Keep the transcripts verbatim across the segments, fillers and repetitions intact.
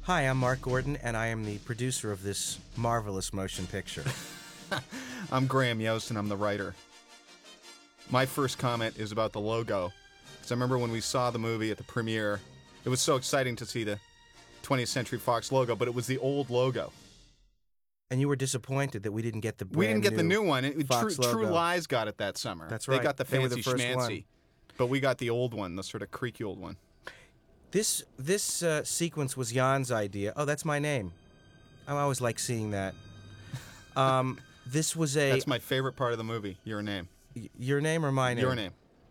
Hi, I'm Mark Gordon, and I am the producer of this marvelous motion picture. I'm Graham Yost, and I'm the writer. My first comment is about the logo. Because I remember when we saw the movie at the premiere, it was so exciting to see the twentieth Century Fox logo, but it was the old logo. And you were disappointed that we didn't get the brand We didn't get new the new one. It, Fox True, True logo. Lies got it that summer. That's right. They got the They were the fancy first schmancy. one. But we got the old one, the sort of creaky old one. This this uh, sequence was Jan's idea. Oh, that's my name. I always like seeing that. Um, this was a... That's my favorite part of the movie, your name. y- Your name or my name? Your name.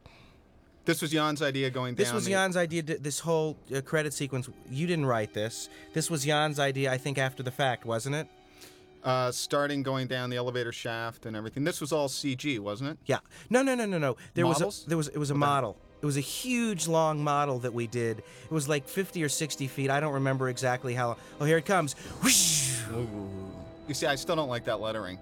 This was Jan's idea going This down was the... Jan's idea, th- this whole uh, credit sequence. You didn't write this. This was Jan's idea, I think, after the fact, wasn't it? Uh, starting going down the elevator shaft and everything. This was all C G, wasn't it? Yeah. No, no, no, no, no. There Models? was a, there was it was a What the- model. It was a huge, long model that we did. It was like fifty or sixty feet. I don't remember exactly how long. Oh, here it comes. Whoosh! You see, I still don't like that lettering.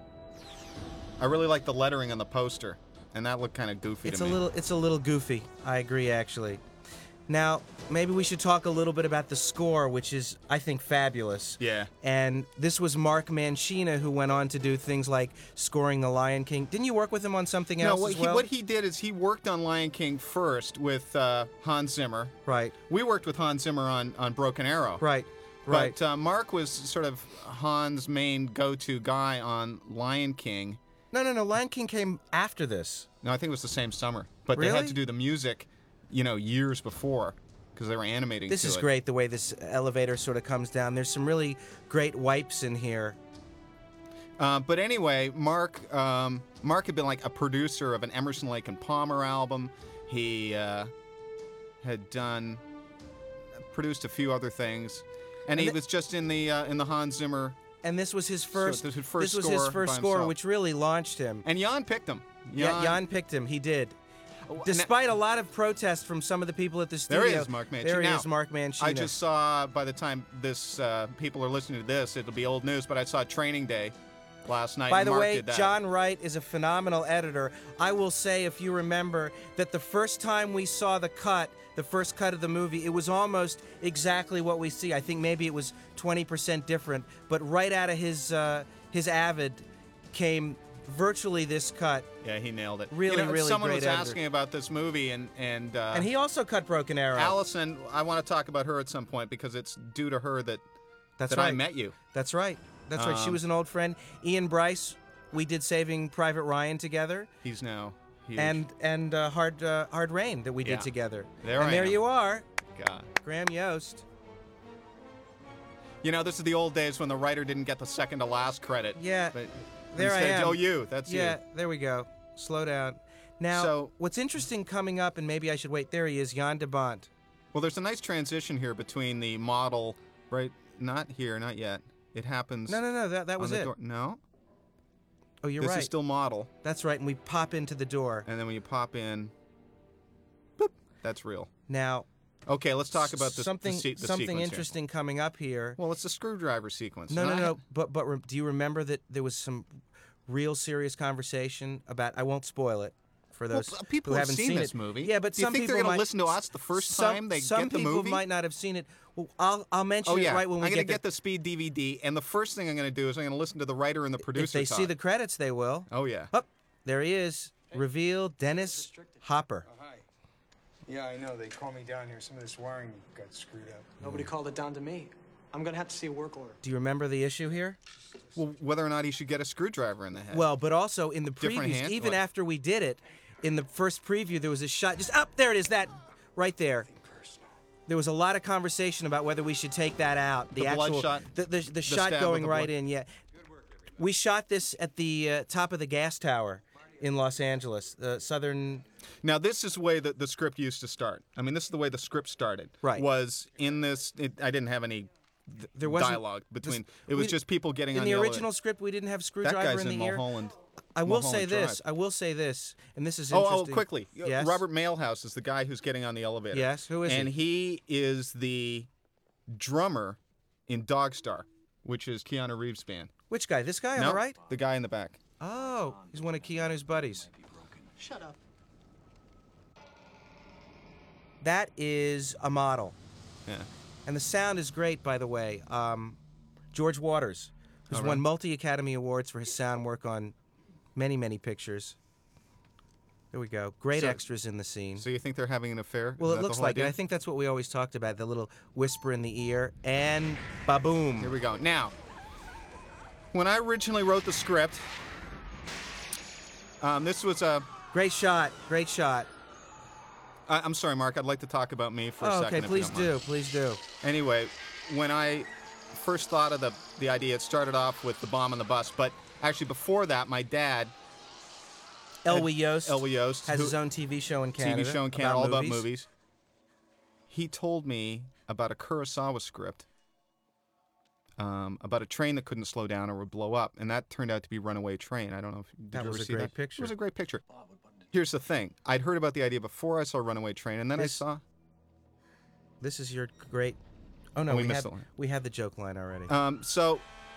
I really like the lettering on the poster, and that looked kind of goofy It's to a me. little, it's a little goofy. I agree, actually. Now, maybe we should talk a little bit about the score, which is, I think, fabulous. Yeah. And this was Mark Mancina, who went on to do things like scoring The Lion King. Didn't you work with him on something No, else what as he, well? what he did is he worked on Lion King first with uh, Hans Zimmer. Right, We worked with Hans Zimmer on, on Broken Arrow. right, right. But uh, Mark was sort of Hans' main go-to guy on Lion King. no, no, no. Lion King came after this. No, I think it was the same summer. But they Really? had to do the music, you know, years before because they were animating This to is it. great, the way this elevator sort of comes down. There's some really great wipes in here. Uh, but anyway, Mark um, Mark had been like a producer of an Emerson, Lake and Palmer album. He uh, had done produced a few other things, and, And he th- was just in the uh, in the Hans Zimmer. And this was his first. this was his first this was his score first by score, himself. which really launched him. And Jan picked him. Yeah, Jan picked him. He did. Oh, and Despite a lot of protest from some of the people at the There studio. is Mark Mancina. There he Now, is, Mark Mancina. I just saw, by the time this uh, people are listening to this, it'll be old news. But I saw Training Day last night. By and the Mark way, did that. John Wright is a phenomenal editor. I will say, if you remember, that the first time we saw the cut, the first cut of the movie, it was almost exactly what we see. I think maybe it was twenty percent different, but right out of his uh, his Avid came virtually this cut. Yeah, he nailed it. Really, you know, really someone great was editor. asking about this movie, and and, uh, And he also cut Broken Arrow. Allison, I want to talk about her at some point because it's due to her that That's that right. I met you. That's right. That's right. She Um, was an old friend. Ian Bryce, we did Saving Private Ryan together. He's now huge. And and uh, Hard uh, Hard Rain that we Yeah. did together. There and I there am. you are, God. Graham Yost. You know, this is the old days when the writer didn't get the second to last credit. Yeah, But there I instead, am. Oh, you. That's Yeah, you. there we go. Slow down. Now, So- what's interesting coming up, and maybe I should wait. There he is, Jan de Bont. Well, there's a nice transition here between the model, right? Not here, not yet. It happens. No, no, no. That that on was the it. door. No, Oh, you're this right. is still model. That's right. And we pop into the door. And then when you pop in, boop, that's real. Now, Okay, let's talk about this. something the, se- the something sequence here. interesting coming up here. Well, it's the screwdriver sequence. No, And no, I- no. But but re- do you remember that there was some real serious conversation about? I won't spoil it for Well, those p- people who have haven't seen seen this it. movie. Yeah, but Do you some think people they're gonna might, listen to us the first some, time they some get the people movie? might not have seen it. Well, I'll I'll mention Oh it yeah, right when we I'm gonna get, get there. the speed D V D, and the first thing I'm gonna do is I'm gonna listen to the writer and the producer If they talk. see the credits, they will. Oh yeah. Oh, there he is. Reveal Dennis Hopper. Oh, hi. Yeah, I know. They called me down here. Some of this wiring got screwed up. Nobody called it down to me. I'm gonna have to see a work order. Do you remember the issue here? Well, whether or not he should get a screwdriver in the head. Well, but also in the Different previews, hand? even What? after we did it, in the first preview, there was a shot. Just up there it is. That right there. There was a lot of conversation about whether we should take that out. The, The blood actual, shot? the, the, the, shot stab going with the right blood? in. Yeah. We shot this at the uh, top of the gas tower in Los Angeles, the southern. Now, this is the way that the script used to start. I mean, this is the way the script started. Right. Was in this. It, I didn't have any th- There wasn't dialogue between. this- it was we- just people getting in on the the original elevator. script. We didn't have That screwdriver guy's in in the ear. Mulholland. I will Mulholland say this. Drive. I will say this, and this is Oh, interesting. oh, quickly. Yes. Robert Mailhouse is the guy who's getting on the elevator. Yes, who is he? And he is the drummer in Dogstar, which is Keanu Reeves' band. Which guy? This guy on no, the right? the guy in the back. Oh, he's one of Keanu's buddies. Shut up. That is a model. Yeah. And the sound is great, by the way. Um, George Waters, who's All won right. multi-Academy Awards for his sound work on many, many pictures. There we go. Great So- extras in the scene. So you think they're having an affair? Well, Is it that the looks whole like it. idea? I think that's what we always talked about, the little whisper in the ear, and ba-boom. Here we go. Now, when I originally wrote the script, um, this was a. Great shot. Great shot. I, I'm sorry, Mark. I'd like to talk about me for a Oh, second. okay, if you please don't mind. do. Please do. Anyway, when I first thought of the the idea, it started off with the bomb on the bus. But actually, before that, my dad, Elwy Yost Elwy Yost, has who- his own T V show in Canada. T V show in Canada, all about about movies. He told me about a Kurosawa script um, about a train that couldn't slow down or would blow up, and that turned out to be Runaway Train. I don't know if did That you was ever a see great that? picture. It was a great picture. Here's the thing: I'd heard about the idea before I saw Runaway Train, and then This- I saw. This is your great. Oh no, Oh, we we, missed had the line. we had the joke line already. Um, so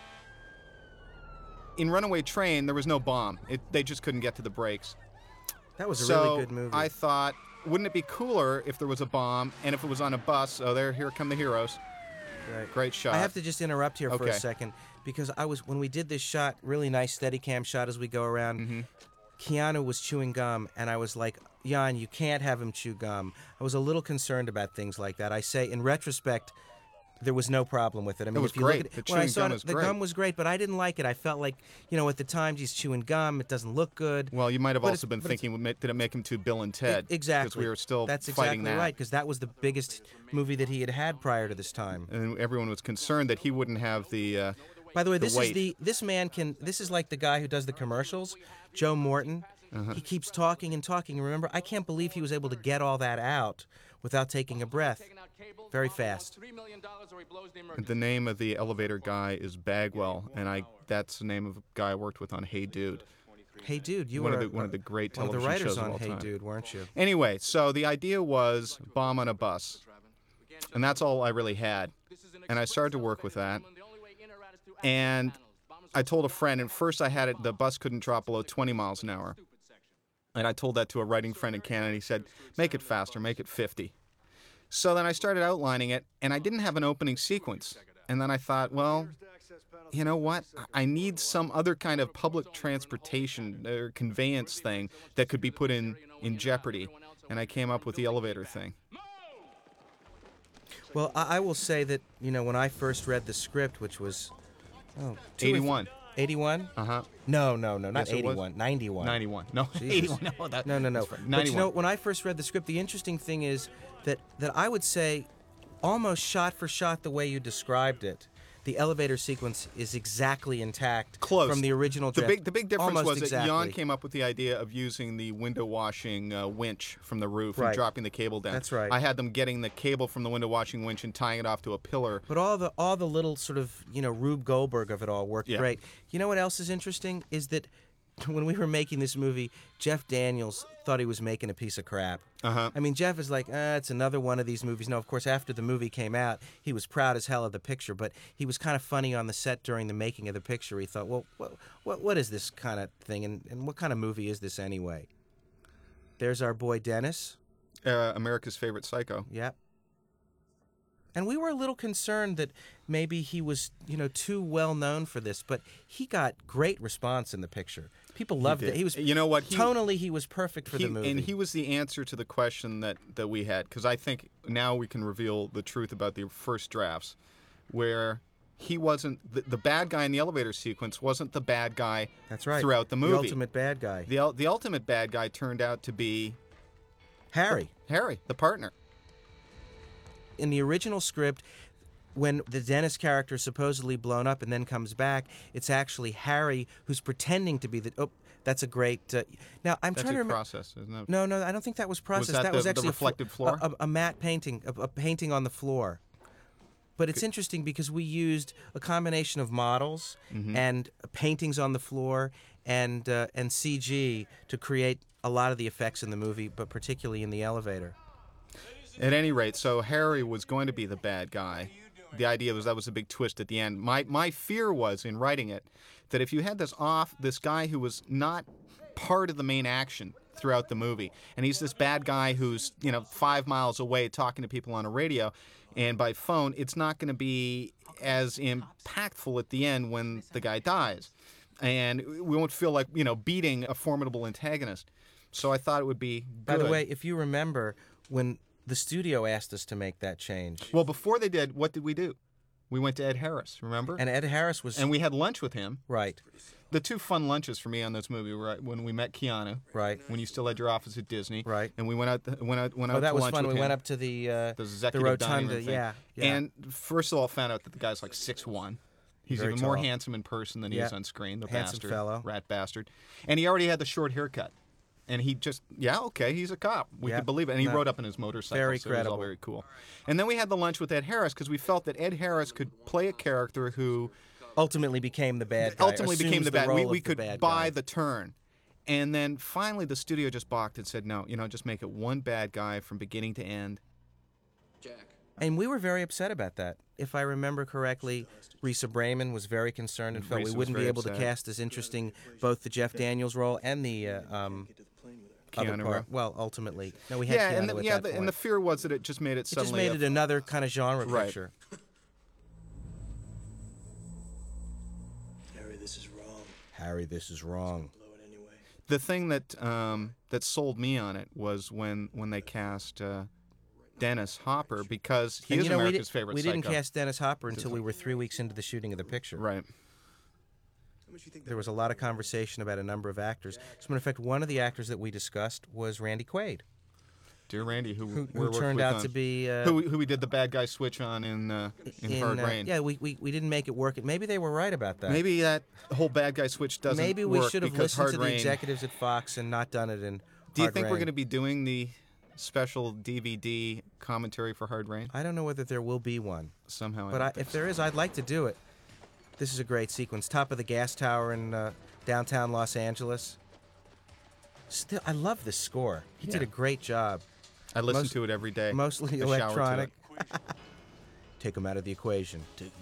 in Runaway Train, there was no bomb. It, they just couldn't get to the brakes. that was a so really good movie. I thought, wouldn't it be cooler if there was a bomb and if it was on a bus? Oh, there, here come the heroes. Right. Great shot. I have to just interrupt here for a Okay. second because I was when we did this shot, really nice Steadicam shot as we go around. Mm-hmm. Keanu was chewing gum, and I was like, Jan, you can't have him chew gum. I was a little concerned about things like that. I say, in retrospect, there was no problem with it. I mean, was if you great. look at it, The when I chewing saw gum it, was the great. gum was great, but I didn't like it. I felt like, you know, at the time he's chewing gum. It doesn't look good. Well, you might have But also it's- been but it's- thinking, would ma- did it make him too Bill and Ted? E- exactly. Because we were still That's fighting exactly that. right, because that was the biggest movie that he had had prior to this time. And everyone was concerned that he wouldn't have the. Uh, By the way, the this weight. is the this man can this is like the guy who does the commercials, Joe Morton. Uh-huh. He keeps talking and talking. Remember, I can't believe he was able to get all that out without taking a breath. Very fast. the name of the elevator guy is Bagwell, and I that's the name of a guy I worked with on Hey Dude. Hey, dude, you One were of the- one of the great one of the television writers shows of on all Hey time. Dude, weren't you? Anyway, so the idea was bomb on a bus, and that's all I really had. And I started to work with that. And I told a friend, and first I had it, the bus couldn't drop below twenty miles an hour. And I told that to a writing friend in Canada, and he said, make it faster, make it fifty. So then I started outlining it, and I didn't have an opening sequence. And then I thought, well, you know what? I need some other kind of public transportation or conveyance thing that could be put in, in jeopardy. And I came up with the elevator thing. Well, I, I will say that you know when I first read the script, which was oh, two or th- eighty-one. eighty-one? Uh-huh. No, no, no, not Yes, it was. eighty-one. ninety-one. ninety-one. No, Jesus. eighty-one. No, that, No, no, no. that's right. But you ninety-one. know, when I first read the script, the interesting thing is that that I would say, almost shot for shot, the way you described it, the elevator sequence is exactly intact Close. from the original The draft. big, the big difference Almost was exactly. that Jan came up with the idea of using the window washing uh, winch from the roof Right. and dropping the cable down. That's right. I had them getting the cable from the window washing winch and tying it off to a pillar. But all the all the little sort of you know Rube Goldberg of it all worked Yeah. great. You know what else is interesting is that when we were making this movie, Jeff Daniels thought he was making a piece of crap. Uh-huh. I mean, Jeff is like, ah, it's another one of these movies. No, of course, after the movie came out, he was proud as hell of the picture, but he was kind of funny on the set during the making of the picture. He thought, well, what what, what is this kind of thing, and, and what kind of movie is this anyway? There's our boy Dennis. Uh, America's Favorite Psycho. Yep. And we were a little concerned that maybe he was, you know, too well known for this, but he got great response in the picture. People loved did. it. He was, You know what? He- tonally, he was perfect for He- the movie. And he was the answer to the question that, that we had, because I think now we can reveal the truth about the first drafts, where he wasn't, the, the bad guy in the elevator sequence wasn't the bad guy That's right. throughout the movie. The ultimate bad guy. The, ul- the ultimate bad guy turned out to be Harry. Harry, the partner. In the original script, when the Dennis character is supposedly blown up and then comes back, it's actually Harry who's pretending to be the. Oh, that's a great. Uh, now I'm That's trying to a remember. process, isn't it? No, no, I don't think that was processed. that was the- the actually a flo- reflected floor? a, a, a matte painting, a, a painting on the floor. But it's interesting because we used a combination of models Mm-hmm. and paintings on the floor and uh, and C G to create a lot of the effects in the movie, but particularly in the elevator. At any rate, so Harry was going to be the bad guy. The idea was that was a big twist at the end. My my fear was in writing it that if you had this off this guy who was not part of the main action throughout the movie. And he's this bad guy who's, you know, five miles away talking to people on a radio and by phone. It's not going to be as impactful at the end when the guy dies. And we won't feel like, you know, beating a formidable antagonist. So I thought it would be good. By the way, if you remember, when the studio asked us to make that change. Well, before they did, what did we do? We went to Ed Harris, remember? And Ed Harris was... And we had lunch with him. Right. The two fun lunches for me on this movie were when we met Keanu. Right. When you still had your office at Disney. Right. And we went out went out, went Oh, out that to was lunch fun. with We him. went up to the, uh, the, the executive dining rotunda. room thing. Yeah, yeah. And first of all, found out that the guy's like six one. He's Very even more tall. handsome in person than he Yeah. is on screen. The Handsome bastard. fellow. Rat bastard. And he already had the short haircut. And he just, yeah, okay, he's a cop. We Yeah. could believe it. And he No. rode up on his motorcycle, Very so it was all credible. very cool. And then we had the lunch with Ed Harris because we felt that Ed Harris could play a character who Ultimately became the bad guy. ultimately became assumes the bad. role We, of we the could bad buy guy. the turn. And then finally the studio just balked and said, no, you know, just make it one bad guy from beginning to end. And we were very upset about that. If I remember correctly, Risa Brayman was very concerned and felt Risa we was wouldn't be very able upset. to cast as interesting both the Jeff Daniels role and the uh, um, other Keanu part. role. Well, ultimately, no, we had Yeah, Keanu and the, at yeah, that the, point. and the fear was that it just made it it just suddenly made a- it another kind of genre Right. picture. Harry, this is wrong. Harry, this is wrong. Blow it anyway. the thing that um, that sold me on it was when when they cast uh, Dennis Hopper because he And is you know, we, America's did, favorite we didn't psycho. cast Dennis Hopper until we were three weeks into the shooting of the picture. Right. There was a lot of conversation about a number of actors. As a matter of fact, one of the actors that we discussed was Randy Quaid, Dear Randy, who, who, we who worked turned with out on- to be uh, who who we did the bad guy switch on in uh, in, in, Hard uh, Rain. Yeah, we, we, we didn't make it work. Maybe they were right about that. Maybe that whole bad guy switch doesn't Maybe we work should have because listened Hard to the Rain. executives at Fox and not done it in Do you Hard think we're Rain. going to be doing the special D V D commentary for Hard Rain? I don't know whether there will be one, Somehow, but I I, don't think if there is, I'd like to do it. This is a great sequence. Top of the gas tower in uh, downtown Los Angeles. Still, I love this score. He did Yeah. a great job. I listen most- to it every day. Mostly I shower to electronic. it. Take him out of the equation.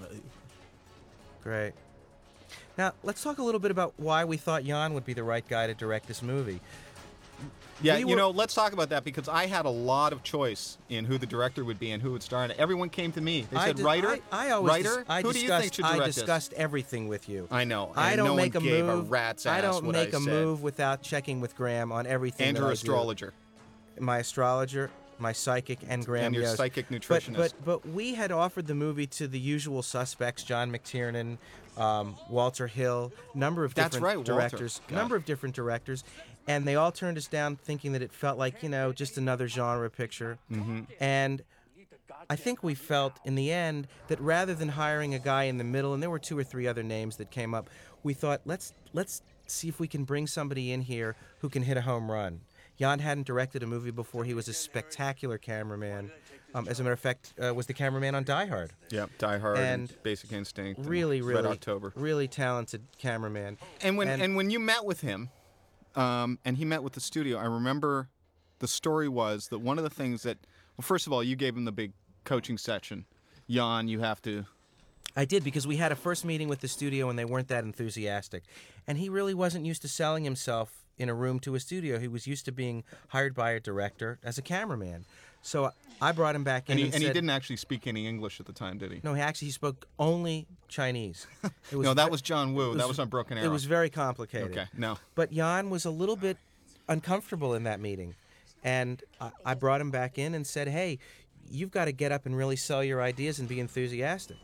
Great. Now, let's talk a little bit about why we thought Jan would be the right guy to direct this movie. Yeah, We you were- know, let's talk about that because I had a lot of choice in who the director would be and who would star in it. Everyone came to me. They I said, di- "Writer, I, I always writer, dis- I who do discussed, you think should I direct discussed everything with you. this?" I know. I and don't no make one a gave move. a rat's I ass don't what make I a said. move without checking with Graham on everything. And that your I do. astrologer. My astrologer, my psychic, and Graham. And your Yost. psychic But, nutritionist. but but we had offered the movie to the usual suspects: John McTiernan, um, Walter Hill, number of That's different right, Walter. directors, God. number of different directors, and they all turned us down, thinking that it felt like you know just another genre picture. Mm-hmm. And I think we felt in the end that rather than hiring a guy in the middle, and there were two or three other names that came up, we thought let's let's see if we can bring somebody in here who can hit a home run. Jan hadn't directed a movie before. He was a spectacular cameraman. Um, as a matter of fact, uh, was the cameraman on Die Hard. Yep, Die Hard and, And Basic Instinct. and Really, Red really, October. really talented cameraman. And when and- and, when you met with him, um, and he met with the studio, I remember the story was that one of the things that, well, first of all, you gave him the big coaching section. Jan, you have to. I did because we had a first meeting with the studio and they weren't that enthusiastic. And he really wasn't used to selling himself in a room to a studio. He was used to being hired by a director as a cameraman. So I brought him back in And and, he, and he said, didn't actually speak any English at the time, did he? No, he actually spoke only Chinese. It No, that ve- was John Woo. it that was on Broken Arrow. It was very complicated. Okay, no. But Jan was a little bit uncomfortable in that meeting. And I, I brought him back in and said, hey, you've got to get up and really sell your ideas and be enthusiastic.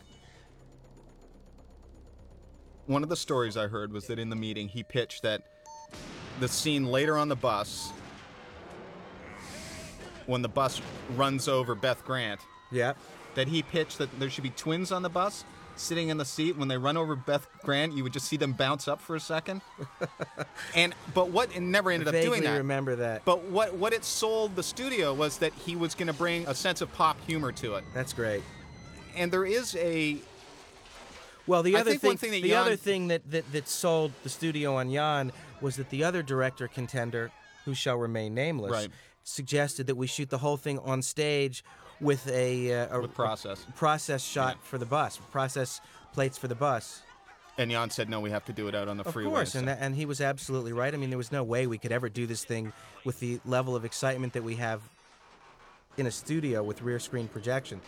One of the stories I heard was that in the meeting he pitched that the scene later on the bus, when the bus runs over Beth Grant, Yeah. that he pitched that there should be twins on the bus sitting in the seat. When they run over Beth Grant, you would just see them bounce up for a second. and but what it never ended up Vaguely doing that. remember that. But what what it sold the studio was that he was going to bring a sense of pop humor to it. That's great. And there is a Well, the I other think thing, one thing that the Jan- other thing that, that, that sold the studio on Jan was that the other director contender, who shall remain nameless, Right. suggested that we shoot the whole thing on stage with a, uh, a with process. process shot for the bus, process plates for the bus. And Jan said, no, we have to do it out on the Of freeway. course, so- and, that, and he was absolutely right. I mean, there was no way we could ever do this thing with the level of excitement that we have in a studio with rear screen projection.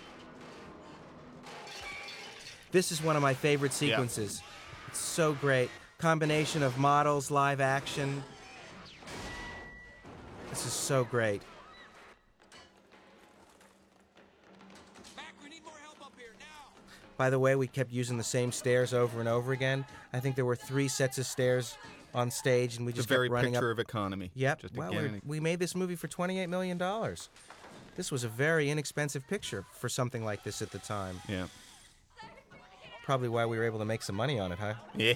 This is one of my favorite sequences. It's so great. Combination of models, live action. This is so great. By the way, we kept using the same stairs over and over again. I think there were three sets of stairs on stage, and we It's a just very kept running picture up. of economy. Yep. Just Well, again, we're- we made this movie for twenty-eight million dollars. This was a very inexpensive picture for something like this at the time. yeah. Probably why we were able to make some money on it, huh? Yeah.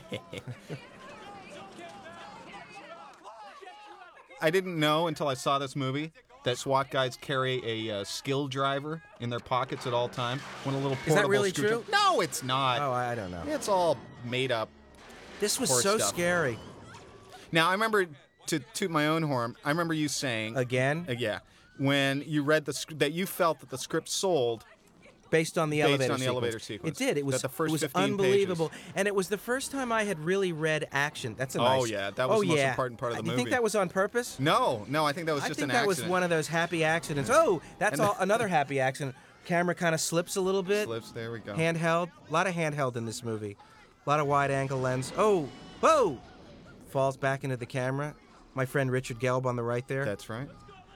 I didn't know until I saw this movie that SWAT guys carry a uh, skill driver in their pockets at all time. One a little Is that portable really screwdriver. true? No, it's not. Oh, I I don't know. It's all made up. This was horse so stuff. scary. Now, I remember, to toot my own horn, I remember you saying, Again, uh, yeah, when you read the sc- that you felt that the script sold. based on the Based elevator on the sequence. elevator sequence. It did. It was, That the first it was fifteen unbelievable. pages. And it was the first time I had really read action. That's a Oh, nice. yeah, that was oh, the most yeah. important part of the You movie. think that was on purpose? No, no, I think that was I just think an that accident. was one of those happy accidents. Oh, that's And all, the- another happy accident. Camera kind of slips a little bit. Slips, there we go. Handheld. A lot of handheld in this movie. A lot of wide angle lens. Oh, whoa! Falls back into the camera. My friend Richard Gelb on the right there. That's right.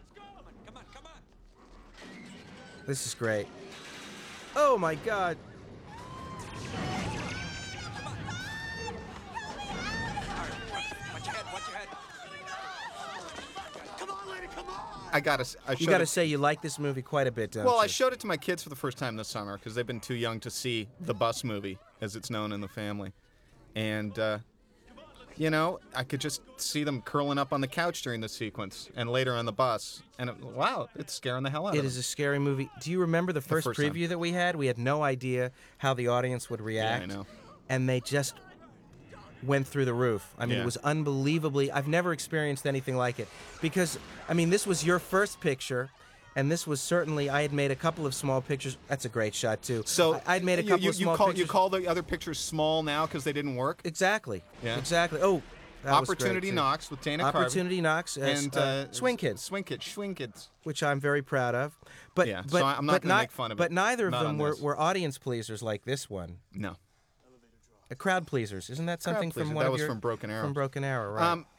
This is great. Oh my God. I gotta. s- I You showed got to it- say you like this movie quite a bit, don't Well, you? I showed it to my kids for the first time this summer because they've been too young to see the bus movie, as it's known in the family, and uh, you know, I could just see them curling up on the couch during the sequence and later on the bus, and it, wow, it's scaring the hell out It of is them. a scary movie. Do you remember the first, first time. preview that we had? We had no idea how the audience would react. know. And they just went through the roof. I mean, Yeah. it was unbelievably. I've never experienced anything like it. Because, I mean, this was your first picture, and this was certainly. I had made a couple of small pictures. That's a great shot too. So I, I'd made a you- couple you, of you small call, pictures. You call the other pictures small now because they didn't work. Exactly. Yeah. Exactly. Oh, that was great, Opportunity too. Knocks with Dana Carvey. Opportunity Knocks as, and uh, uh, Swing Kids. Swing Kids. Swing Kids. Which I'm very proud of. But Yeah, but, so I'm not but gonna ni- make fun of But it. neither of Not them on were, this. were audience pleasers like this one. No. A crowd pleasers, isn't that something Pleaser. from one That of was your- from Broken Arrow. From Broken Arrow, right? Um,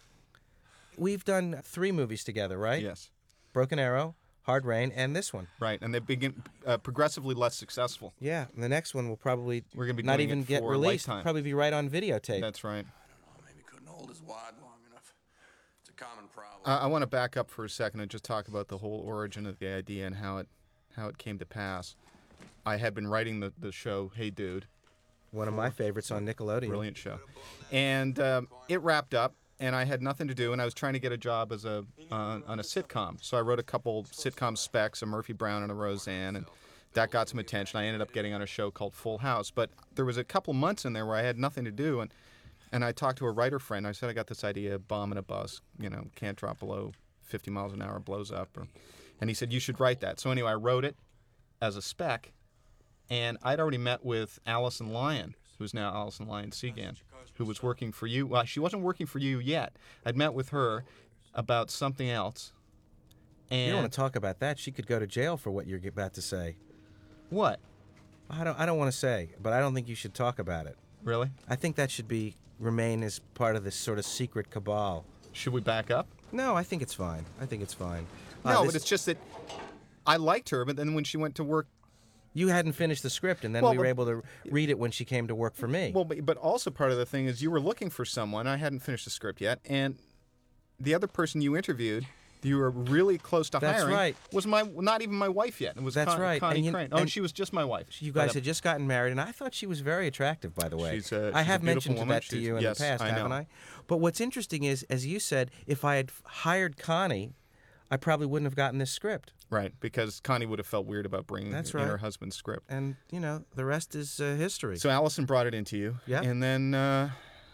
We've done three movies together, right? yes. Broken Arrow, Hard Rain, and this one. Right, and they begin uh, progressively less successful. Yeah, and the next one will probably We're gonna be not doing even it get for released. Lifetime. Probably be right on videotape. That's right. Maybe couldn't hold his wad long enough. It's a common problem. Uh, I want to back up for a second and just talk about the whole origin of the idea and how it how it came to pass. I had been writing the, the show Hey Dude, one of my favorites on Nickelodeon. brilliant show, and um, it wrapped up, and I had nothing to do, and I was trying to get a job as a uh, on a sitcom. So I wrote a couple sitcom specs, a Murphy Brown and a Roseanne, and that got some attention. I ended up getting on a show called Full House, but there was a couple months in there where I had nothing to do, and and I talked to a writer friend. I said I got this idea: bomb in a bus, you know, can't drop below fifty miles an hour, blows up, or, and he said you should write that. So anyway, I wrote it as a spec, and I'd already met with Allison Lyon, who's now Allison Lyon Segan, who was working for you. Well, she wasn't working for you yet. I'd met with her about something else. And You don't want to talk about that. She could go to jail for what you're about to say. what? I don't. I don't want to say, but I don't think you should talk about it. Really? I think that should be remain as part of this sort of secret cabal. Should we back up? No, I think it's fine. I think it's fine. Uh, No, this- but it's just that I liked her, but then when she went to work, You hadn't finished the script, and then Well, we were but- able to read it when she came to work for me. well, but, but also part of the thing is you were looking for someone. I hadn't finished the script yet, and the other person you interviewed, you were really close to That's hiring. right. Was my not even my wife yet? It was That's Con- right. Connie And you- Crane. Oh, and- she was just my wife. you But, guys uh, had just gotten married, and I thought she was very attractive, by the way. She's a- I she's a have beautiful mentioned woman. that to She's- you in yes, the past, I haven't know. I? But what's interesting is, as you said, if I had hired Connie, I probably wouldn't have gotten this script. Right, because Connie would have felt weird about bringing That's in right. her husband's script. And, you know, the rest is uh, history. So Allison brought it into you. Yeah. And then uh,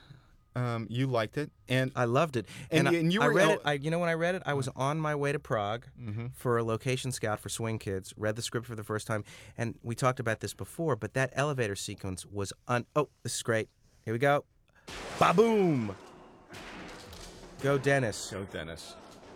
um, you liked it. And I loved it. And I, you- and you I were- read oh- it. I, you know, when I read it, I was on my way to Prague Mm-hmm. for a location scout for Swing Kids. Read the script for the first time, and we talked about this before. But that elevator sequence was un. Oh, this is great. Here we go. Ba-boom! Go Dennis. Go Dennis.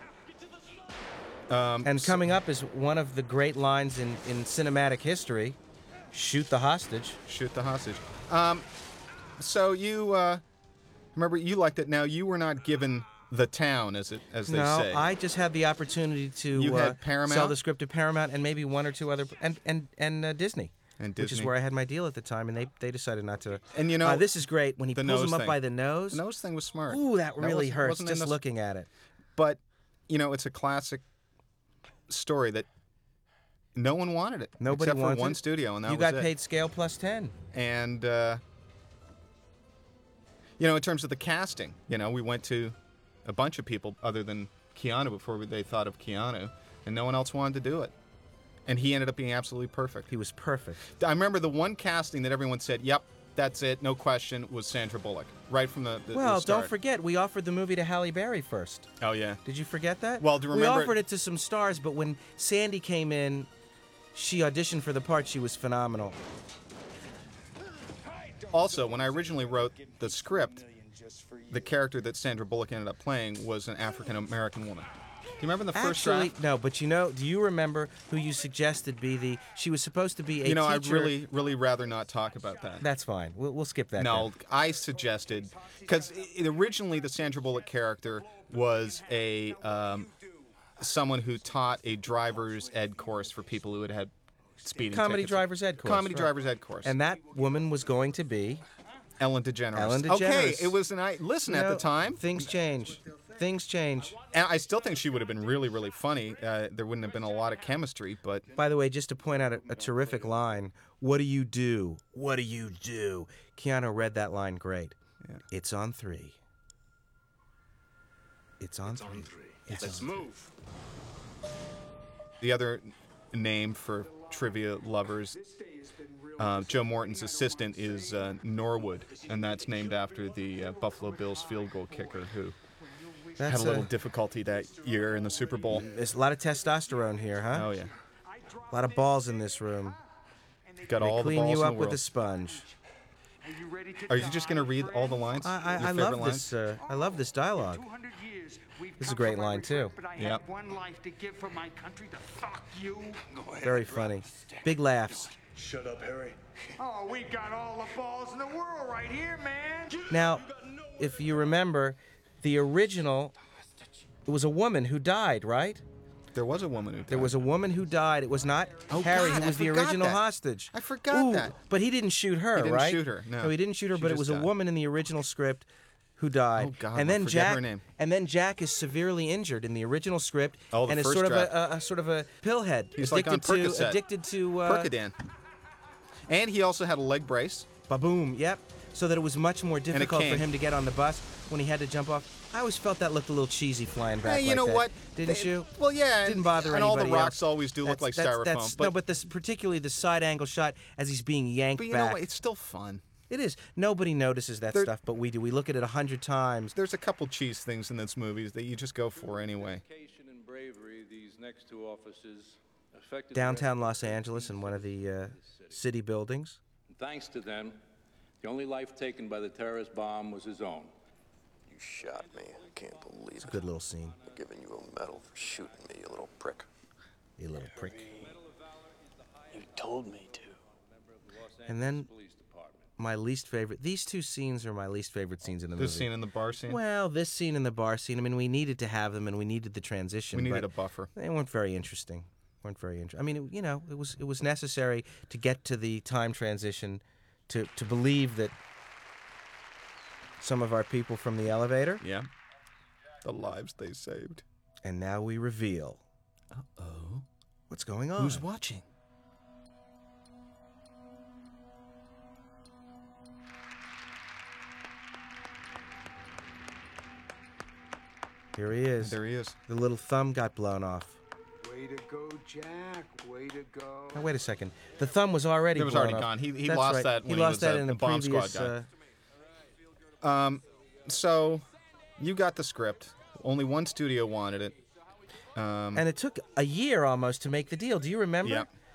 And coming up is one of the great lines in, in cinematic history. Shoot the hostage. Shoot the hostage. Um, so you uh, remember you liked it. Now you were not given the town, as it as they no, say. I just had the opportunity to You uh, had Paramount? sell the script to Paramount and maybe one or two other and and and uh, Disney. And Which is Disney. where I had my deal at the time, and they, they decided not to. And you know, uh, this is great when he the pulls nose him up thing. by the nose. The nose thing was smart. Ooh, that really wasn't- hurts wasn't in just the- looking at it. But you know, it's a classic story that no one wanted it. Nobody except wanted for one it. studio, and that You was got it. paid scale plus ten. And uh, you know, in terms of the casting, you know, we went to a bunch of people other than Keanu before we- they thought of Keanu, and no one else wanted to do it. And he ended up being absolutely perfect. He was perfect. I remember the one casting that everyone said, "Yep, that's it, no question," was Sandra Bullock, right from the, the Well, the start. don't forget, we offered the movie to Halle Berry first. Oh yeah. Did you forget that? Well, do you we remember- offered it to some stars, but when Sandy came in, she auditioned for the part. She was phenomenal. Also, when I originally wrote the script, the character that Sandra Bullock ended up playing was an African American woman. Do you remember the first Actually, draft? no, but you know, do you remember who you suggested be the? She was supposed to be a You know, teacher. I'd really, really rather not talk about that. That's fine. We'll, we'll skip that. No, then. I suggested because originally the Sandra Bullock character was a um, someone who taught a driver's ed course for people who had had speeding Comedy tickets. driver's ed course. Comedy right. driver's ed course. And that woman was going to be. Ellen DeGeneres. Ellen Okay, DeGeneres. it was an I listen You at know, the time. Things change. Things change. And I still think she would have been really, really funny. Uh, there wouldn't have been a lot of chemistry, but By the way, just to point out a, a terrific line. What do you do? What do you do? Keanu read that line great. Yeah. It's on three. It's on three. It's Let's on move. the other name for trivia lovers, uh, Joe Morton's assistant is uh, Norwood, and that's named after the uh, Buffalo Bills field goal kicker who That's had a little a- difficulty that year in the Super Bowl. There's a lot of testosterone here, huh? Oh yeah, A lot of balls in this room. got They all the clean balls you in up the with world. a sponge. Are you just gonna read all the lines? I, Your I, I favorite love lines? this. Uh, I love this dialogue. This is a great line too. Yep. One life to give for my country to fuck you. Very funny. Big laughs. Shut up, Harry. Oh, we got all the balls in the world right here, man. Now, if you remember, the original, it was a woman who died, right? There was a woman who died. There was a woman who died. It was not Oh, Harry. God, He I was the forgot original that. hostage. I forgot Ooh, that. But he didn't shoot her, He didn't right? shoot her, no. he didn't shoot her. She but it just was a died. woman in the original script who died. Oh, God, and I then forget Jack, her name. and then Jack is severely injured in the original script, Oh, the and is first sort of draft. a, a, a sort of a pillhead, He's like addicted on to Percocet. addicted to uh, Percodan. And he also had a leg brace. Ba-boom, yep. So that it was much more difficult for cane. him to get on the bus when he had to jump off. I always felt that looked a little cheesy flying back. Hey, you like know that. what? Didn't They- you? Well, yeah. Didn't bother and all the anybody rocks else. always do look That's- like that's- styrofoam. that's- but, no, but this particularly the side angle shot as he's being yanked but you back. know what? It's still fun. It is. Nobody notices that There- stuff, but we do. We look at it a hundred times. There's a couple cheese things in this movie that you just go for anyway. Dedication and bravery, these next two officers affected Downtown Los Angeles in one of the uh, city buildings. And thanks to them, the only life taken by the terrorist bomb was his own. You shot me. I can't believe It's a it. good little scene. I'm giving you a medal for shooting me, you little prick. You little prick. You told me to. And then Police Department. my least favorite. These two scenes are my least favorite scenes in the This movie. scene in the bar scene. Well, this scene and the bar scene. I mean, we needed to have them, and we needed the transition. we needed but a buffer. They weren't very interesting. weren't very interesting. I mean, it, you know, it was it was necessary to get to the time transition, to to believe that some of our people from the elevator, Yeah. The lives they saved. and now we reveal. Uh-oh. What's going on? Who's watching? Here he is. There he is. The little thumb got blown off. Way to go, Jack. Way to go. Now wait a second. The thumb was already. It was blown already off. gone. He- he That's lost right. that He when he lost was, that uh, in the a bomb squad previous. guy. Uh, Um, so you got the script. Only one studio wanted it. Um, and it took a year almost to make the deal. Do you remember? Yep.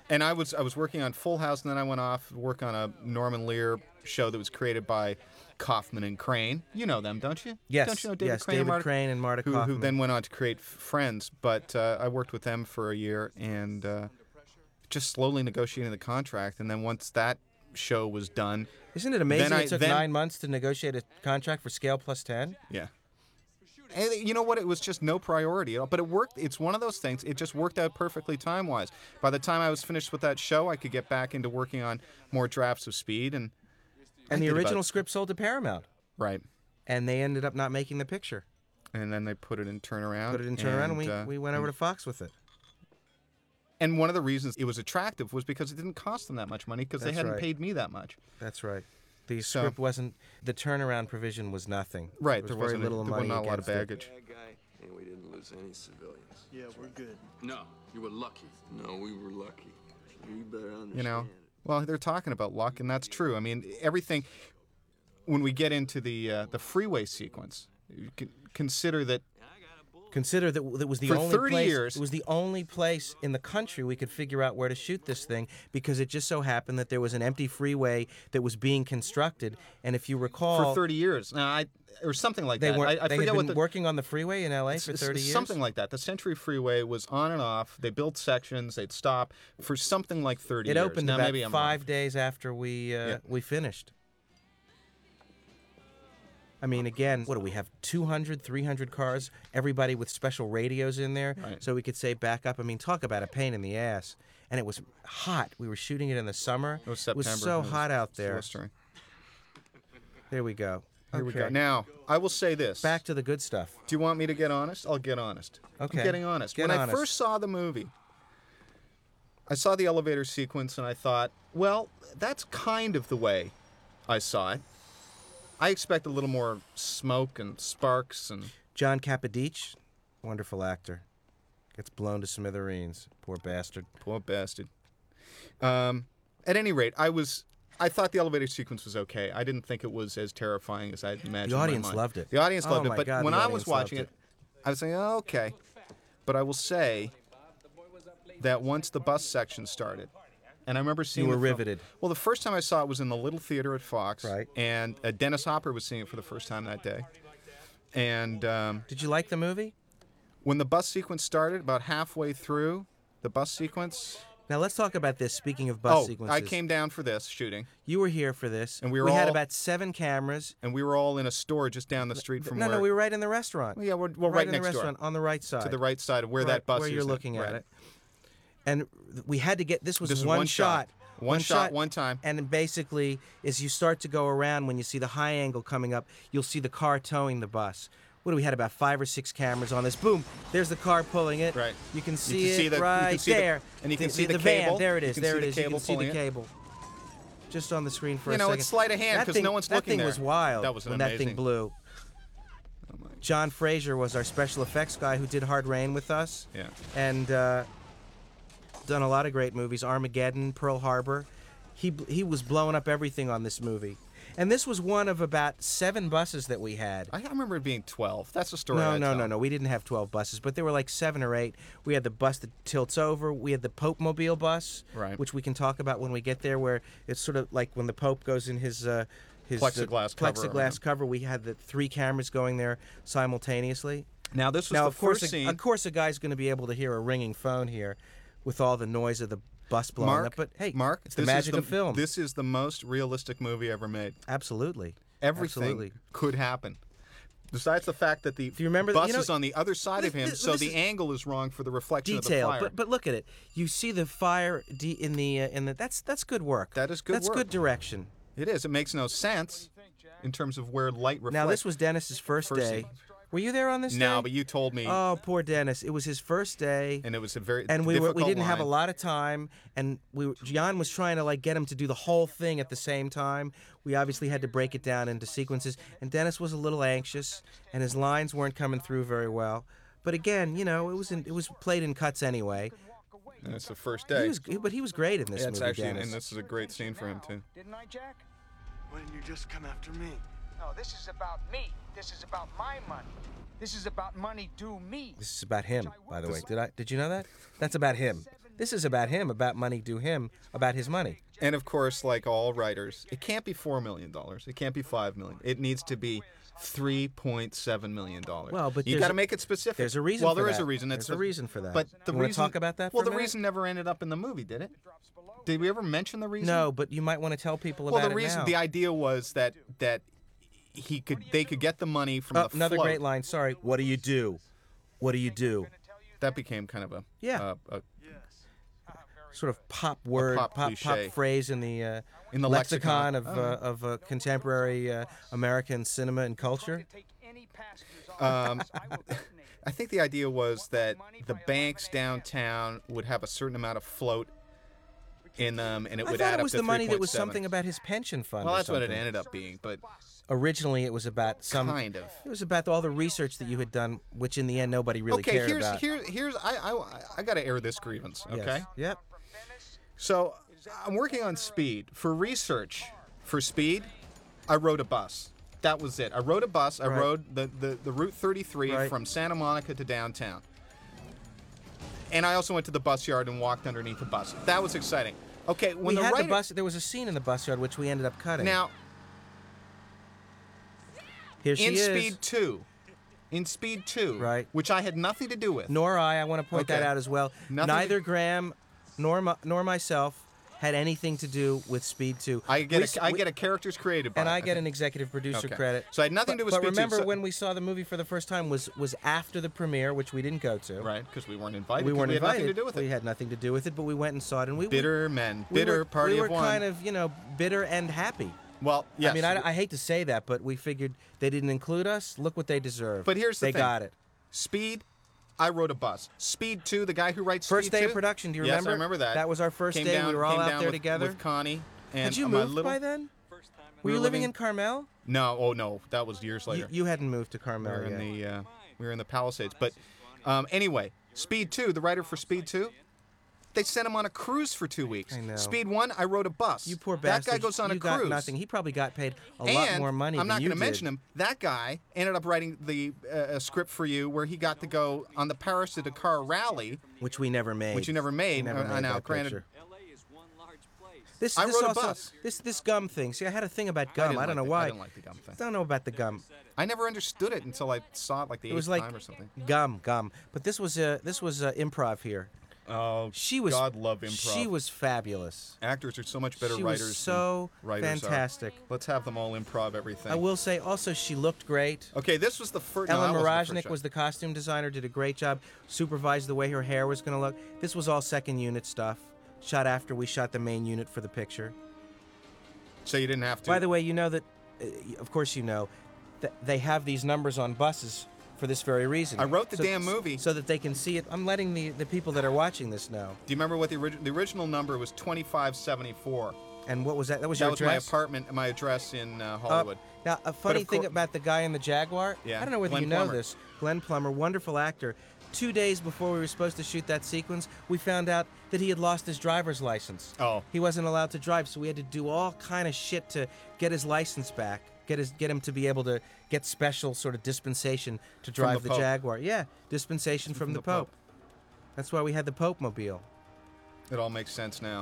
And I was I was working on Full House, and then I went off to work on a Norman Lear show that was created by Kaufman and Crane. You know them, don't you? Yes, Don't you know David yes, Crane and David Marta? Crane and Marta who, Kaufman. Who then went on to create F- Friends. But uh, I worked with them for a year and uh, just slowly negotiating the contract. And then once that show was done, Isn't it amazing Then I- it took then- nine months to negotiate a contract for Scale Plus ten? yeah. And you know what? It was just no priority at all. But it worked. It's one of those things. It just worked out perfectly time-wise. By the time I was finished with that show, I could get back into working on more drafts of Speed. And I And the did about- original script sold to Paramount, Right. and they ended up not making the picture. And then they put it in turnaround. Put it in turnaround, and we, uh, we went over to Fox with it. And one of the reasons it was attractive was because it didn't cost them that much money because they That's hadn't right. paid me that much. That's right. The So- script wasn't, the turnaround provision was nothing. Right. There There was very wasn't little there money wasn't a lot of against it. baggage. Bad guy, and we didn't lose any civilians. Yeah, we're good. No, you were lucky. No, we were lucky. You better understand. You know, well, they're talking about luck, and that's true. I mean, everything. When we get into the uh, the freeway sequence, you can consider that Consider that that was the For only thirty place, years- it was the only place in the country we could figure out where to shoot this thing, because it just so happened that there was an empty freeway that was being constructed, and if you recall, for thirty years, now I or something like they that. weren't. I, I they forget had what been the working on the freeway in L A for s- thirty years. something like that. The Century Freeway was on and off. They built sections. They'd stop for something like thirty It years. opened now, about maybe I'm five wrong. days after we uh, Yeah. we finished. I mean, again, what do we have? two hundred, three hundred cars, everybody with special radios in there, Right. so we could say back up. I mean, talk about a pain in the ass. And it was hot. We were shooting it in the summer. It was September. so It was hot out there. blistering. There we go. Here we go. Okay. Now, I will say this. Back to the good stuff. Do you want me to get honest? I'll get honest. Okay. I'm getting honest. Get when honest. I first saw the movie, I saw the elevator sequence and I thought, well, that's kind of the way I saw it. I expect a little more smoke and sparks and John Capodice, wonderful actor, gets blown to smithereens. Poor bastard. poor bastard. Um, at any rate, I was I thought the elevator sequence was okay. I didn't think it was as terrifying as I'd imagined. The in my audience mind. loved it. The audience Oh loved my it, but God, when the I was audience watching loved it, I was saying, oh, okay. But I will say that once the bus section started, and I remember seeing were the film- riveted. Well, the first time I saw it was in the little theater at Fox, Right. And uh, Dennis Hopper was seeing it for the first time that day. And um, Did you like the movie? when the bus sequence started, about halfway through the bus sequence, Now let's talk about this. Speaking of bus oh, sequences, I came down for this shooting, You were here for this, And we were We had all- about seven cameras. and we were all in a store just down the street from No, where. no, we were right in the restaurant. Well, yeah, we're, we're right, in next the restaurant door, on the right side, to the right side of where Right, that bus where is. you're then. looking at Right. it. And we had to get this was This is one, one shot. shot. One shot, one time. And then basically, as you start to go around, when you see the high angle coming up, you'll see the car towing the bus. What do we had about five or six cameras on this? Boom! There's the car pulling it. Right. You can You see can it see the- you right can see the- there. and you can see the the cable. van. There it You is. can There see it the is. You cable can see pulling the it. cable. Just on the screen for You a know, second. it's sleight of hand That 'cause thing- no one's that looking thing there. was wild. That was an when that amazing- thing blew. John Fraser was our special effects guy who did Hard Rain with us. Yeah. And uh, done a lot of great movies. Armageddon, Pearl Harbor. He he was blowing up everything on this movie. And this was one of about seven buses that we had. I remember it being twelve. That's the story. No, I no, tell. no, no. We didn't have twelve buses, but there were like seven or eight. We had the bus that tilts over. We had the Pope Mobile bus, Right. which we can talk about when we get there, where it's sort of like when the Pope goes in his uh, his Plexiglass uh, cover, plexiglass yeah. cover. We had the three cameras going there simultaneously. Now this was Now, the of course, first a, scene. of course, a guy's going to be able to hear a ringing phone here, with all the noise of the bus blowing Mark, up. But hey, Mark, it's the this magic is the, of film. This is the most realistic movie ever made. Absolutely. Everything Absolutely. could happen. Besides the fact that the Do you remember the- bus you know, is on the other side of this- him, this- so this the is- angle is wrong for the reflection Detail, of the fire. but but look at it. You see the fire de- in the uh, in the that's that's good work. That is good That's work. good direction. It is. It makes no sense in terms of where light reflects. Now this was Dennis's first, First day. scene. Were you there on this day? No, but you told me, Oh, poor Dennis. It was his first day. and it was a very and we were we difficult didn't have a line. lot of time, and we were, Jan was trying to like get him to do the whole thing at the same time. We obviously had to break it down into sequences, and Dennis was a little anxious, and his lines weren't coming through very well. But again, you know, it was in, it was played in cuts anyway. And it's the first day. He was, but he was great in this yeah, it's movie, actually, Dennis. and this is a great scene for him too. Didn't I, Jack? Why didn't you just come after me? No, this is about me. This is about my money. This is about money due me. This is about him, by the way. Did I? Did you know that? That's about him. This is about him, about money due him, about his money. And of course, like all writers, it can't be four million dollars. It can't be five million dollars. It needs to be three point seven million dollars. Well, but you there's got to a- make it specific. there's a reason Well, for there is that. a reason. There's It's a the- reason for that. But the You wanna reason. talk about that for well, a the minute? reason never ended up in the movie, did it? Did we ever mention the reason? No, but you might want to tell people Well, about the it reason, now. the idea was that that he could, they could get the money from Oh, the another float. great line. Sorry. What do you do? What do you do? That became kind of a Yeah. uh, a, Sort of pop word, pop pop, cliche. pop phrase in the, uh, In the lexicon, lexicon. of uh, of uh, contemporary uh, American cinema and culture. Um, I think the idea was that the banks downtown would have a certain amount of float in them, and it I would thought add it up was to the money that was three point seven. something about his pension fund. Well, or that's what it something. ended up being, but Originally, it was about some. kind of. It was about all the research that you had done, which in the end nobody really Okay, cared here's about. here, here's I I I got to air this grievance. Yes. Okay, Yep. so I'm working on Speed for research. For Speed, I rode a bus. That was it. I rode a bus. I Right. rode the, the, the Route thirty-three Right. from Santa Monica to downtown. And I also went to the bus yard and walked underneath the bus. That was exciting. Okay, when we the had writer, the bus. There was a scene in the bus yard which we ended up cutting. now here she in is. Speed two, in Speed two, Right. which I had nothing to do with. Nor I. I want to point that Okay. out as well. Nothing- Neither Graham nor my, nor myself had anything to do with Speed two. I get We a, s- I we- get a character's created by and it, I get think. an executive producer Okay. credit. So I had nothing but, to do with But Speed two, remember so- when we saw the movie for the first time was was after the premiere, which we didn't go to. right because we weren't invited. We 'cause weren't we had invited. nothing to do with we it. had nothing to do with it, but we went and saw it, and we we- Bitter men, we bitter were, party we were of one. kind of you know bitter and happy. well, yes. I mean, I, I hate to say that, but we figured they didn't include us. Look what they deserve. But here's the they thing. got it. Speed, I rode a bus. Speed two, the guy who writes First Speed day two, of production. Do you yes, remember? I remember that. That was our first Came day. Down, We were all came out down there with, together. with Connie. And Had you my moved little, by then? Were We you were living living- in Carmel? No, oh no, that was years You, later. you hadn't moved to we Carmel were in yet. the uh, we were in the Palisades. But um, anyway, Speed two, the writer for Speed two, they sent him on a cruise for two weeks. I know. Speed one, I rode a bus. You poor That bastard. guy goes on you a got cruise. nothing. He probably got paid a and lot more money I'm than not you gonna did. mention him. That guy ended up writing the uh, a script for you where he got to go on the Paris to Dakar rally, Which we never made. which you never made. We never uh, made now, that granted, picture. This, I this rode a also, bus. This this gum thing. See, I had a thing about gum. didn't I, don't like know the- why. I didn't like the gum thing. I don't know about the gum. I never understood it until I saw it like the It was eighth like time or something. gum, gum. But this was uh, this was uh, improv here. Oh, She was. God love improv. She was fabulous. Actors are so much better she writers. was so than writers fantastic. Are. Let's have them all improv everything. I will say also she looked great. Okay, this was the first. Ellen no, that wasn't the Moroznik first was shot. the costume designer, did a great job, supervised the way her hair was going to look. This was all second unit stuff, shot after we shot the main unit for the picture. So you didn't have to. By the way, you know that, uh, of course you know, that they have these numbers on buses for this very reason. I wrote the So- damn movie. So that they can see it. I'm letting the, the people that are watching this know. Do you remember what the original the original number was? twenty-five seventy-four. And what was that? That was That your was address? my apartment, my address in uh, Uh, Hollywood. now, a funny of thing cour- about the guy in the Jaguar, Yeah, I don't know whether Glenn you know Plummer. this, Glenn Plummer, wonderful actor. Two days before we were supposed to shoot that sequence, we found out that he had lost his driver's license. Oh. He wasn't allowed to drive, so we had to do all kind of shit to get his license back, get his get him to be able to get special sort of dispensation to drive the the, Pope. Jaguar. Yeah, dispensation from, the, Pope. That's why we had the Pope mobile. It all makes sense now.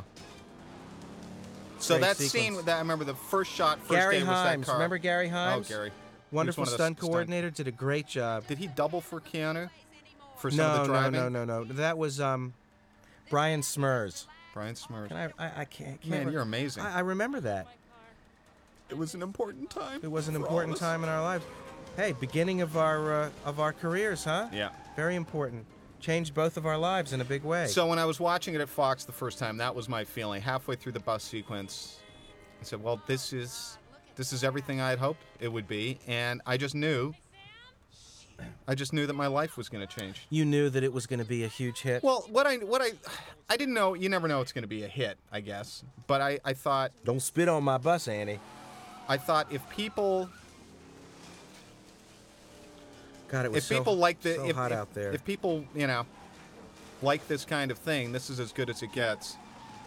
So Great that sequence. scene, that I remember the first shot, first Gary day was that Himes, car. remember Gary Himes? Oh, Gary. Wonderful He was one of the stunt stunt- coordinator, did a great job. Did he double for Keanu? For some No, of the no, driving? no, no, no. That was um, Brian Smurs. Brian Smurf. Can I, I, I can't. can't Man, re- you're amazing. I, I remember that. It was an important time. It was an for all important of us. time in our lives. Hey, beginning of our uh, of our careers, huh? Yeah. Very important. Changed both of our lives in a big way. So when I was watching it at Fox the first time, that was my feeling. Halfway through the bus sequence, I said, "Well, this is this is everything I had hoped it would be," and I just knew. I just knew that my life was going to change. you knew that it was going to be a huge hit. Well, what I what I I didn't know. You never know it's going to be a hit, I guess. But I I thought Don't spit on my bus, Annie. I thought if people God, it was if so, people like the so if, hot if, out there. if people you know like this kind of thing, this is as good as it gets.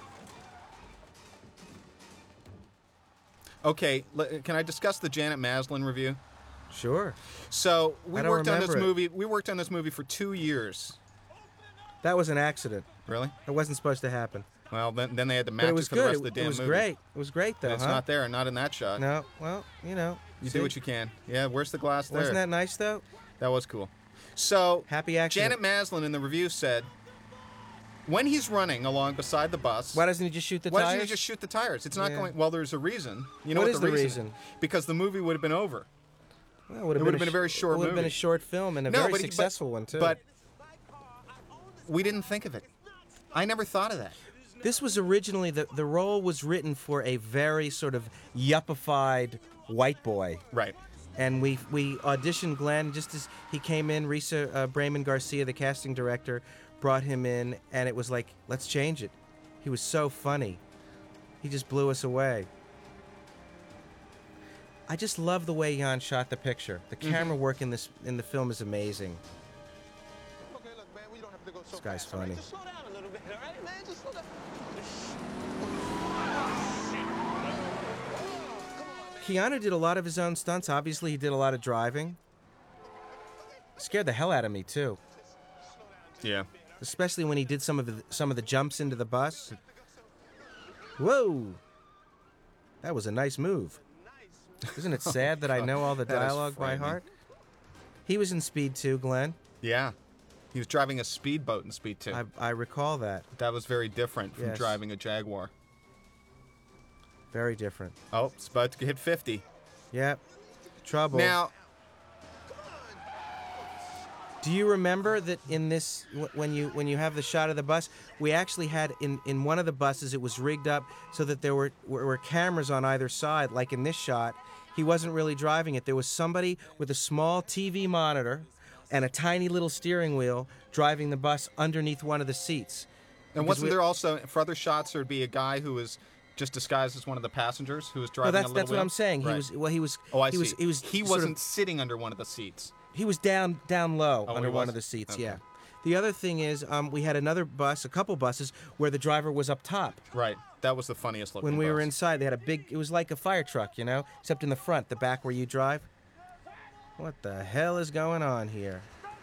Okay, le- can I discuss the Janet Maslin review? Sure. So we I don't worked on this remember it. movie. We worked on this movie for two years. That was an accident. Really? It wasn't supposed to happen. Well, then, then they had to match But it, it was for good. the rest It, of the it damn was movie. great. It was great, though, And it's huh? not there, not in that shot. No, well, you know. You see? do what you can. Yeah, where's the glass there? Wasn't that nice, though? That was cool. So, Happy accident. Janet Maslin in the review said, when he's running along beside the bus, Why doesn't he just shoot the why tires? doesn't he just shoot the tires? It's not Yeah. going. Well, there's a reason. You know What what, is the, the reason? reason? Because the movie would have been over. Well, it would It have would've been, been a very short It would have been a movie. short film and a no, very but he- but- successful one, too. But we didn't think of it. I never thought of that. This was originally, the, the role was written for a very sort of yuppified white boy. Right. And we we auditioned Glenn just as he came in. Risa uh, Brayman Garcia, the casting director, brought him in, and it was like, let's change it. He was so funny. He just blew us away. I just love the way Jan shot the picture. The camera work in this in the film is amazing. This guy's funny. Keanu did a lot of his own stunts. Obviously, he did a lot of driving. Scared the hell out of me too, Yeah. especially when he did some of the some of the jumps into the bus. Whoa, that was a nice move. Isn't it sad that I know all the That is dialogue by frightening. heart? He was in Speed two, Glenn. Yeah. He was driving a speedboat in Speed two. I, I recall that. That was very different from Yes. driving a Jaguar. Very different. Oh, it's about to hit fifty. Yep. Trouble. Now, do you remember that in this, wh- when you when you have the shot of the bus, we actually had in, in one of the buses, it was rigged up so that there were, were were cameras on either side. Like in this shot, he wasn't really driving it. There was somebody with a small T V monitor and a tiny little steering wheel driving the bus underneath one of the seats. and Because wasn't we- there also, for other shots, there would be a guy who was just disguised as one of the passengers who was No, driving that's a little that's what wheel? I'm saying. He Right. was well. He was. Oh, I he see. was. He was. He sort wasn't of- sitting under one of the seats. He was down down low Oh, under he one was? of the seats. Okay. Yeah. The other thing is, um, we had another bus, a couple buses, where the driver was up top. Right. That was the funniest looking When we were bus. inside, they had a big. It was like a fire truck, you know, except in the front, the back where you drive. What the hell is going on here?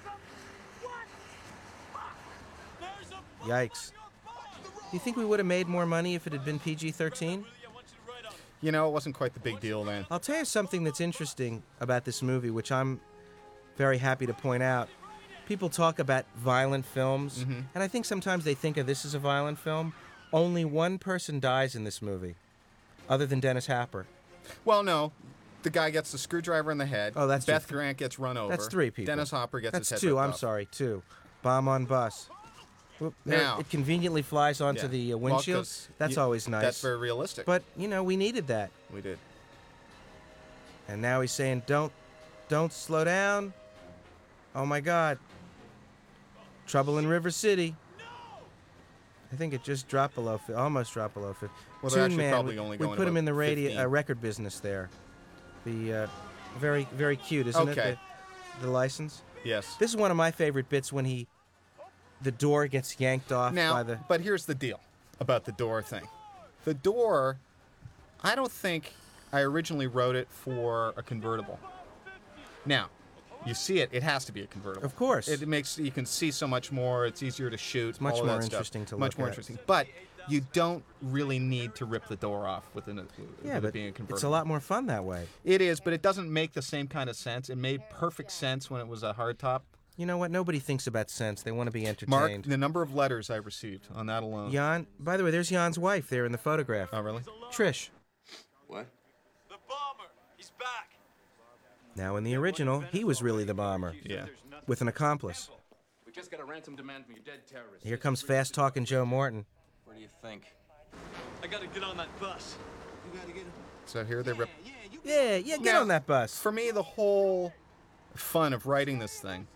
Yikes! Do you think we would have made more money if it had been P G thirteen? You know, it wasn't quite the big deal then. I'll tell you something that's interesting about this movie, which I'm very happy to point out. People talk about violent films, Mm-hmm. and I think sometimes they think of this as a violent film. Only one person dies in this movie, other than Dennis Hopper. Well, no. The guy gets the screwdriver in the head. Oh, that's Beth two. Grant gets run over. That's three people. Dennis Hopper gets That's his head two. ripped I'm off. sorry, two. Bomb on bus. Whoop, there- Now- it conveniently flies onto Yeah. the uh, Well, windshield. 'cause that's you- always nice. That's very realistic. But you know, we needed that. we did. And now he's saying, "Don't, don't slow down." Oh my God! Trouble in River City. I think it just dropped below, fi- almost dropped below fifty. Well, they're Toon actually Man, probably we, only we going put him about in the radio fifteen. uh, record business there. The uh, very, very cute, isn't Okay. it? The, the license. Yes. This is one of my favorite bits when he, the door gets yanked off Now, by the. but here's the deal about the door thing. The door, I don't think I originally wrote it for a convertible. Now, you see it, it has to be a convertible. Of course. It makes, you can see so much more, it's easier to shoot. It's much all of more that stuff. interesting to Much look more at. interesting. But you don't really need to rip the door off within it, Yeah, with but it being a convertible. it's a lot more fun that way. It is, but it doesn't make the same kind of sense. It made perfect sense when it was a hardtop. You know what? Nobody thinks about sense. They want to be Mark, entertained. the number of letters I received on that alone. Jan, by the way, there's Jan's wife there in the photograph. Oh, really? Trish. What? The bomber. He's back. Now, in the original, he was really the bomber, Yeah. with an accomplice. We just got a ransom demand from your dead terrorists. Here comes fast-talking Joe Morton. What do you think? I gotta get on that bus. So here they rip. Yeah, yeah, get Now, on that bus. For me, the whole fun of writing this thing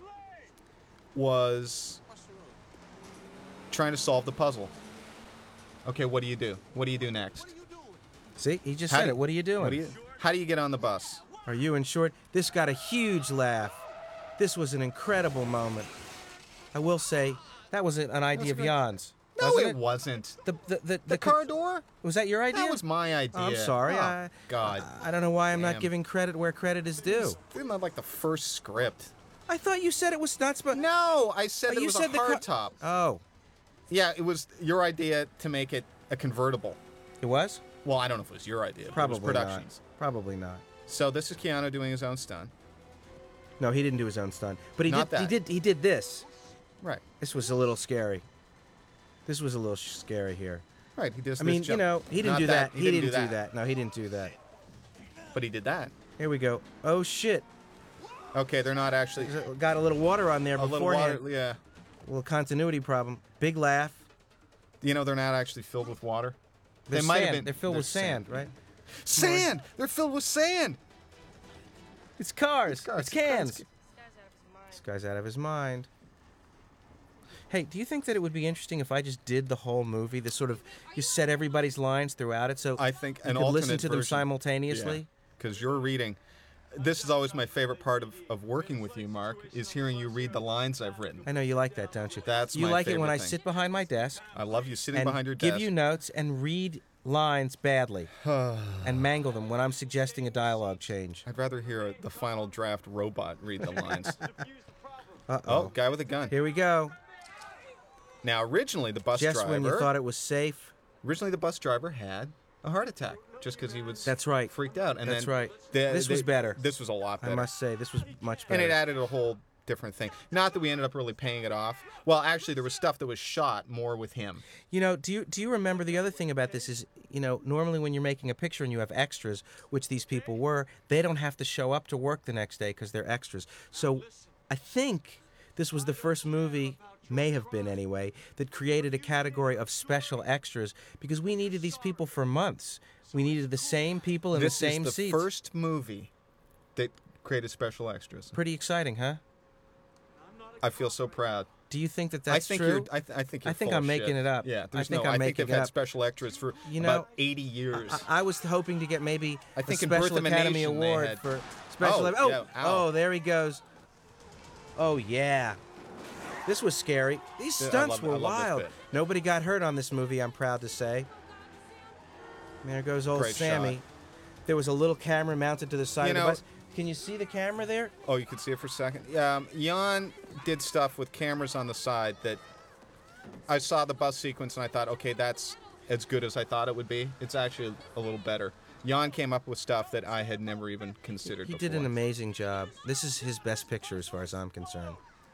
was trying to solve the puzzle. Okay, what do you do? What do you do next? See, he just How said do- it. What are you doing? What do you, how do you get on the bus? Are you in short? This got a huge laugh. This was an incredible moment. I will say, that was an idea of good. Jan's. No, wasn't it wasn't. The, the, the, the, The car door? Was that your idea? That was my idea. I'm sorry. Oh, I, God. I don't know why I'm not Damn. giving credit where credit is due. Isn't that like the first script? I thought you said it was not supposed. No, I said Oh, that it you was said a the car- hard top. Oh, Yeah, it was your idea to make it a convertible. It was? Well, I don't know if it was your idea. But Probably it was productions. not. Probably not. So this is Keanu doing his own stunt. No, he didn't do his own stunt. But he Not did. He that. did. He did this. Right. This was a little scary. This was a little sh- scary here. Right. He does. I this mean, you jump. know, he didn't Not do that. He, He, didn't, didn't do, that. No, he didn't do that. But he did that. Here we go. Oh shit! Okay, they're not actually. Got a little water on there A little beforehand. water. Yeah. A little continuity problem. Big laugh. You know, they're not actually filled with water. They're they might have sand. been. They're filled they're with sand, right? Sand. They're filled with sand. It's cars. It's, cars, it's cans. cars. This guy's out of his mind. Hey, do you think that it would be interesting if I just did the whole movie? This sort of, you said everybody's lines throughout it, so I think you an could listen alternate to them version. simultaneously. Because you're reading. This is always my favorite part of, of working with you, Mark, is hearing you read the lines I've written. I know you like that, don't you? That's you my like it when favorite I thing. sit behind my desk I love you sitting and behind your give desk. you notes and read lines badly and mangle them when I'm suggesting a dialogue change. I'd rather hear the final draft robot read the lines. Uh-oh. Oh, guy with a gun. Here we go. Now, originally the bus Just driver. when you thought it was safe. Originally the bus driver had a heart attack just because he was. That's right. Freaked out, and That's then right. the- This they- was better. This was a lot better. I must say, this was much and better. it added a whole different thing. Not that we ended up really paying it off. Well, actually, there was stuff that was shot more with him. You know, do you do you remember the other thing about this is, you know, normally when you're making a picture and you have extras, which these people were, they don't have to show up to work the next day because they're extras. So I think this was the first movie, may have been anyway, that created a category of special extras because we needed these people for months. We needed the same people in this the same is the seats. first movie that created special extras. Pretty exciting, huh? I feel so proud. Do you think that that's I think true? you're. I, th- I think you're I think full I'm of making shit. it up. Yeah, I there's think no. I'm I making think it they've had up. special extras for You know, about eighty years. I, I was hoping to get maybe I think a in Birth special of a Academy Nation they Award had- for special. Oh, oh, yeah, ow. oh, there he goes. Oh yeah, this was scary. These Yeah, I stunts love- were I love this wild. bit. Nobody got hurt on this movie. I'm proud to say. There goes old Great Sammy. shot. There was a little camera mounted to the side You of know- the bus. Can you see the camera there? Oh, you could see it for a second. Yeah, um, Jan did stuff with cameras on the side that I saw the bus sequence and I thought, okay, that's as good as I thought it would be. It's actually a little better. Jan came up with stuff that I had never even considered He before. did an amazing job. This is his best picture as far as I'm concerned.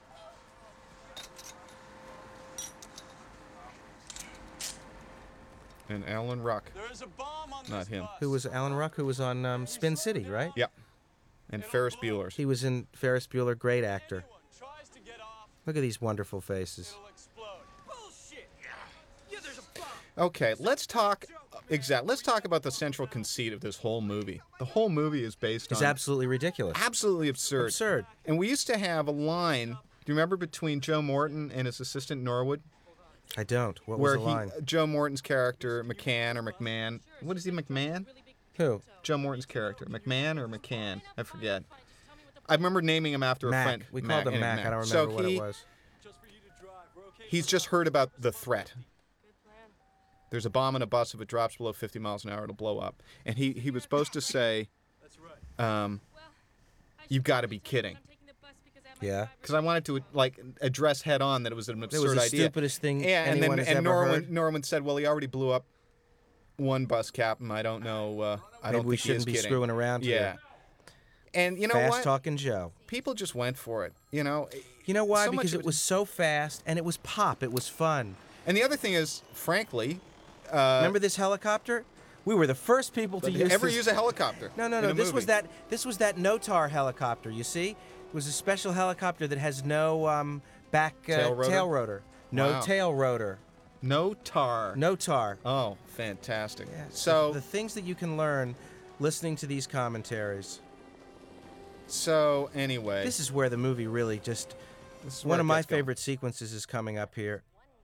And Alan Ruck, There is a bomb on not this him. bus. Who was Alan Ruck? Who was on um, Spin City, right? Yep. And Ferris Bueller's. He was in Ferris Bueller. Great actor. Anyone tries to get off, Look at these wonderful faces. it'll explode. Bullshit. Yeah, there's a bomb. Okay, let's talk. Exact. Let's talk about the central conceit of this whole movie. The whole movie is based It's on absolutely ridiculous. absolutely absurd. Absurd. And we used to have a line. Do you remember between Joe Morton and his assistant Norwood? I don't. What where was the he, line? Joe Morton's character, McCann or McMahon. What is he, McMahon? Who? Joe Morton's character, McMahon or McCann? I forget. I remember naming him after a Mac. friend. We called him and Mac. I don't remember so what he, it was. Just for you to drive. We're okay. He's just heard about the threat. There's a bomb in a bus. If it drops below fifty miles an hour, it'll blow up. And he, he was supposed to say, That's right. um, "You've got to be kidding." Yeah. Because I wanted to like address head on that it was an absurd It was the idea. stupidest thing Yeah, and anyone then has and ever Norman heard. Norman said, "Well, he already blew up one bus, Captain. I don't know. Uh, I Maybe don't we think he is shouldn't be kidding." screwing around Yeah. here. And you know Fast what? talking Joe. People just went for it. You know. You know why? So much because of it was so fast and it was pop. It was fun. And the other thing is, frankly, uh, Remember this helicopter? We were the first people to did use they ever this. use a helicopter? No, no, in no. a This was movie? that. This was that Notar helicopter. You see, it was a special helicopter that has no um, back uh, Tail rotor? tail rotor. No Wow. tail rotor. No tar. Notar. Oh, fantastic. Yeah, So, the things that you can learn listening to these commentaries. so anyway, This is where the movie really just. this is One where of it my gets going. favorite sequences is coming up here.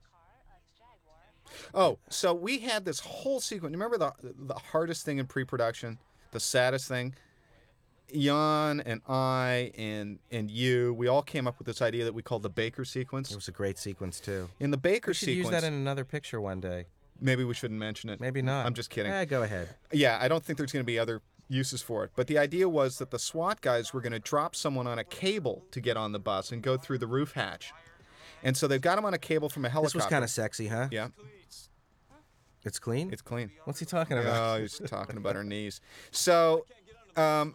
Oh, so we had this whole sequence. Remember the the hardest thing in pre-production, the saddest thing. Jan and I and and you, we all came up with this idea that we called the Baker sequence. It was a great sequence too. In the Baker We should sequence, use that in another picture one day. maybe we shouldn't mention it. Maybe not. I'm just kidding. Eh, go ahead. Yeah, I don't think there's going to be other uses for it. But the idea was that the SWAT guys were going to drop someone on a cable to get on the bus and go through the roof hatch. And so they've got him on a cable from a This helicopter. was kind of sexy, huh? Yeah, It's clean? it's clean. What's he talking about? Oh, he's talking about her knees. So, um,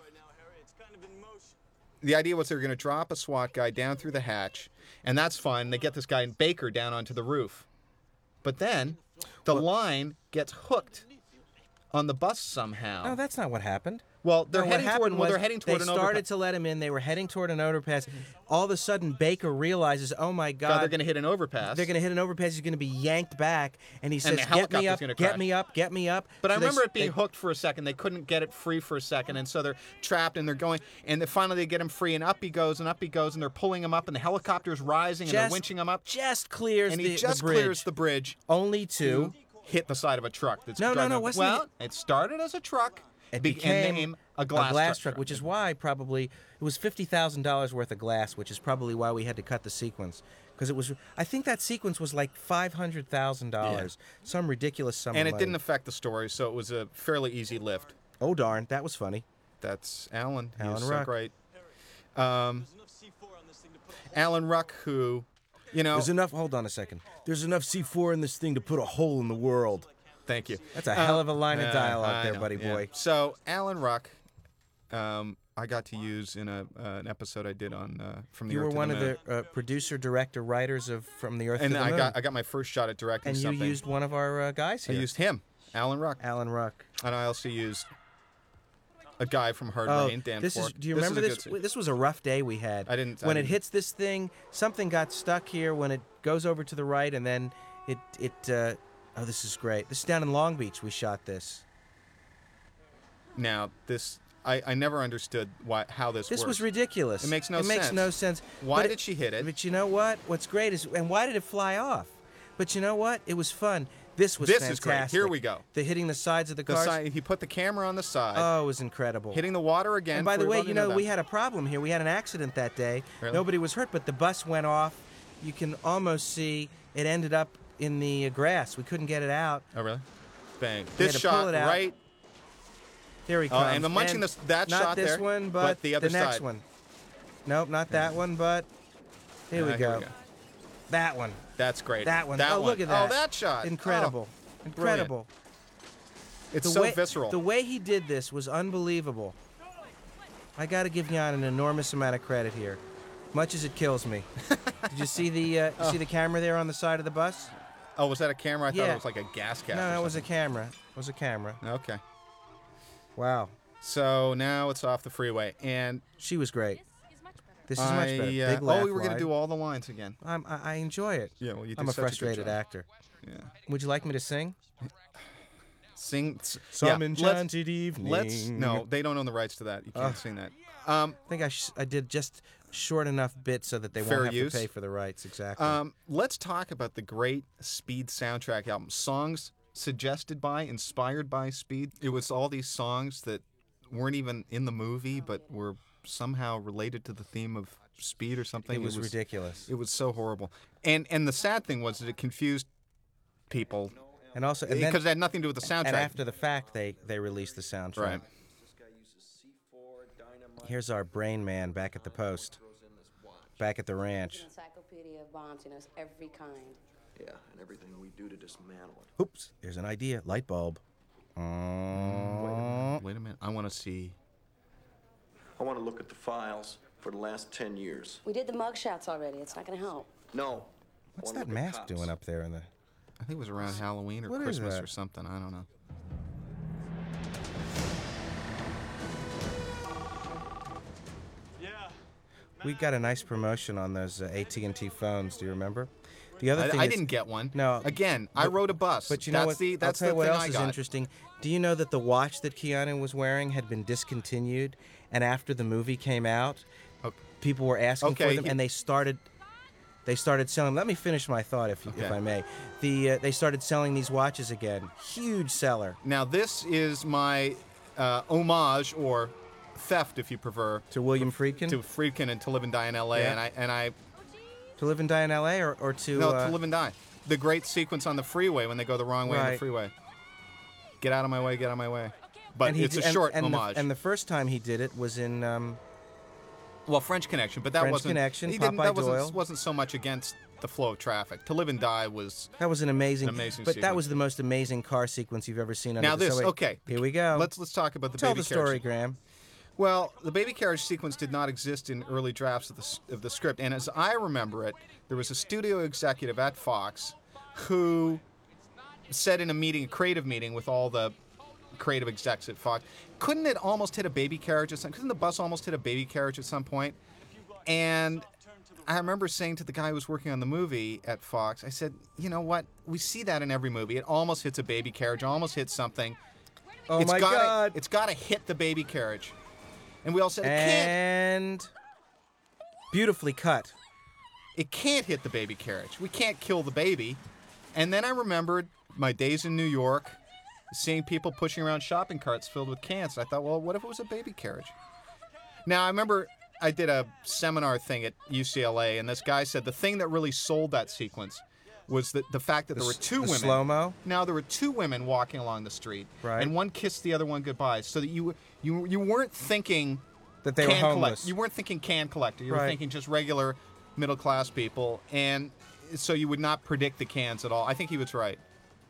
the idea was they were going to drop a SWAT guy down through the hatch, and that's fine. They get this guy Baker down onto the roof. But then the line gets hooked on the bus somehow. No, that's not what happened. Well, they're No, what heading toward. happened Well, they're was heading toward they an started overpass. to let him in. They were heading toward an overpass. All of a sudden, Baker realizes, oh my God, God, they're going to hit an overpass. they're going to hit an overpass. He's going to be yanked back, and he says, the "Get helicopter's me up, gonna get crash. me up, get me up." But I So they remember s- it being they- hooked for a second. They couldn't get it free for a second, and so they're trapped and they're going. And then finally they get him free, and up he goes, and up he goes, and they're pulling him up, and the helicopter's rising, and Just- they're winching him up. Just clears And the, he just the bridge. clears the bridge Only to two. hit the side of a truck. That's No, no, driving no, up- wasn't Well, it- it started as a truck. It be- became and name a glass, truck, which is why probably it was fifty thousand dollars worth of glass, which is probably why we had to cut the sequence. Because it was, I think that sequence was like five hundred thousand dollars, some ridiculous sum. And of it money. didn't affect the story, so it was a fairly easy lift. Oh darn, that was funny. That's Alan. He Alan was so Ruck. great. Um, Alan Ruck, who, you know, There's enough. Hold on a second. There's enough C four in this thing to put a hole in the world. thank you. That's a hell of a line Yeah, of dialogue I there, know, buddy yeah. boy. So Alan Ruck, um, I got to use in a uh, an episode I did on uh, from the You Earth were to one the of Moon. the uh, producer, director, writers of From the Earth and to the I Moon. got I got my first shot at directing and you something. used one of our uh, guys I here. used him, Alan Ruck, Alan Ruck. and I also used a guy from Hard Oh, Rain, Dan this is. Fork. Do you This remember is a this? good scene. This was a rough day we had. I didn't- I When it didn't- hits this thing, something got stuck here. When it goes over to the right, and then it it. Uh, oh, this is great. This is down in Long Beach. We shot this. Now this, I, I never understood why how this. This works. was ridiculous. It makes no It makes sense. no sense. Why But did she hit it? But you know what? What's great is, and why did it fly off? But you know what? It was fun. This was This fantastic. is great. Here we go. The hitting the sides of the The cars. side, he put the camera on the side, Oh, it was incredible. hitting the water again. And by for the way, everyone you to know, that. we had a problem here. We had an accident that day. Really? Nobody was hurt, but the bus went off. You can almost see it ended up in the uh, grass. We couldn't get it out. Oh really? Bang! We This had to pull shot it out. right. Here he Oh, comes. and I'm munching this- that not shot this there, one, but, but the other next side. one. Nope, not that one, but here, Uh, we, go. That one. That's great. That one. That oh, one. look at that. Oh, that shot. Incredible. Oh, Incredible. It's The so way, visceral. The way he did this was unbelievable. I got to give Jan an enormous amount of credit here, much as it kills me. Did you see the uh, you see the camera there on the side of the bus? Oh, was that a camera? I thought Yeah. it was like a gas cap. No, or no, it was a something. camera. It was a camera. Okay. Wow, So now it's off the freeway, and she was great. This is I, much better. uh, Big laugh oh, we were line. gonna do all the lines again. I'm, I, I enjoy it. Yeah, well, you did I'm a such a good frustrated job. actor. Yeah. Would you like me to sing? Sing. s- Some yeah, enchanted let's, evening. Let's. No, they don't own the rights to that. You can't Ugh. sing that. Um, I think I, sh- I did just short enough bits so that they Fair won't have use. to pay for the rights. Exactly. um, let's talk about the great Speed soundtrack album. Songs suggested by, inspired by Speed. It was all these songs that weren't even in the movie, but were somehow related to the theme of Speed or something. it was ridiculous. It was so horrible. And and the sad thing was that it confused people And also, and then, because it had nothing to do with the soundtrack. and after the fact, they they released the soundtrack. Right. Here's our brain man back at the post, back at the ranch. Encyclopedia of bombs, you know, every kind. Yeah, and everything we do to dismantle it. Oops, there's an idea. Light bulb. Uh, Wait a minute. I want to see. I want to look at the files for the last ten years. We did the mugshots already. It's not going to help. No. What's I wanna that look at mask cops. doing up there in the? I think it was around Halloween or What is Christmas that? or something. I don't know. We got a nice promotion on those uh, A T and T phones. Do you remember? The other I, thing I is- didn't get one. No. Again, I But- rode a bus. But you know that's what? The, that's I'll tell the you what thing else I is got. interesting. Do you know that the watch that Keanu was wearing had been discontinued, and after the movie came out, Okay. people were asking Okay, for them, he- and they started. They started selling. Let me finish my thought, if you, if Okay. I may. The uh, they started selling these watches again. Huge seller. Now this is my uh, homage or theft, if you prefer, To William Friedkin? to Friedkin and To Live and Die in L A. Yeah. And I and I To Live and Die in L A, or, or to no uh, To Live and Die. The great sequence on the freeway when they go the wrong way on the Right. freeway. Get out of my way! Get out of my way! But and he it's a did- and- short and the- homage. and the first time he did it was in um, well, French Connection, but that French wasn't Connection, He didn't, Popeye that wasn't, Doyle. wasn't so much against the flow of traffic. To Live and Die was That was an amazing, An amazing but that sequence. was the most amazing car sequence you've ever seen. Under now the, this. so wait, okay, here we go. Let's let's talk about the Tell baby the story, carriage. Graham. Well, the baby carriage sequence did not exist in early drafts of the s- of the script, and as I remember it, there was a studio executive at Fox who said in a meeting, a creative meeting with all the creative execs at Fox, couldn't it almost hit a baby carriage at some? Couldn't the bus almost hit a baby carriage at some point? And I remember saying to the guy who was working on the movie at Fox, I said, you know what? We see that in every movie. It almost hits a baby carriage, almost hits something. Oh it's my gotta, God! It's got to hit the baby carriage. And we all said, it can't. And beautifully cut. It can't hit the baby carriage. We can't kill the baby. And then I remembered my days in New York, seeing people pushing around shopping carts filled with cans. I thought, well, what if it was a baby carriage? Now, I remember I did a seminar thing at U C L A, and this guy said the thing that really sold that sequence was the, the fact that The there were s- two the women. slow-mo? Now, there were two women walking along the street, Right. and one kissed the other one goodbye, so that you you you weren't thinking That they were can collect- homeless. You weren't thinking can collector. You were Right. thinking just regular middle class people, and so you would not predict the cans at all. I think he was right.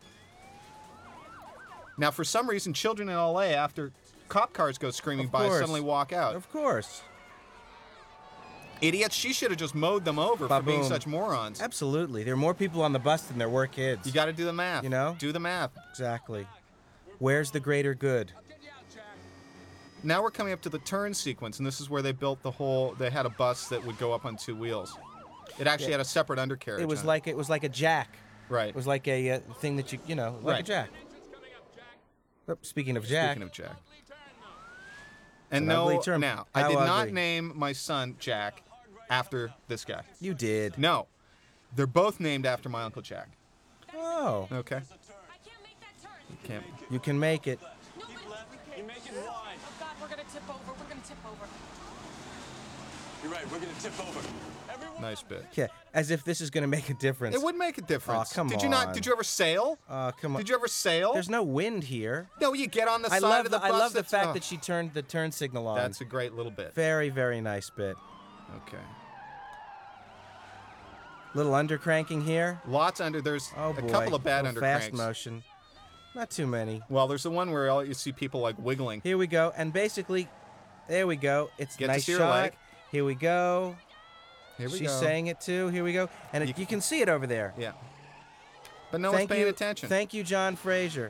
Now, for some reason, children in L A, after cop cars go screaming Of by, course. suddenly walk out. Of course. Idiots! She should have just mowed them over for being Ba-boom. such morons. Absolutely. There are more people on the bus than there were kids. You got to do the math. You know? do the math. Exactly. Where's the greater good? Now we're coming up to the turn sequence, and this is where they built the whole. They had a bus that would go up on two wheels. It actually Yeah. had a separate undercarriage. It was on like it was like a jack. right. It was like a uh, thing that you you know like a Right. jack. Oh, speaking of Jack, Speaking of Jack. And an no, ugly term. now I How did not ugly? name my son Jack after this guy. you did. No, they're both named after my uncle Jack. Oh, Okay. You can't. you can make it. You make it wide. Oh God, we're gonna tip over. We're gonna tip over. You're right, we're gonna tip over. Everyone. Nice bit. Yeah, as if this is going to make a difference. It would make a difference. Aw, come did you not? on. Did you ever sail? Uh, come on. Did you ever sail? There's no wind here. No, you get on the I side love of the the, I bus. love the that's- fact oh, that she turned the turn signal on. That's a great little bit. very very nice bit. Okay. Little undercranking here. Lots under. There's Oh a boy. couple of bad Little undercranks. fast motion. Not too many. Well, there's the one where all you see people like wiggling. Here we go, and basically, there we go. It's Get to nice see her shot. leg. Here we go. Here we She's go. saying it too. Here we go, and it, You- you can see it over there. Yeah. But no Thank one's paying you, attention. Thank you, John Fraser.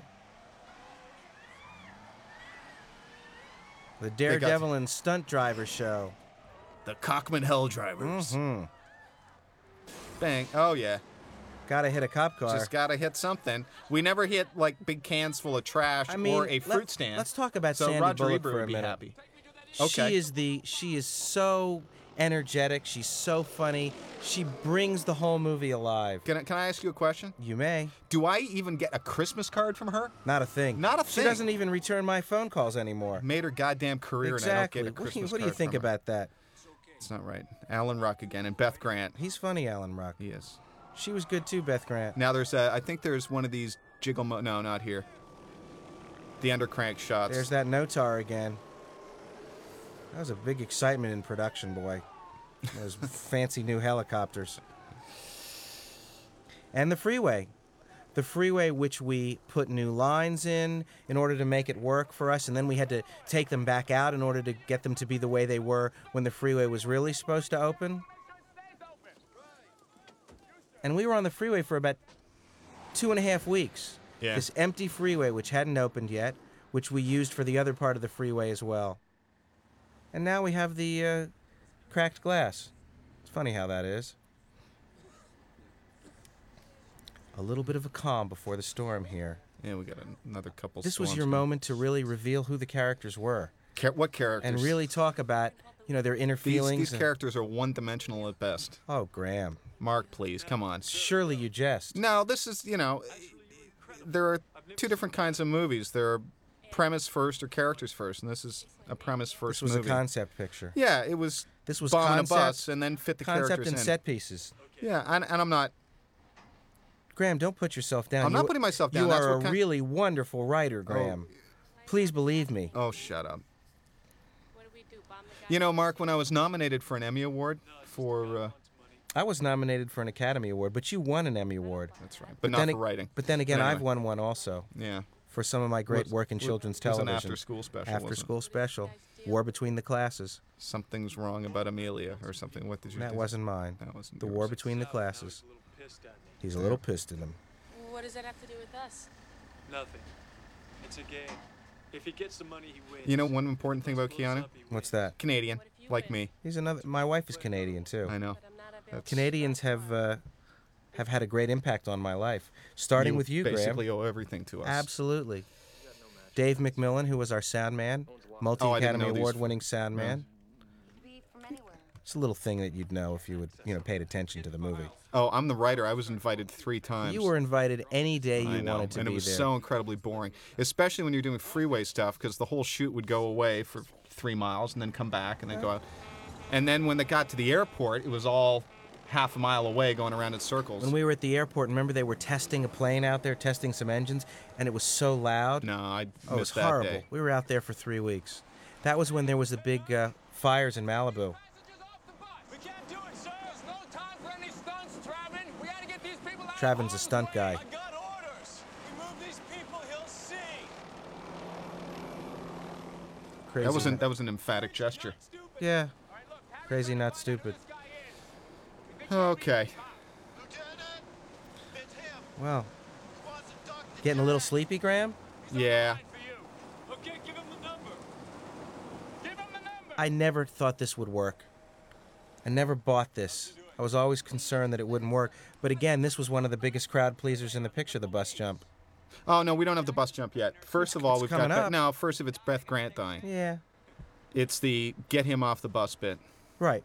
The Daredevil and Stunt Driver Show. The Cockman Hell Drivers. Hmm. Bang. Oh, yeah. Gotta hit a cop car. Just gotta hit something. We never hit like big cans full of trash I mean, or a fruit let, stand. Let's talk about so Sandy Roger Bullock Ebert for a would be minute. happy. Okay. She is the. She is so energetic. She's so funny. She brings the whole movie alive. Can I, can I ask you a question? You may. Do I even get a Christmas card from her? Not a thing. Not a She thing. doesn't even return my phone calls anymore. Made her goddamn career Exactly. and I don't get a What do you, Christmas what do you card think from her. about that? It's not right. Alan Ruck again and Beth Grant. He's funny, Alan Ruck. He is. She was good too, Beth Grant. Now there's a, I think there's one of these jiggle mo- no, not here. The undercrank shots. There's that Notar again. That was a big excitement in production, boy. Those fancy new helicopters. And the freeway. The freeway which we put new lines in in order to make it work for us, and then we had to take them back out in order to get them to be the way they were when the freeway was really supposed to open. And we were on the freeway for about two and a half weeks. Yeah. This empty freeway which hadn't opened yet, which we used for the other part of the freeway as well. And now we have the uh, cracked glass. It's funny how that is. A little bit of a calm before the storm here. Yeah, we got another couple. This was storms your coming. moment to really reveal who the characters were. Char- what characters? And really talk about, you know, their inner these, feelings. these and- characters are one-dimensional at best. Oh, Graham. Mark, please, come on. Surely you jest. No, this is, you know, there are two different kinds of movies. There are premise first or characters first, and this is a premise first This was movie. a concept picture. Yeah, it was. This was bombing concept, a bus and then fit the concept characters and in. set pieces. Yeah, and, and I'm not. Graham, don't put yourself down. I'm You- not putting myself down. You That's are what a kind- really wonderful writer, Graham. Please believe me. Oh, shut up. What do we do? Bomb the guy? You know, Mark, when I was nominated for an Emmy Award for uh, I was nominated for an Academy Award, but you won an Emmy Award. That's right, but, then not ag- for writing. But then again, Anyway. I've won one also. Yeah. For some of my great Was- work in was- children's was an television. after-school special, wasn't it? After-school special. War Between the Classes. Something's wrong about Amelia or something. What did you That do? wasn't mine. That wasn't The yours. War Between the Classes. He's a little pissed at him. What does that have to do with us? Nothing. It's a game. If he gets the money, he wins. You know one important thing about Keanu? What's that? Canadian, like me. He's another. My wife is Canadian too. I know. That's- Canadians have uh, have had a great impact on my life, starting with you, Graham. basically owe everything to us. Absolutely. Dave McMillan, who was our sound man, Oh, I didn't multi-Academy know these- Award-winning sound man. It's a little thing that you'd know if you would, you know, paid attention to the movie. Oh, I'm the writer. I was invited three times. You were invited any day you I know, wanted to and be it was there. so incredibly boring, especially when you're doing freeway stuff, because the whole shoot would go away for three miles and then come back and then go out. And then when they got to the airport, it was all half a mile away, going around in circles. When we were at the airport, remember they were testing a plane out there, testing some engines, and it was so loud. No, I oh, it was missed that horrible. day. We were out there for three weeks. That was when there was the big uh, fires in Malibu. We can't do it, sir. There's no time for any stunts, Travin. We gotta get these people out. Travin's a stunt guy. I got orders. We move these people, he'll see. Crazy. That wasn't that was an emphatic gesture. Yeah. Crazy, not stupid. Okay. Well, getting a little sleepy, Graham? Yeah. Okay, give him the number. Give him the number. I never thought this would work. I never bought this. I was always concerned that it wouldn't work. But again, this was one of the biggest crowd pleasers in the picture, the bus jump. Oh no, we don't have the bus jump yet. First of all, It's we've got coming that. up. No, first of it's Beth Grant dying. Yeah. It's the get him off the bus bit. Right.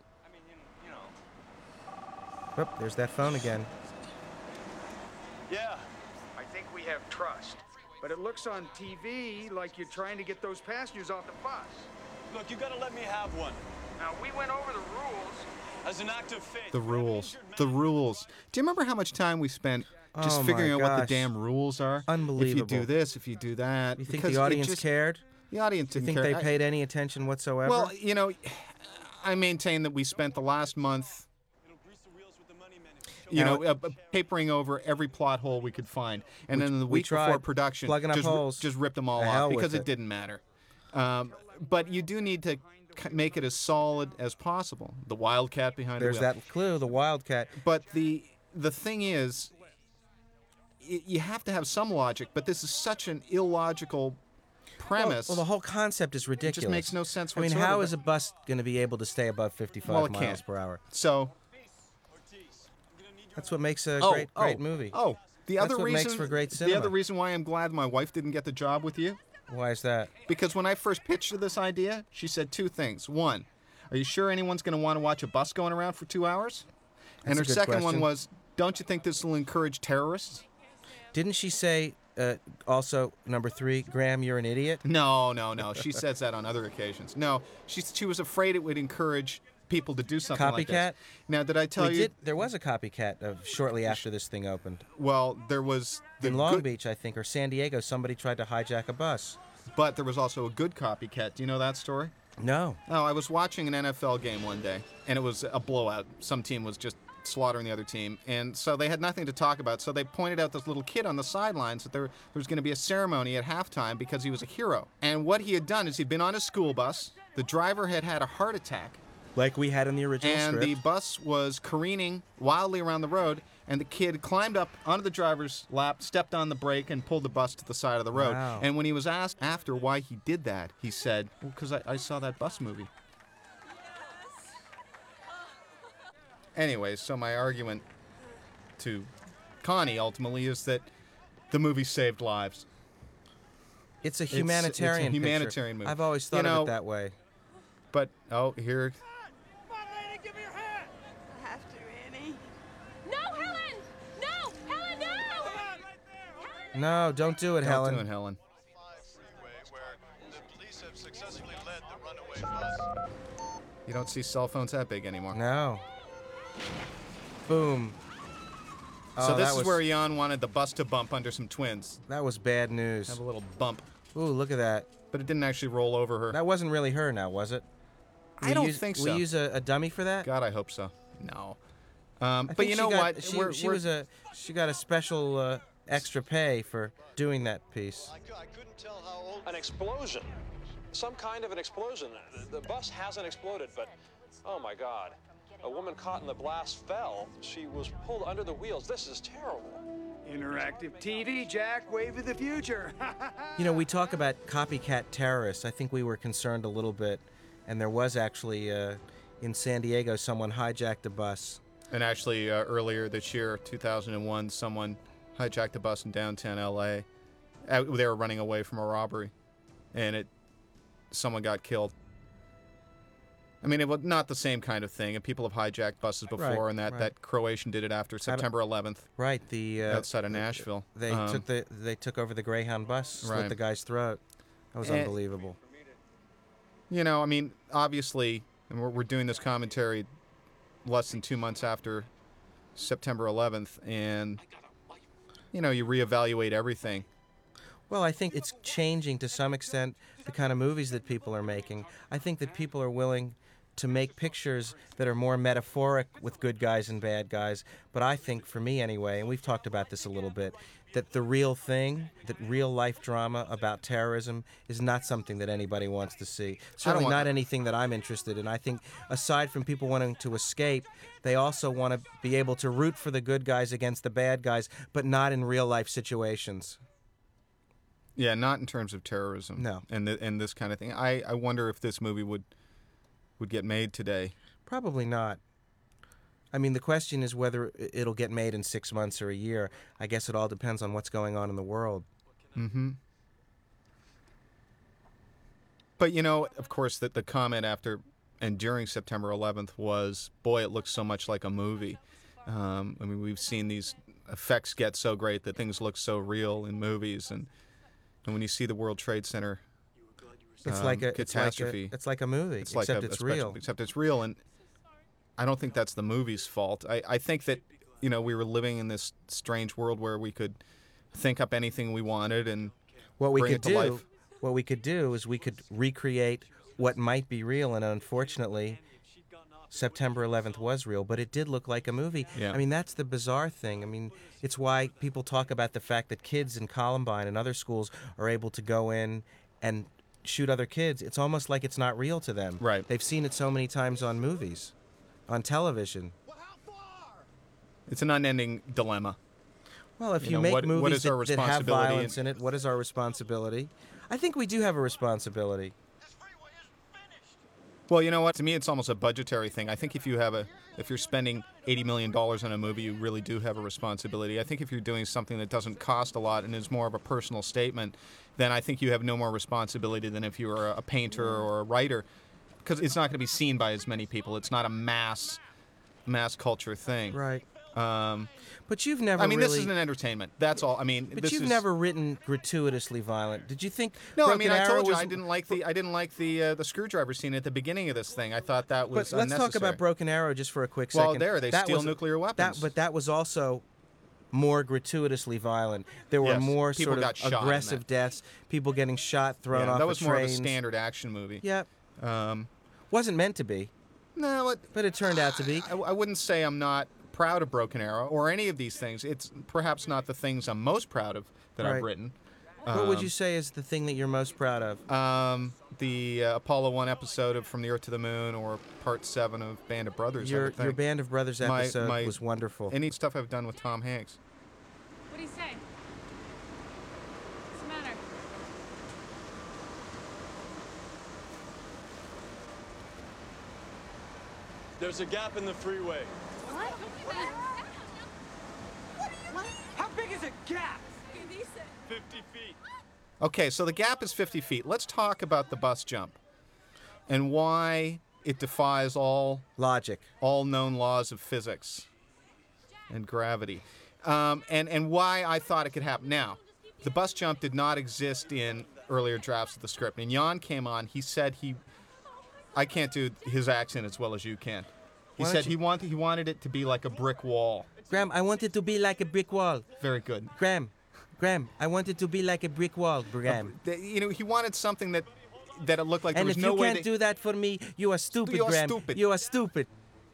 Oh, there's that phone again. Yeah. I think we have trust. But it looks on T V like you're trying to get those passengers off the bus. Look, you gotta let me have one. Now, we went over the rules. As an act of faith. The rules. The rules. Do you remember how much time we spent just Oh, my figuring out what the gosh. damn rules are? If you Unbelievable. do this, if you do that. You think because the it audience just- cared? The audience Do you didn't think care. they I- paid any attention whatsoever? Well, you know, I maintain that we spent the last month, you Now- know, uh, uh, papering over every plot hole we could find, and We- then the we week before tried production, plugging up just, ri- holes. just ripped them all The off hell with because it. it. didn't matter. Um, but you do need to c- make it as solid as possible. The wildcat behind There's the wheel. that clue, the Wildcat. But the the thing is, y- you have to have some logic. But this is such an illogical premise. Well, well, the whole concept is ridiculous. makes no sense I mean, whatsoever, how but- is a bus going to be able to stay above fifty-five Well, it miles can't. per hour? So That's what makes a oh, great, oh, great movie. Oh, the That's other what reason makes for great the cinema. other reason why I'm glad my wife didn't get the job with you, Why is that? because when I first pitched her this idea, she said two things. One, are you sure anyone's going to want to watch a bus going around for two hours? And That's her a good second one question. was, don't you think this will encourage terrorists? Didn't she say uh, also number three, Graham, you're an idiot? No, no, no. She says that on other occasions. No, she she was afraid it would encourage people to do something like this. Copycat? Now, did I tell we you? did. There was a copycat of shortly after this thing opened. Well, there was the In Long good, Beach, I think, or San Diego, somebody tried to hijack a bus. but there was also a good copycat. Do you know that story? No. Oh, I was watching an N F L game one day, and it was a blowout. Some team was just slaughtering the other team, and so they had nothing to talk about. So they pointed out this little kid on the sidelines that there, there was going to be a ceremony at halftime because he was a hero. And what he had done is he'd been on a school bus. The driver had had a heart attack, Like we had in the original and script. the bus was careening wildly around the road. And the kid climbed up onto the driver's lap, stepped on the brake, and pulled the bus to the side of the road. Wow. And when he was asked after why he did that, he said, well, because I, I saw that bus movie. Anyways, so my argument to Connie ultimately is that the movie saved lives. It's a it's a humanitarian picture. humanitarian movie. I've always You thought know- of it that way. But, oh, here, Come on, lady, give me your hand. I have to, Annie. No, Helen! No! Helen, no! Come on, right there. No, don't do it, don't Helen. do it, Helen. You don't see cell phones that big anymore. No. Boom. So Oh, this that is was, where Jan wanted the bus to bump under some twins. that was bad news. Have a little bump. Ooh, look at that. But it didn't actually roll over her. That wasn't really her now, was it? I We don't use, think We so. use a, a dummy for that? God, I hope so. No. Um, I but think you she know got- what? She, We're- she we're- was a she got a special uh, extra pay for doing that piece. An explosion. Some kind of an explosion. The, the bus hasn't exploded, but oh my God. A woman caught in the blast fell. She was pulled under the wheels. This is terrible. Interactive T V, Jack. Wave of the future. You know, we talk about copycat terrorists. I think we were concerned a little bit, and there was actually uh, in San Diego someone hijacked a bus. And actually, uh, earlier this year, two thousand one, someone hijacked a bus in downtown L A. Uh, they were running away from a robbery, and it someone got killed. I mean, it was not the same kind of thing. And people have hijacked buses before, Right, and that, right. that Croatian did it after September eleventh. Right, the uh, outside of Nashville. They Um, took the they took over the Greyhound bus, slit Right. the guy's throat. That was And- unbelievable. You know, I mean, obviously, and we're, we're doing this commentary less than two months after September eleventh, and, you know, you reevaluate everything. Well, I think it's changing to some extent the kind of movies that people are making. I think that people are willing to make pictures that are more metaphoric with good guys and bad guys. But I think, for me anyway, and we've talked about this a little bit, that the real thing, that real life drama about terrorism is not something that anybody wants to see. Certainly want- not anything that I'm interested in. I think aside from people wanting to escape, they also want to be able to root for the good guys against the bad guys, but not in real life situations. Yeah, not in terms of terrorism. No. And, th- and this kind of thing. I, I wonder if this movie would would get made today. Probably not. I mean, the question is whether i- it'll get made in six months or a year. I guess it all depends on what's going on in the world. Mm-hmm. But, you know, of course, the, the comment after and during September eleventh was, boy, it looks so much like a movie. Um, I mean, we've seen these effects get so great that things look so real in movies. And, and when you see the World Trade Center It's um, like a it's like a, catastrophe, it's like a movie, it's like except a- it's a special- real. Except it's real, and I don't think that's the movie's fault. I, I think that, you know, we were living in this strange world where we could think up anything we wanted and What we bring could it to do, life. what we could do is we could recreate what might be real, and unfortunately, September eleventh was real, but it did look like a movie. Yeah. I mean, that's the bizarre thing. I mean, it's why people talk about the fact that kids in Columbine and other schools are able to go in and shoot other kids. It's almost like it's not real to them. Right. They've seen it so many times on movies, on television. It's an unending dilemma. Well, if You you, know, make what- what movies is our that, that have responsibility violence in it, what is our responsibility? I think we do have a responsibility. Well, you know what? To me, it's almost a budgetary thing. I think if you have a, if you're spending eighty million dollars on a movie, you really do have a responsibility. I think if you're doing something that doesn't cost a lot and is more of a personal statement, then I think you have no more responsibility than if you were a painter or a writer, because it's not going to be seen by as many people. It's not a mass, mass culture thing. Right. Um, But you've never I mean, really... this is an entertainment. That's all. I mean, But this you've is, never written gratuitously violent. Did you think? No, I Broken mean, I Arrow told you was... I didn't like the I didn't like the uh, the screwdriver scene at the beginning of this thing. I thought that was But let's talk unnecessary. about Broken Arrow just for a quick Well, second. there, they That steal was- nuclear That, weapons. but that was also more gratuitously violent. There were Yes, more people sort got of shot in aggressive that. deaths, people getting shot, thrown Yeah, off that was of more of a trains. standard action movie. Yep. Um, Wasn't meant to be. No, it, but it turned out to be. I, I wouldn't say I'm not proud of Broken Arrow or any of these things. It's perhaps not the things I'm most proud of that I've Right. written. What would Um, you say is the thing that you're most proud of? Um, the uh, Apollo one episode of From the Earth to the Moon, or Part Seven of Band of Brothers. I Your would think. your Band of Brothers My- episode my- was wonderful. Any stuff I've done with Tom Hanks. What do you say? What's the matter? There's a gap in the freeway. What? How big is a gap? fifty feet. Okay, so the gap is fifty feet. Let's talk about the bus jump and why it defies all logic, all known laws of physics and gravity, um, and and why I thought it could happen. Now, the bus jump did not exist in earlier drafts of the script. And Jan came on. He said he, I can't do his accent as well as you can. He Why don't said you- he wanted he wanted it to be like a brick wall. Graham, I want it to be like a brick wall. Very good. Graham, Graham, I want it to be like a brick wall, Graham. Uh, you know, he wanted something that that it looked like and there was if no you way can't that- do that for me, you are stupid, You are Graham. stupid. You are stupid.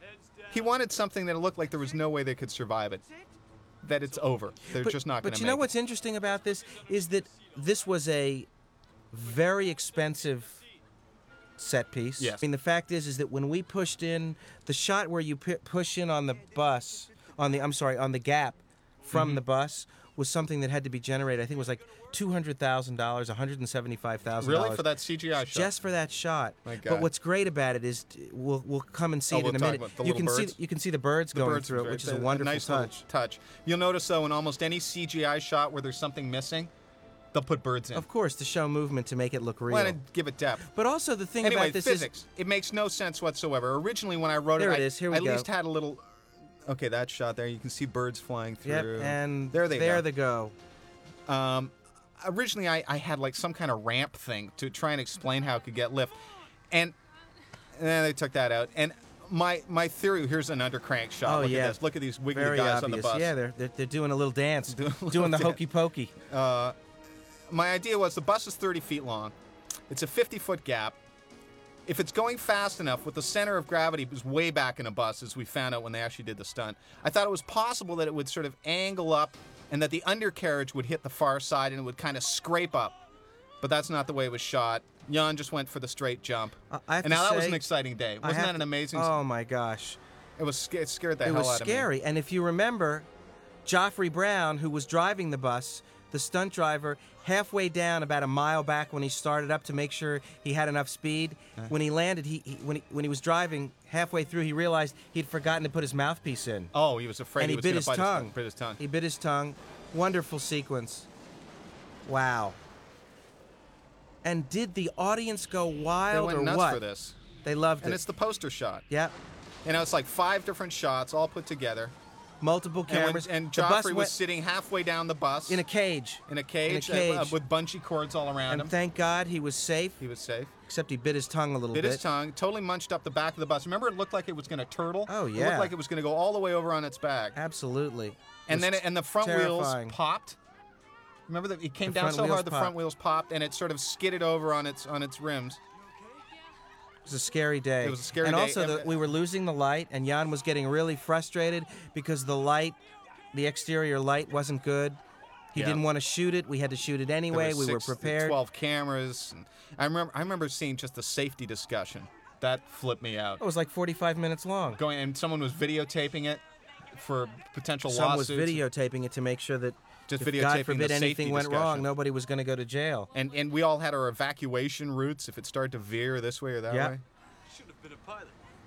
He wanted something that looked like there was no way they could survive it. That it's over. They're but, just not going But to you make know what's it. interesting about this is that this was a very expensive set piece. Yes. I mean, the fact is, is that when we pushed in the shot where you pu- push in on the bus, on the I'm sorry, on the gap from Mhm. the bus was something that had to be generated. I think it was like two hundred thousand dollars, one hundred and seventy-five thousand dollars. Really? For that C G I shot? Just for that shot. My But God. what's great about it is t- we'll we'll come and see Oh, it we'll in a talk minute. about the you little can see birds? you can see the birds The going birds through are it, which is very- a wonderful nice touch. little touch. You'll notice though, in almost any C G I shot where there's something missing, they'll put birds in. Of course, to show movement to make it look real. Well, and give it depth. But also the thing anyway, about this physics. is It makes no sense whatsoever. Originally, when I wrote There it, it I is. Here we at go. least had a little. Okay, that shot there. You can see birds flying through. Yep, and there they there go. they go. Um, originally, I, I had like some kind of ramp thing to try and explain how it could get lift, and, and then they took that out. And my my theory here's an undercrank shot. Oh, Look yeah. at this. Look at these wiggly Very guys obvious. on the bus. Yeah, they're, they're they're doing a little dance, Doing a doing the little hokey pokey. Uh, my idea was the bus is thirty feet long. It's a fifty foot gap. If it's going fast enough, with the center of gravity was way back in a bus, as we found out when they actually did the stunt, I thought it was possible that it would sort of angle up and that the undercarriage would hit the far side and it would kind of scrape up. But that's not the way it was shot. Jan just went for the straight jump. Uh, I have and to now that was say, an exciting day. I Wasn't have that an to- amazing? Oh my gosh! It was sca- it scared the it hell was out of me. scary. And if you remember, Joffrey Brown, who was driving the bus, the stunt driver, halfway down, about a mile back when he started up to make sure he had enough speed, Uh. when he landed, he, he when he when he was driving halfway through, he realized he'd forgotten to put his mouthpiece in. Oh, he was afraid and he he, was bit gonna his bite his tongue. tongue. Bit his tongue. He bit his tongue. Wonderful sequence. Wow. And did the audience go They wild went or nuts what? for this. They loved And it. it's the poster shot. Yep. You know, it's like five different shots all put together. Multiple And, when- cameras. and The bus Joffrey was went sitting halfway down the bus. in a cage. In a cage, In a uh, cage. with bungee cords all around And him. thank God he was safe. He was safe. Except he bit his tongue a little Bit bit. his tongue, totally munched up the back of the bus. Remember, it looked like it was going to turtle? Oh, It yeah. looked like it was going to go all the way over on its back. Absolutely. And It then was it, and the front terrifying. wheels popped. Remember that it came The down front so wheels hard the front popped. wheels popped and it sort of skidded over on its on its rims. It was a scary day. It was a scary and day. also, the, And- we were losing the light, and Jan was getting really frustrated because the light, the exterior light, wasn't good. He Yeah. didn't want to shoot it. We had to shoot it There anyway. were We were six- prepared. twelve cameras. And I remember I remember seeing just the safety discussion. That flipped me out. It was like forty-five minutes long. Going and someone was videotaping it for potential Some was lawsuits. videotaping it to make sure that Just if videotaping God the forbid safety anything went discussion. wrong, nobody was going to go to jail. And and we all had our evacuation routes if it started to veer this way or that Yep. way. Should have been a pilot.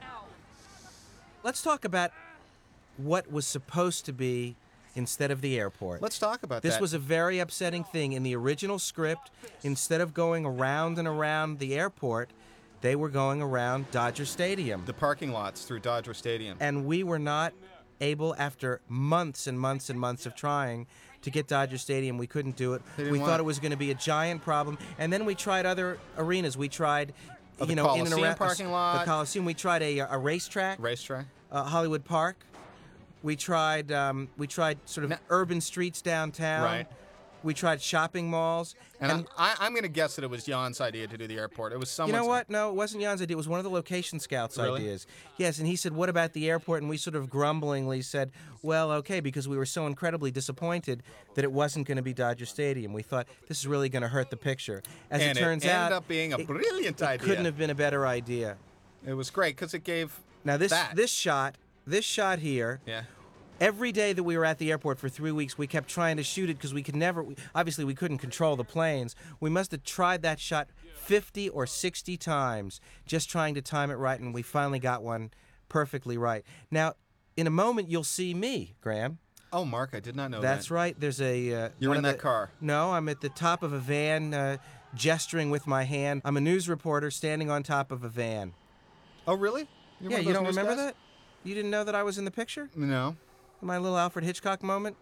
Let's talk about what was supposed to be instead of the airport. Let's talk about This that. was a very upsetting thing. In the original script, instead of going around and around the airport, they were going around Dodger Stadium. the parking lots through Dodger Stadium. And we were not able, after months and months and months of trying, to get Dodger Stadium. We couldn't do it. They didn't We want thought it. it was going to be a giant problem. And then we tried other arenas. We tried, Oh, the you know, in and Coliseum around parking the lot. Coliseum. We tried a, a racetrack, Racetrack. uh, Hollywood Park. We tried, um, we tried sort of Now- urban streets downtown. Right. We tried shopping malls. And, And, I, I'm going to guess that it was Jan's idea to do the airport. It was you someone's. know what? No, it wasn't Jan's idea. It was one of the location scouts' Really? ideas. Yes, and he said, "What about the airport?" And we sort of grumblingly said, "Well, okay," because we were so incredibly disappointed that it wasn't going to be Dodger Stadium. We thought this is really going to hurt the picture. As And it it turns ended out, up being a it- brilliant it idea. couldn't have been a better idea. It was great because it gave. Now this that. this shot, this shot here. Yeah. Every day that we were at the airport for three weeks, we kept trying to shoot it because we could never, we, obviously we couldn't control the planes. We must have tried that shot fifty or sixty times just trying to time it right, and we finally got one perfectly right. Now, in a moment, you'll see me, Graham. Oh, Mark, I did not know That's that. right. There's a... Uh, You're one in of that the- car. No, I'm at the top of a van uh, gesturing with my hand. I'm a news reporter standing on top of a van. Oh, really? You're yeah, one of you those don't news remember guys? that? You didn't know that I was in the picture? No. My little Alfred Hitchcock moment?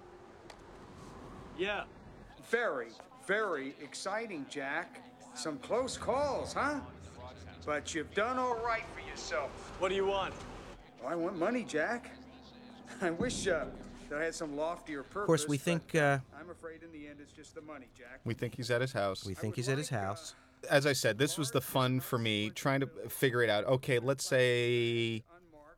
Yeah. Very, very exciting, Jack. Some close calls, huh? But you've done all right for yourself. What do you want? Well, I want money, Jack. I wish uh, that I had some loftier purpose. Of course, we but think... Uh, I'm afraid in the end it's just the money, Jack. We think he's at his house. we think he's at his house. As I said, this was the fun for me trying to figure it out. Okay, let's say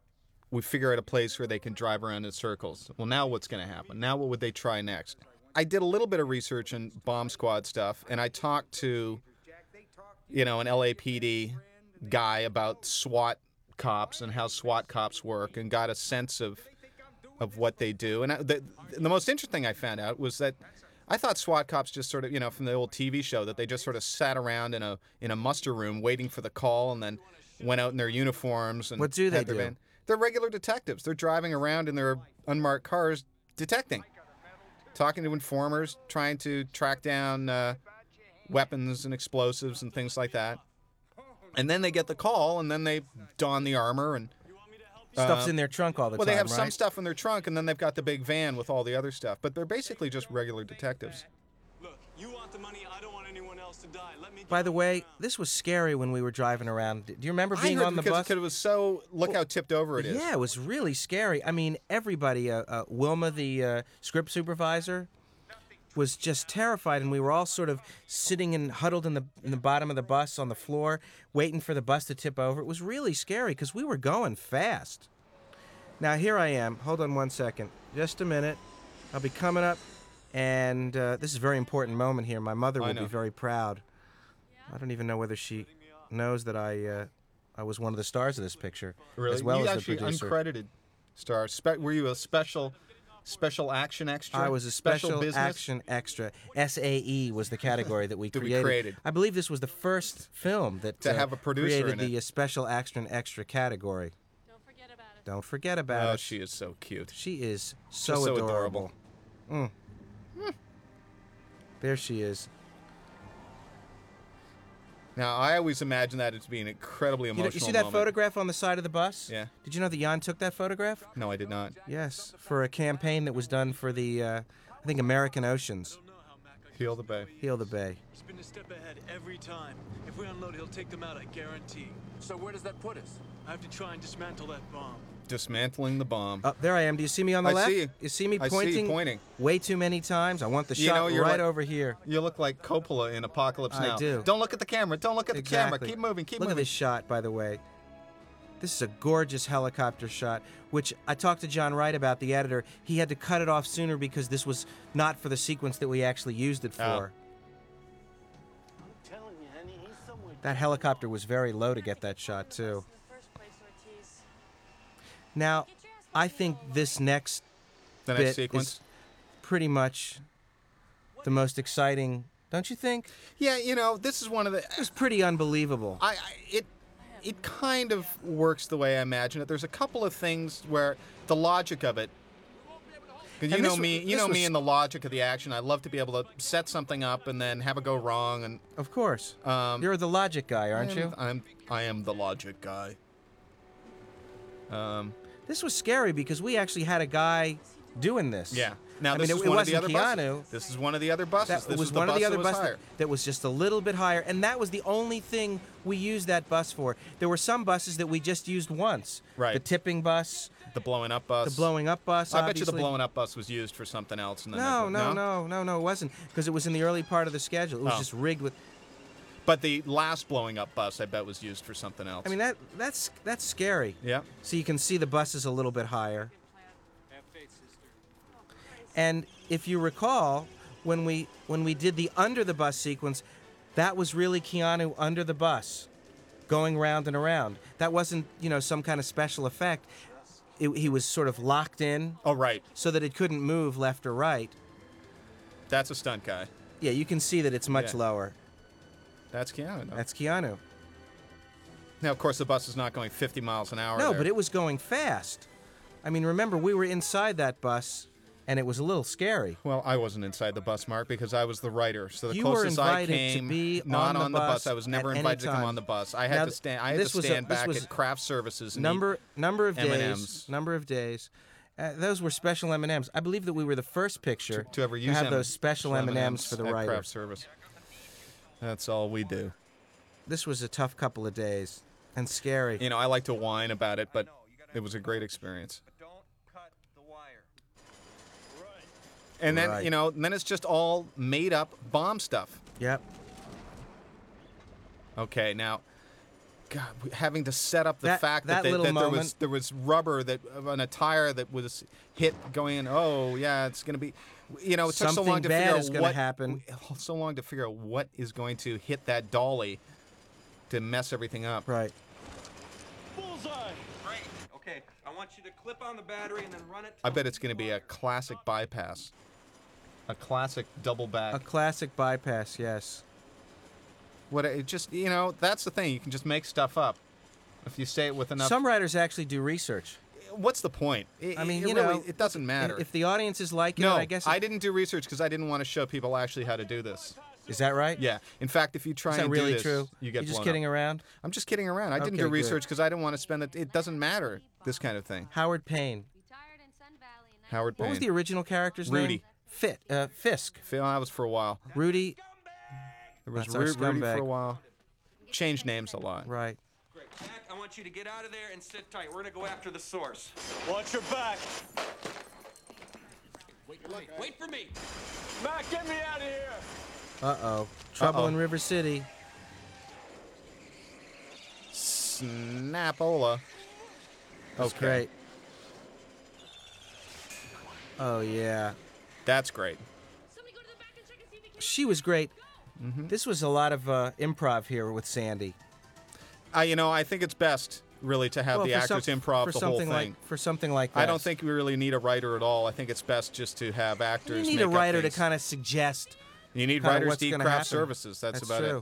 we figure out a place where they can drive around in circles. Well, now what's going to happen? Now what would they try next? I did a little bit of research in bomb squad stuff, and I talked to, you know, an L A P D guy about SWAT cops and how SWAT cops work, and got a sense of of what they do. And I, the, the most interesting I found out was that I thought SWAT cops just sort of, you know, from the old T V show, that they just sort of sat around in a in a muster room waiting for the call, and then went out in their uniforms. And What do they had their do? van. They're regular detectives. They're driving around in their unmarked cars, detecting, talking to informers, trying to track down uh, weapons and explosives and things like that. And then they get the call, and then they don the armor and Stuff's uh, in their trunk all the well, time, they have right? some stuff in their trunk, and then they've got the big van with all the other stuff. But they're basically just regular detectives. Look, you want the money. I don't want anyone else to die. Let me. By the way, this was scary when we were driving around. Do you remember being I heard on the because, bus? because it was so. Look how tipped over it is. Yeah, it was really scary. I mean, everybody, uh, uh, Wilma, the uh, script supervisor, was just terrified, and we were all sort of sitting and huddled in the in the bottom of the bus on the floor, waiting for the bus to tip over. It was really scary because we were going fast. Now here I am. Hold on one second. Just a minute. I'll be coming up, and uh, this is a very important moment here. My mother I will know. be very proud. I don't even know whether she knows that I uh, I was one of the stars of this picture, Really? as well you as actually the producer. uncredited star. Spe- were you a special, special action extra? I was a special, business? action extra. S A E was the category that we That we created. created. I believe this was the first film that To uh, have a producer created in the uh, special action extra category. Don't forget about it. Don't forget about Oh, it. she is so cute. She is so, Just so adorable. adorable. Mm. There she is. Now, I always imagine that as being an incredibly You, emotional know, you see that moment. photograph on the side of the bus? Yeah. Did you know that Jan took that photograph? No, I did not. Yes, for a campaign that was done for the, uh, I think, American Oceans. Heal the Bay. Heal the Bay. He's been a step ahead every time. If we unload, he'll take them out, I guarantee. So where does that put us? I have to try and dismantle that bomb. Dismantling the bomb. Oh, there I am. Do you see me on the I left? see you. You see me I see you pointing? pointing. Way too many times. I want the You shot know, you're right like- over here. You look like Coppola in Apocalypse I Now. do. Don't look at the camera. Don't look at the camera. Exactly. Keep moving. Keep Look moving. at this shot, by the way. This is a gorgeous helicopter shot, which I talked to John Wright about, the editor. He had to cut it off sooner because this was not for the sequence that we actually used it for. Oh. That helicopter was very low to get that shot, too. Now, I think this next The bit next sequence. is pretty much the most exciting, don't you think? Yeah, you know, this is one of the. It was pretty unbelievable. I, I it it kind of works the way I imagine it. There's a couple of things where the logic of it. 'Cause you And know this- me, you this know was- me and the logic of the action. I love to be able to set something up and then have it go wrong. And Of course. um, You're the logic guy, aren't I'm, you? I'm I am the logic guy. Um, This was scary because we actually had a guy doing this. yeah. Now I this mean, is it, it one of the wasn't other Keanu. buses. This is one of the other buses. That this was is one the of the bus other that was buses higher. that was just a little bit higher, and that was the only thing we used that bus for. There were some buses that we just used once. Right. The tipping bus, The blowing up bus. the blowing up bus. I bet you the obviously. blowing up bus was used for something else. And then No, they- no, no, no, no, it wasn't because it was in the early part of the schedule. It was Oh. just rigged with. But the last blowing up bus, I bet, was used for something else. I mean that that's that's scary. yeah. So you can see the buses a little bit higher. And if you recall, when we when we did the under the bus sequence, that was really Keanu under the bus, going round and around. That wasn't, you know, some kind of special effect. It, he was sort of locked in Oh, right. so that it couldn't move left or right. That's a stunt guy. Yeah, you can see that it's much Yeah. lower. That's Keanu. though. That's Keanu. Now, of course, the bus is not going fifty miles an hour. No, there. but it was going fast. I mean, remember, we were inside that bus, and it was a little scary. Well, I wasn't inside the bus, Mark, because I was the writer. So the You were closest I invited to came, be not on the bus I was never at any invited to come time. on the bus. I had Now, to stand. I had this to was a- stand this back was at craft services. And Number number of M and days. M's. Number of days. Uh, those were special M and M's. I believe that we were the first picture eat, to ever use have M- those special M and M's for the at craft writers. service. That's all we do. This was a tough couple of days and scary. You know, I like to whine about it, but it was a great experience. And then, Right. you know, then it's just all made up bomb stuff. Yep. Okay, now, God, having to set up the That- fact that that, they, little that there was moment- there was rubber that on a tire that was hit going in. Oh yeah, it's going to be, you know, it took so Something long to bad figure is out gonna what happen. so long to figure out what is going to hit that dolly to mess everything up. Right. Bullseye. Great. Okay, I want you to clip on the battery and then run it. I bet it's going to be a classic bypass, a classic double back. A classic bypass, yes. What it just you know that's the thing. You can just make stuff up if you say it with enough. Some writers actually do research. What's the point? It, I mean, it you really, know, it doesn't matter. If the audience is liking no, it, I guess. I didn't do research because I didn't want to show people actually how to do this. Is that right? Yeah. In fact, if you try Is that and really do this, true? you get You're just blown kidding up. around? I'm just kidding around. I didn't Okay, do good. research because I didn't want to spend it. It doesn't matter. This kind of thing. Howard Payne. Howard Payne. What was the original character's Rudy. name? Fit, uh, Fisk. Phil, I was for a while. Rudy. There was That's our Ru- Rudy scumbag. for a while. Changed names a lot. Right. Great. Jack, I want you to get out of there and sit tight. We're gonna go after the source. Watch your back. Wait, wait, wait for me. Mac, get me out of here. Uh-oh. Trouble Uh-oh. in River City. Snapola. Oh, Okay. great. Oh, yeah. That's great. She was great. Mm-hmm. This was a lot of uh, improv here with Sandy. Uh, you know, I think it's best really to have Well, the for actors some- improv for the whole something thing. like for something like that. I don't think we really need a writer at all. I think it's best just to have you actors. need make a up writer to things. kind of suggest. You need kinda writers what's to eat gonna craft happen. services. That's, about true. it.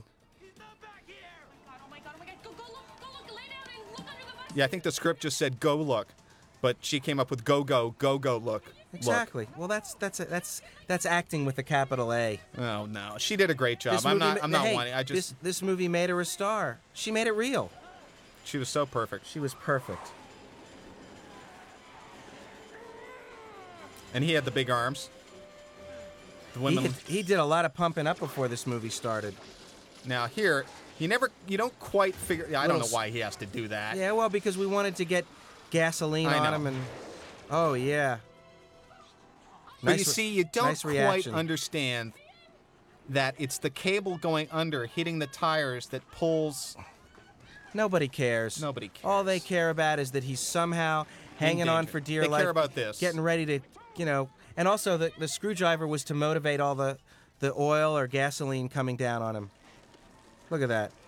Yeah, I think the script just said "go look," but she came up with "go go go go look." Exactly. Well, that's that's a, that's that's acting with a capital A. Look. Oh no, she did a great job. This I'm movie not. ma- I'm not hey, wanting. I just. this this movie made her a star. She made it real. She was so perfect. She was perfect. And he had the big arms. The He, women. could, he did a lot of pumping up before this movie started. Now here, you never. You don't quite figure. I don't know Little s- why he has to do that. Yeah, well, because we wanted to get gasoline I on know. him, and oh yeah. But Nice you re- see, you don't nice quite reaction. understand that it's the cable going under, hitting the tires that pulls. Nobody cares. Nobody cares. All they care about is that he's somehow hanging In on danger. for dear They life. care about this. Getting ready to, you know, and also the the screwdriver was to motivate all the the oil or gasoline coming down on him. Look at that.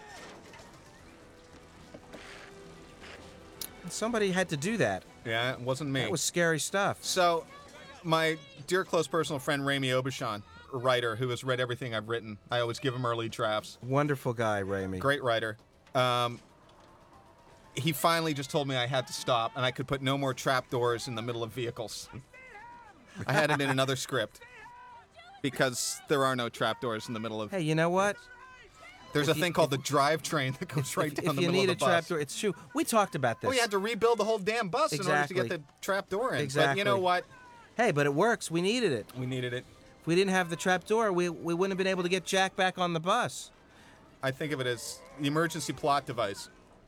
Somebody had to do that. Yeah, it wasn't me. That was scary stuff. So, my dear close personal friend Rami Obishan, a writer who has read everything I've written. I always give him early drafts. Wonderful guy, Raimi. Great writer. Um, he finally just told me I had to stop and I could put no more trapdoors in the middle of vehicles. I had it in another script because there are no trapdoors in the middle of. Hey, you know what? There's if a you- thing called the drivetrain that goes right if, down if the you middle need of a the bus. trapdoor, it's true. We talked about this. Oh, you had to rebuild the whole damn bus in order to get Exactly. the trapdoor in. Exactly. But you know what? Hey, but it works. We needed it. We needed it. If we didn't have the trapdoor, we we wouldn't have been able to get Jack back on the bus. I think of it as the emergency plot device.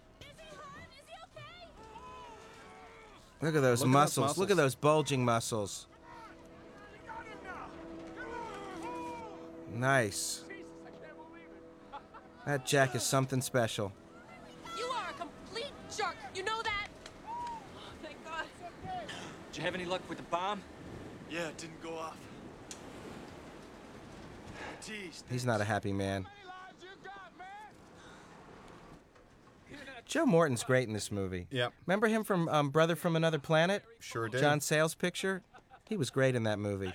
Look at those Look at those muscles. Look at muscles. those bulging muscles. Nice. That Jack is something special. You are a complete jerk. You know that? Thank God. Did you have any luck with the bomb? Yeah, it didn't go off. Jeez. He's not a happy man. Joe Morton's great in this movie. Yep. Remember him from um, Brother from Another Planet? Sure did. John Sayles' picture? He was great in that movie.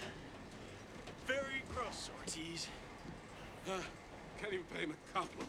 Very gross, Ortiz. Uh, can't even pay him a compliment.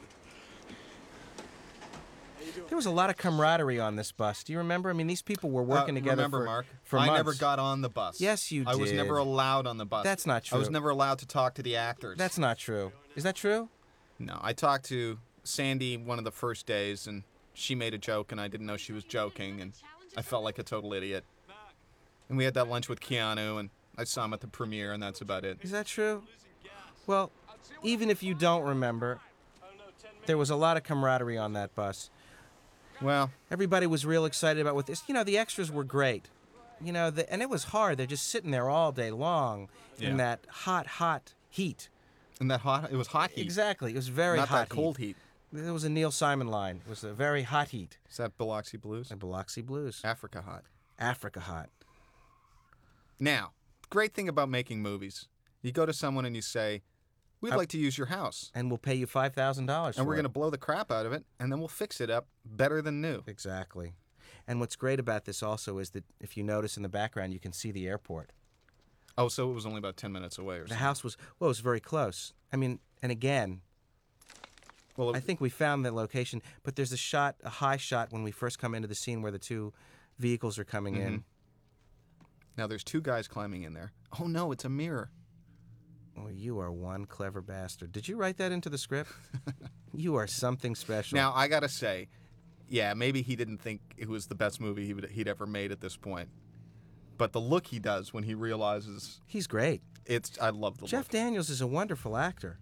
There was a lot of camaraderie on this bus. Do you remember? I mean, these people were working Uh, together remember, for, Mark, for I months. never got on the bus. Yes, you I was did. never allowed on the bus. That's not I was true. never allowed to talk to the actors. That's not true. Is that true? No, I talked to Sandy one of the first days, and she made a joke, and I didn't know she was joking, and I felt like a total idiot. And we had that lunch with Keanu, and I saw him at the premiere, and that's about it. Is that true? Well, even if you don't remember, there was a lot of camaraderie on that bus. Well, everybody was real excited about what this. You know, the extras were great. You know, the, and it was hard. They're just sitting there all day long Yeah. in that hot, hot heat. And that hot, it was hot heat. Exactly, it was very Not hot that cold heat. It was a Neil Simon line. It was a very hot heat. Is that Biloxi Blues? The Biloxi Blues. Africa Hot. Africa Hot. Now, great thing about making movies. You go to someone and you say, we'd Uh, like to use your house. And we'll pay you five thousand dollars And for we're it. going to blow the crap out of it, and then we'll fix it up better than new. Exactly. And what's great about this also is that if you notice in the background, you can see the airport. Oh, so it was only about ten minutes away or The something. house was, well, it was very close. I mean, and again, Well, it- I think we found the location, but there's a shot, a high shot when we first come into the scene where the two vehicles are coming in. Now there's two guys climbing in there. Oh, no, it's a mirror. Oh, you are one clever bastard. Did you write that into the script? You are something special. Now, I got to say, yeah, maybe he didn't think it was the best movie he would, he'd ever made at this point. But the look he does when he realizes... He's great. It's I love the Jeff look. Daniels is a wonderful actor.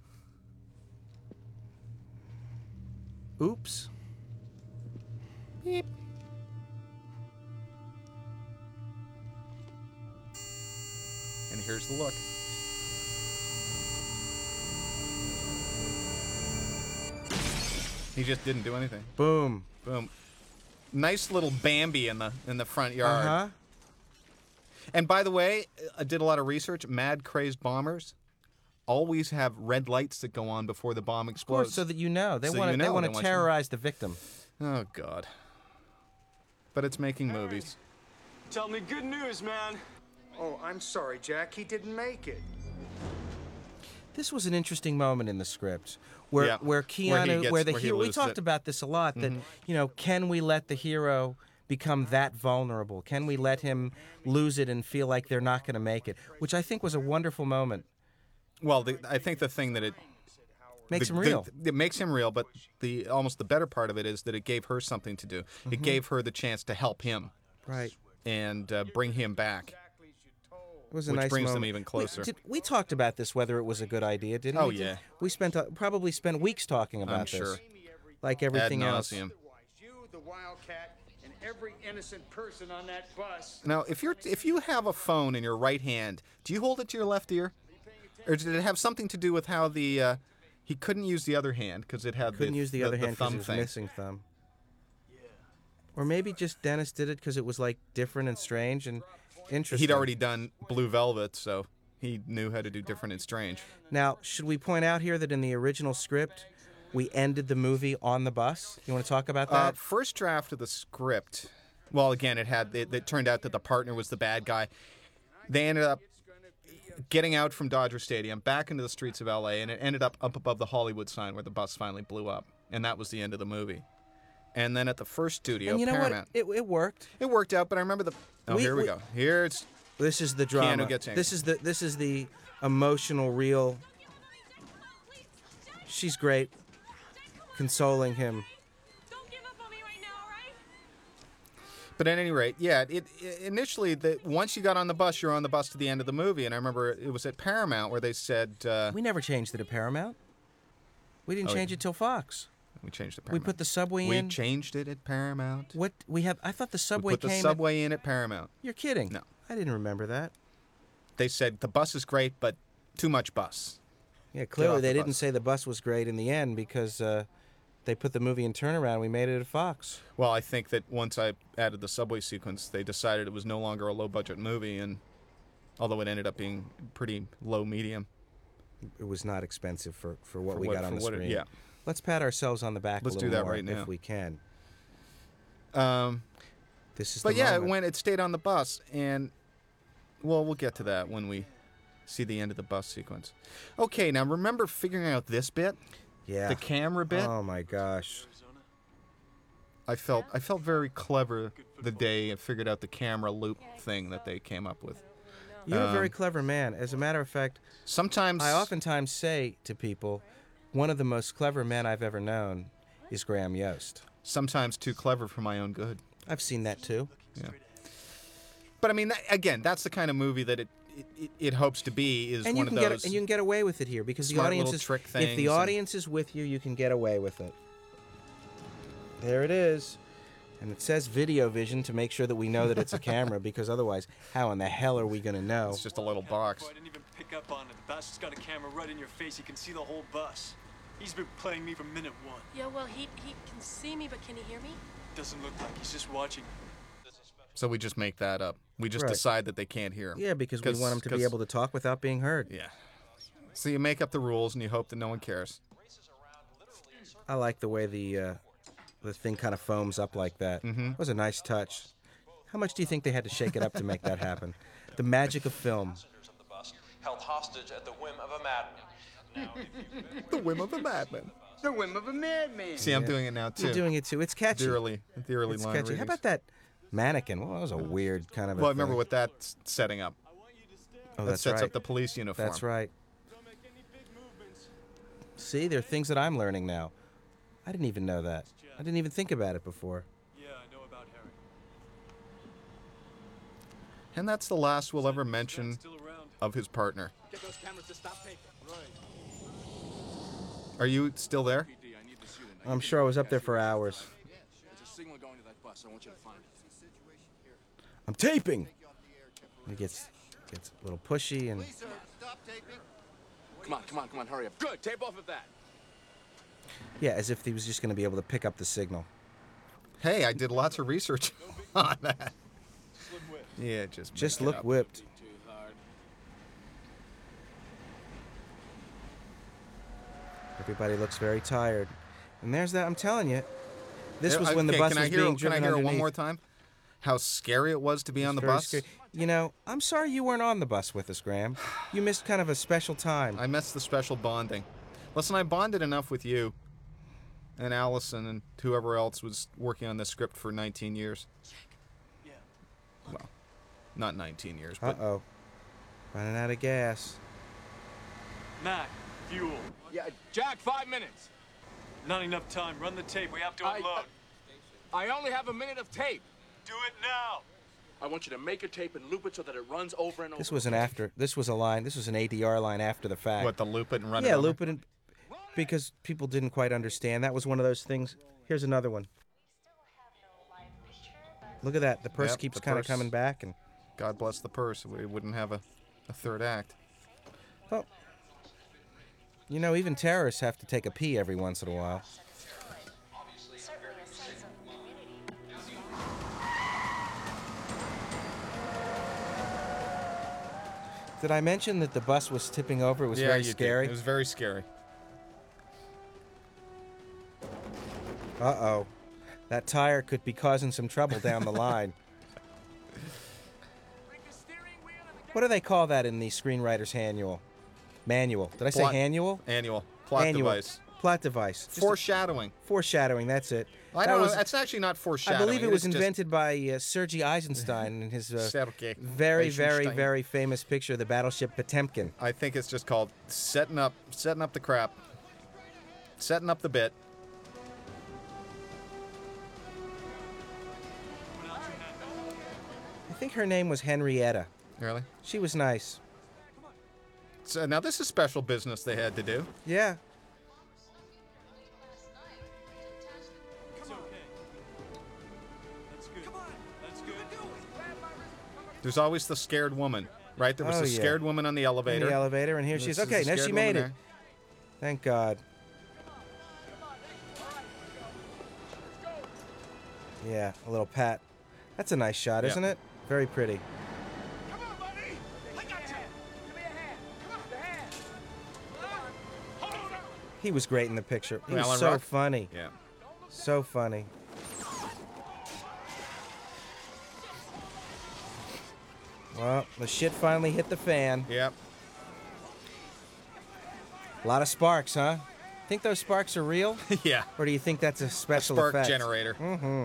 Oops. Beep. And here's the look. He just didn't do anything. Boom. Boom. Nice little Bambi in the in the front yard. Uh-huh. And by the way, I did a lot of research. Mad crazed bombers always have red lights that go on before the bomb Of explodes. course, so that you know. They So want you to they know. want They to want you- terrorize the victim. Oh God. But it's making movies. Tell me good news, man. Oh, I'm sorry, Jack. He didn't make it. This was an interesting moment in the script where Yeah. where Where Keanu, he gets- where the where he hero. We loses talked it. about this a lot. That Mhm. you know, can we let the hero become that vulnerable? Can we let him lose it and feel like they're not going to make it? Which I think was a wonderful moment. Well, the, I think the thing that it Makes the- him the- real. it makes him real, but the almost the better part of it is that it gave her something to do. It Mhm. gave her the chance to help him. Right. And uh, bring him back. It was a which nice brings moment. them even closer. We, did, we talked about this, whether it was a good idea, didn't Oh, we? yeah. We spent uh, probably spent weeks talking about I'm this. sure. Like everything Ad else. nauseam. You, the Wildcat, and every innocent person on that bus. Now, if you're if you have a phone in your right hand, do you hold it to your left ear, or did it have something to do with how the uh, he couldn't use the other hand because it had Couldn't the, use the, other hand because thumb he was thing? missing thumb. Or maybe just Dennis did it because it was like different and strange and interesting. He'd already done Blue Velvet, so he knew how to do different and strange. Now, should we point out here that in the original script, we ended the movie on the bus? You want to talk about Uh, that? first draft of the script. Well, again, it had it, it turned out that the partner was the bad guy. They ended up getting out from Dodger Stadium back into the streets of L A, and it ended up up above the Hollywood sign where the bus finally blew up, and that was the end of the movie. And then at the first studio, and you know Paramount, what? It, it worked. it worked out. But I remember the. Oh, We- here we, we- go. Here it's This is the drama. Keanu gets angry. This is the this is the emotional, real. She's great, consoling him. But at any rate, yeah. It, it initially the once you got on the bus, you're on the bus to the end of the movie, and I remember it was at Paramount where they said uh, We never changed it to Paramount. We didn't Oh, change yeah. it till Fox. we changed the We Paramount. put the subway we in. changed it at Paramount. What we have? I thought the subway we put the came. subway in at Paramount. At, you're kidding? No. I didn't remember that. They said the bus is great, but too much bus. Yeah, clearly off they the didn't bus. say the bus was great in the end because uh, they put the movie in turnaround. We made it at Fox. Well, I think that once I added the subway sequence, they decided it was no longer a low-budget movie, and although it ended up being pretty low medium. It was not expensive for, for what For we what- got on for the what it- screen. yeah. Let's pat ourselves on the back Let's a do little that more right now. if we can. Um, This is but the yeah, moment. when it stayed on the bus, and well, we'll get to that when we see the end of the bus sequence. Okay, now remember figuring out this bit, Yeah. the camera bit. Oh my gosh. I felt I felt very clever the day I figured out the camera loop thing that they came up with. You're a very Um, clever man. As a matter of fact, sometimes I oftentimes say to people, one of the most clever men I've ever known is Graham Yost. Sometimes too clever for my own good. I've seen that too. Yeah. But I mean, that, again, that's the kind of movie that it it, it hopes to be. Is And you one can of get those. and you can get away with it here because the smart audience little is trick if things the and- audience is with you, you can get away with it. There it is. And it says Video Vision to make sure that we know that it's a camera because otherwise, how in the hell are we going to know? It's just a little box. I didn't even pick up on it. The bastard's got a camera right in your face. You can see the whole bus. He's been playing me from minute one. Yeah, well, he he can see me, but can he hear me? Doesn't look like he's just watching. So we just make that up. We just Right. decide that they can't hear him. Yeah, because we want them to be 'cause- able to talk without being heard. Yeah. So you make up the rules and you hope that no one cares. I like the way the uh, the thing kind of foams up like that. Mm-hmm. It was a nice touch. How much do you think they had to shake it up to make that happen? The magic of film. Held hostage at the whim of a madman. The whim of a madman. The whim of a madman. See, I'm doing it now too. You're doing it too. It's catchy. The early, the early It's line catchy. How readings. about that mannequin? Well, that was a weird kind of a Well, I remember thing. what that's setting up. Oh, that that's sets right. up the police uniform. That's right. See, there are things that I'm learning now. I didn't even know that. I didn't even think about it before. Yeah, I know about Harry. And that's the last we'll ever mention Still around. of his partner. Get those cameras to stop taking. Right. Are you still there? P D, I need this unit. I'm sure I was up there for hours. There's a signal going to that bus. I want you to find it. I'm taping. He gets gets a little pushy and Come on, come on, come on, hurry up. Good, tape off of that. yeah, as if he was just going to be able to pick up the signal. Hey, I did lots of research on that. Yeah, just Just make it look up. whipped. Too hard. Everybody looks very tired. And there's that. I'm telling you, this was Uh, when the okay, bus can I was hear, being Can I driven hear it one underneath. more time? How scary it was to be on the Very bus. scary. You know, I'm sorry you weren't on the bus with us, Graham. You missed kind of a special time. I missed the special bonding. Listen, I bonded enough with you and Allison and whoever else was working on this script for nineteen years. Yeah. Well, not nineteen years, Uh but oh, running out of gas. Mac, fuel. Yeah, Jack, five minutes. Not enough time. Run the tape. We have to I- unload. I only have a minute of tape. Do it now. I want you to make a tape and loop it so that it runs over and over. This was an after. This was a line. This was an A D R line after the fact. what, the loop it and run it yeah, over? loop it, in, because people didn't quite understand. That was one of those things. Here's another one. Look at that. The purse Yep, keeps the kind of purse. coming back, and God bless the purse. We wouldn't have a, a third act. well, you know, even terrorists have to take a pee every once in a while. Did I mention that the bus was tipping over? It was yeah, very you did. scary. It was very scary. Uh-oh. That tire could be causing some trouble down the line. What do they call that in the screenwriter's manual? Manual. Did I say Plot- annual? Annual. Plot Annual. device. Plot device. Just a- Foreshadowing. foreshadowing, that's it. I That don't was, know. That's actually not foreshadowing. I believe it was is just- invented by uh, Sergei Eisenstein in his uh, Sergei very, very, Eisenstein. very famous picture, the battleship Potemkin. I think it's just called setting up, setting up the crap, setting up the bit. I think her name was Henrietta. Really? She was nice. So now this is special business they had to do. Yeah. It's okay. That's good. That's good. There's always the scared woman, right? There was Oh, a yeah. scared woman on the In elevator. the elevator, and here she This is. is Okay, the now scared she woman made it. there. Thank God. Yeah, a little pat. That's a nice shot, Yeah. isn't it? Very pretty. Come on, buddy. I got you. Give me a hand. Come on, the hand. Hold on. He was great in the picture. He was Alan so Ruck? funny. Yeah. So funny. Well, the shit finally hit the fan. Yep. A lot of sparks, huh? Think those sparks are real? Yeah. Or do you think that's a special Spark effect? generator. Mm-hmm.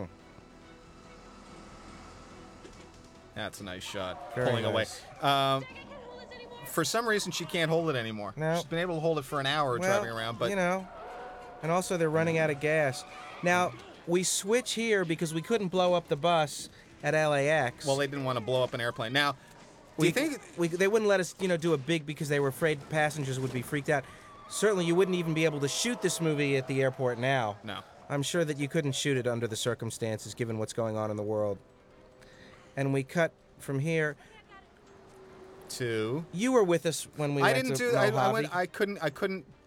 That's a nice shot. Very Pulling nice. away. Um, for some reason, she can't hold it anymore. No. She's been able to hold it for an hour Well, driving around, but you know, and also they're running out of gas. Now, we switch here because we couldn't blow up the bus at L A X. well, they didn't want to blow up an airplane. Now, do we you think? we, they wouldn't let us, you know, do a big because they were afraid passengers would be freaked out. Certainly, you wouldn't even be able to shoot this movie at the airport now. No. I'm sure that you couldn't shoot it under the circumstances, given what's going on in the world. And we cut from here. To You were with us when we I went didn't to do. I, I Mojave. went. I couldn't. I couldn't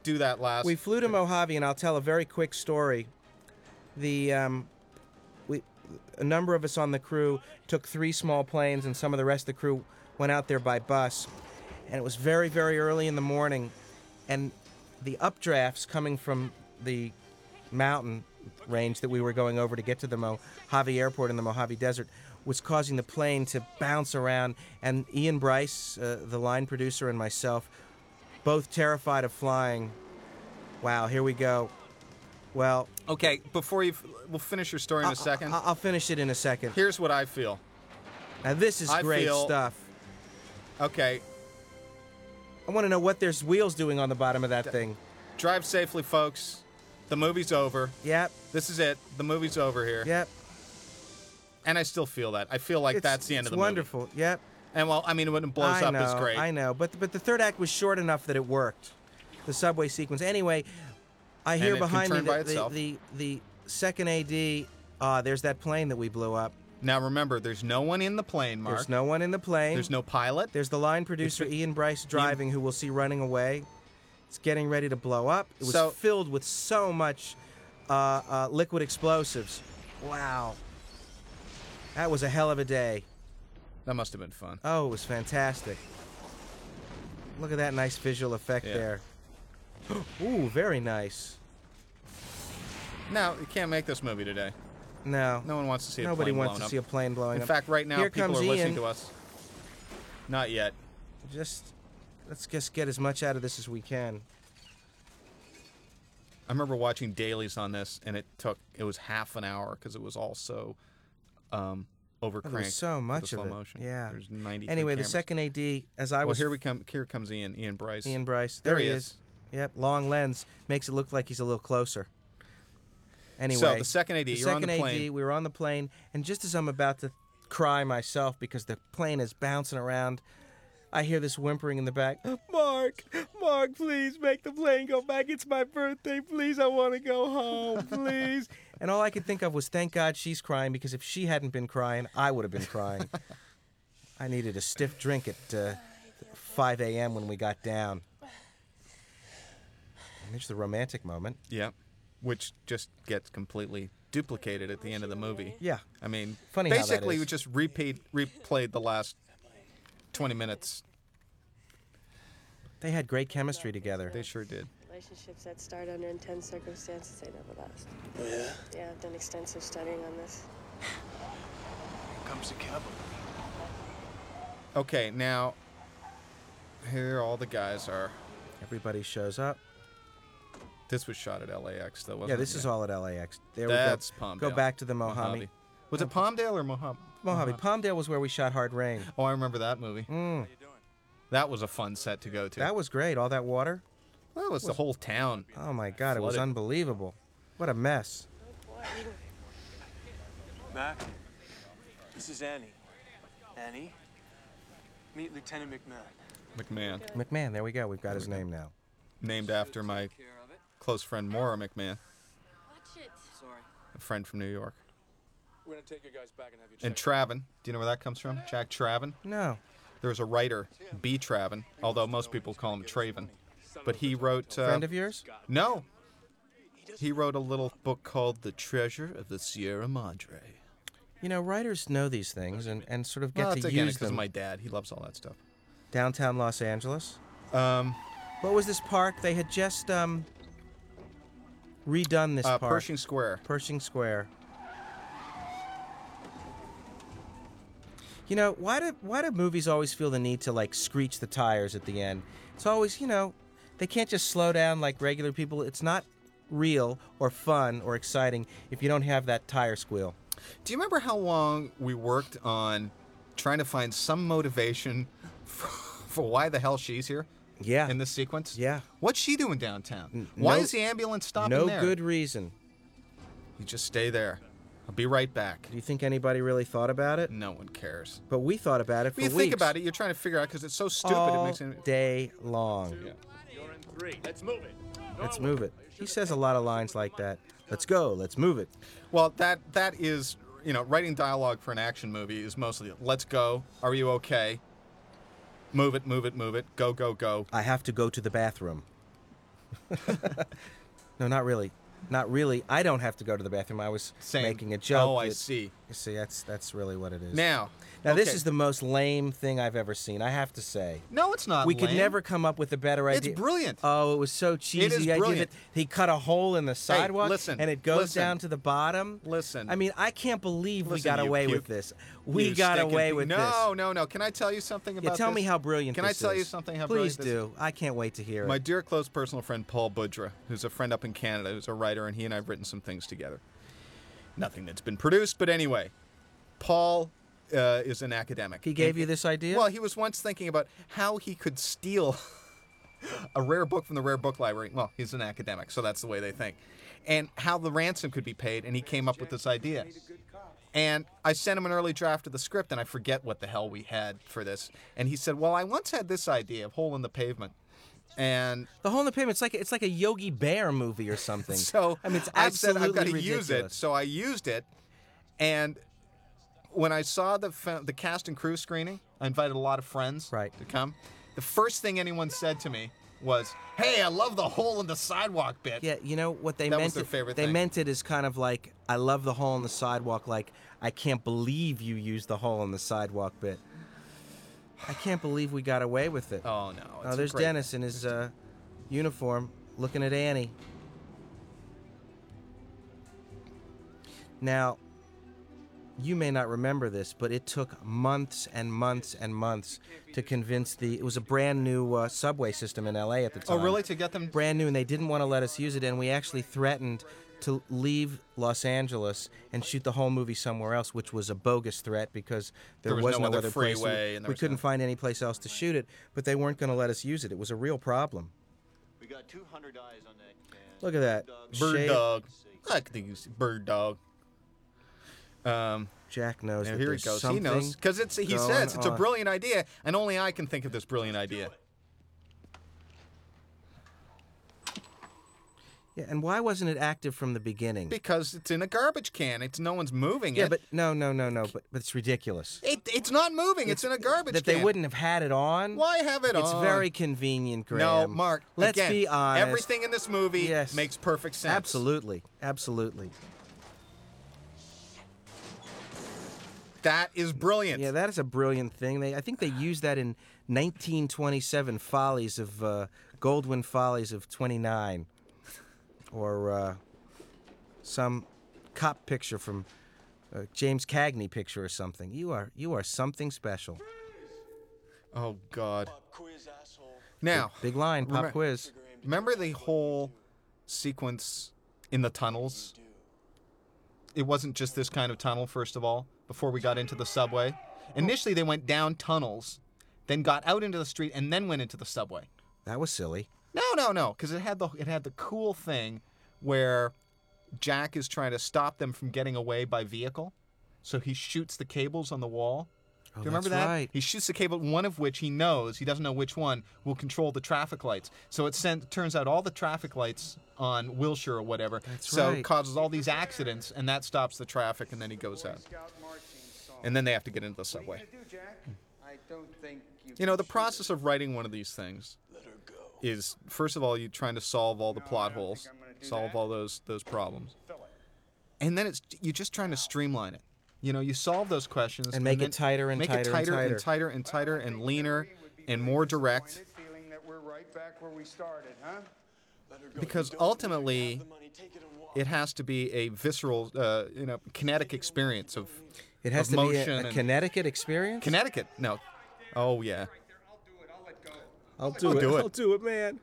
do that last. We flew to Mojave, and I'll tell a very quick story. The um, we a number of us on the crew took three small planes, and some of the rest of the crew went out there by bus. And it was very, very early in the morning, and the updrafts coming from the mountain range that we were going over to get to the Mojave airport in the Mojave Desert was causing the plane to bounce around. And Ian Bryce, uh, the line producer, and myself, both terrified of flying. Wow, here we go. Well, okay, before you, f- we'll finish your story in I'll, a second. I'll, I'll finish it in a second. Here's what I feel. Now this is I great feel- stuff. Okay, I want to know what there's wheels doing on the bottom of that thing. drive safely, folks. The movie's over. Yep. This is it. The movie's over here. Yep. And I still feel that. I feel like It's- that's the end it's of the wonderful. movie. Yep. And well, I mean, when it blows I up know, is great. I know, but but the third act was short enough that it worked. The subway sequence. Anyway, I And hear it can behind me turn by that the, itself. the the second A D. Ah, there's that plane that we blew up. Now remember, there's no one in the plane, Mark. There's no one in the plane. There's no pilot. There's the line producer Ian Bryce driving, who we'll see running away. It's getting ready to blow up. It was So- filled with so much uh, uh, liquid explosives. Wow. That was a hell of a day. That must have been fun. Oh, it was fantastic. Look at that nice visual effect Yeah. there. Ooh, very nice. Now, you can't make this movie today. No. No one wants to see a Nobody plane wants blown to up. see a plane blowing In up. fact, right now, Here people comes are listening Ian. to us. Not yet. Just let's just get as much out of this as we can. I remember watching dailies on this, and it took it was half an hour because it was all so um, over Oh, there was so much of slow it. motion. Yeah. There's ninety. Anyway, the second A D, as I well, was here we come. Here comes Ian. Ian Bryce. Ian Bryce. There There, he he is. is. Yep, long lens makes it look like he's a little closer. Anyway, So, the second A D, the you're on second the A D, plane. we were on the plane, and just as I'm about to cry myself because the plane is bouncing around, I hear this whimpering in the back. Mark, Mark, please make the plane go back. It's my birthday. Please, I want to go home. Please. And all I could think of was, thank God she's crying, because if she hadn't been crying, I would have been crying. I needed a stiff drink at uh, five a.m. when we got down. And there's the romantic moment. Yeah, which just gets completely duplicated at the end of the movie. Yeah. I mean, Funny how that basically, is. we just repeat, replayed the last twenty minutes. They had great chemistry together. They sure did. Relationships that start under intense circumstances, they never last. Oh, yeah? Yeah, I've done extensive studying on this. Here comes the cavalry. Okay, now here all the guys are. Everybody shows up. This was shot at L A X, though, wasn't Yeah, it? this is all at L A X. There That's we go. Palmdale. Go back to the Mojave. Mojave. Was it Palmdale or Mojave? Mojave. Palmdale was where we shot Hard Rain. Oh, I remember that movie. Mm. That was a fun set to go to. That was great. All that water. Well, it was the whole town. Oh my God, it was flooded. unbelievable. What a mess. Mac, this is Annie. Annie, meet Lieutenant McMahon. McMahon. McMahon, there we go. We've got his name now. Named after my close friend Maura McMahon, Watch it. Sorry. a friend from New York. We're gonna take you guys back and have you And checked. Traven. Do you know where that comes from? Jack Traven? No. There was a writer, B. Traven, although most people call him Traven. But he wrote... Uh, Friend of yours? No. He wrote a little book called The Treasure of the Sierra Madre. You know, writers know these things and, and sort of get Well, to it's again use because of them. my dad. He loves all that stuff. Downtown Los Angeles. Um, What was this park? They had just um, redone this uh, park. Pershing Square. Pershing Square. You know, why do why do movies always feel the need to like screech the tires at the end? It's always, you know, they can't just slow down like regular people. It's not real or fun or exciting if you don't have that tire squeal. Do you remember how long we worked on trying to find some motivation for, for why the hell she's here? Yeah. In this sequence? Yeah. What's she doing downtown? Why no- is the ambulance stopping No there? good reason. You just stay there. I'll be right back. Do you think anybody really thought about it? No one cares. But we thought about it for When you weeks. think about it, you're trying to figure out because it's so stupid. All it makes it. day long. You're in three. Let's move it. Let's move it. He says a lot of lines like that. Let's go. Let's move it. Well, that that is, you know, writing dialogue for an action movie is mostly let's go. Are you okay? Move it, move it, move it. Go, go, go. I have to go to the bathroom. No, not really. Not really. I don't have to go to the bathroom. I was Same. making a joke. Oh, I that- see. You see, that's that's really what it is. Now, now this okay. is the most lame thing I've ever seen. I have to say. No, it's not We could lame. never come up with a better It's idea. brilliant. Oh, it was so cheesy. It is the idea brilliant. that he cut a hole in the sidewalk listen, and it goes listen. down to the bottom. Listen. I mean, I can't believe we Listen, got you away puke- with this. We you got stinking away pe- with no, this. No, no, no. Can I tell you something about Yeah, tell this? me how brilliant Can this I tell you is. something how Please brilliant this do. I can't wait to hear My it. dear close personal friend Paul Budra, who's a friend up in Canada, who's a writer, and he and I have written some things together. Nothing that's been produced, but anyway, Paul uh, is an academic. He gave And- you this idea? Well, he was once thinking about how he could steal a rare book from the rare book library. Well, he's an academic, so that's the way they think. And how the ransom could be paid, and he came up with this idea. And I sent him an early draft of the script, and I forget what the hell we had for this. And he said, well, I once had this idea of Hole in the Pavement. And the Hole in the Pavement, it's like it's like a Yogi Bear movie or something. so I mean, it's I said absolutely I've got to ridiculous. use it. So I used it, and when I saw the fa- the cast and crew screening, I invited a lot of friends right. to come. The first thing anyone said to me was, "Hey, I love the hole in the sidewalk bit." Yeah, you know what they that meant. was their it, favorite they thing. meant it as kind of like, I love the hole in the sidewalk. Like, I can't believe you used the hole in the sidewalk bit. I can't believe we got away with it. Oh no! Oh, it's there's great. Dennis in his uh, uniform, looking at Annie. Now, you may not remember this, but it took months and months and months to convince the. It was a brand new uh, subway system in L A at the Oh, time. really? To get them brand new, and they didn't want to let us use it, and we actually threatened to leave Los Angeles and shoot the whole movie somewhere else, which was a bogus threat because there, There was no no other other place. freeway, We, and there we was couldn't no- find any place else to shoot it, but they weren't going to let us use it. It was a real problem. We got two hundred eyes on that can. Look at that. Bird Shade- dog. I could use bird dog. Um, Jack knows now that here he there's goes. He something knows because it's. He going says it's a on. brilliant idea, and only I can think of this brilliant idea. Yeah, and why wasn't it active from the beginning? Because it's in a garbage can. It's no one's moving yeah, it. but no, no, no, no. But, but it's ridiculous. It, it's not moving. It's, in a garbage that can. they wouldn't have had it on. Why have it it's on? It's very convenient, Graham. No, Mark. Let's again, be honest. Everything in this movie Yes. makes perfect sense. Absolutely, absolutely. That is brilliant. Yeah, that is a brilliant thing. They, I think they used that in nineteen twenty-seven Follies of uh, Goldwyn Follies of twenty-nine, or uh, some cop picture from uh, James Cagney picture or something. You are you are something special. Oh God. Now, big, big line, pop remem- quiz. Remember the whole sequence in the tunnels? It wasn't just this kind of tunnel, first of all, before we got into the subway. Initially, they went down tunnels, then got out into the street, and then went into the subway. That was silly. No, no, no, because it had the it had the cool thing where Jack is trying to stop them from getting away by vehicle, so he shoots the cables on the wall. Oh, Do you remember that's that? right. He shoots the cable, one of which he knows, he doesn't know which one, will control the traffic lights. So it sent, turns out all the traffic lights on Wilshire or whatever, That's so right. it causes all these accidents, and that stops the traffic, and then he goes out. And then they have to get into the subway. I don't think you You know, the process of writing one of these things is, first of all, you trying to solve all the plot holes, solve all those those problems. And then it's you're just trying to streamline it. You know, you solve those questions And make it then tighter and make tighter it and tighter tighter. and tighter and tighter and leaner and more direct. feeling that we're right back where we started, huh? Because ultimately, it has to be a visceral, uh, you know, kinetic experience of It has of to be motion a, a and- Connecticut experience. Connecticut. No. Oh yeah. I'll do I'll it. do it. I'll do it, man.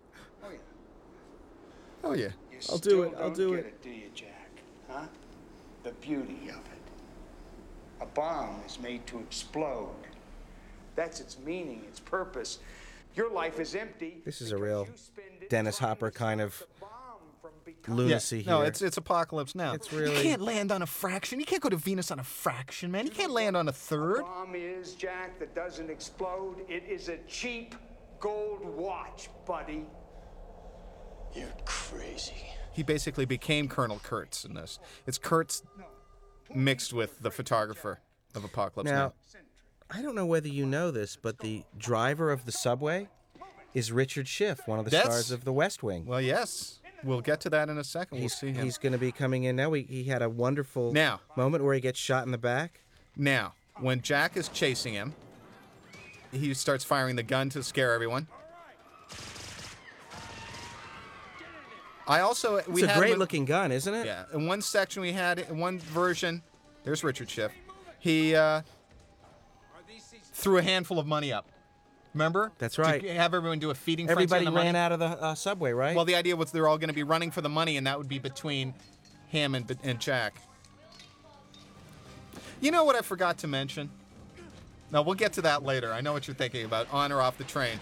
Oh yeah. You I'll do still it, I'll don't do get it. Do you, Jack? Huh? The beauty of it. A bomb is made to explode. That's its meaning, its purpose. Your life is empty. This is a real Dennis Hopper kind of lunacy Yeah. No, here. it's it's apocalypse now. It's really- You can't land on a fraction. You can't go to Venus on a fraction, man. You can't land on a third. A bomb is, Jack, that doesn't explode. It is a cheap gold watch, buddy. You're crazy. He basically became Colonel Kurtz in this. It's Kurtz mixed with the photographer of Apocalypse Now, Now. I don't know whether you know this, but the driver of the subway is Richard Schiff, one of the That's- stars of The West Wing. Well, yes. We'll get to that in a second. He's, we'll see him. he's going to be coming in now. We, he had a wonderful Now. moment where he gets shot in the back. Now, when Jack is chasing him, he starts firing the gun to scare everyone. I also we It's a had great him- looking gun, isn't it? Yeah. In one section we had in one version, there's Richard Schiff. He uh, threw a handful of money up. Remember? That's right. To have everyone do a feeding frenzy Everybody on the ran money. out of the uh, subway, right? Well, the idea was they're all going to be running for the money, and that would be between him and, and Jack. You know what I forgot to mention? No, we'll get to that later. I know what you're thinking about, on or off the train.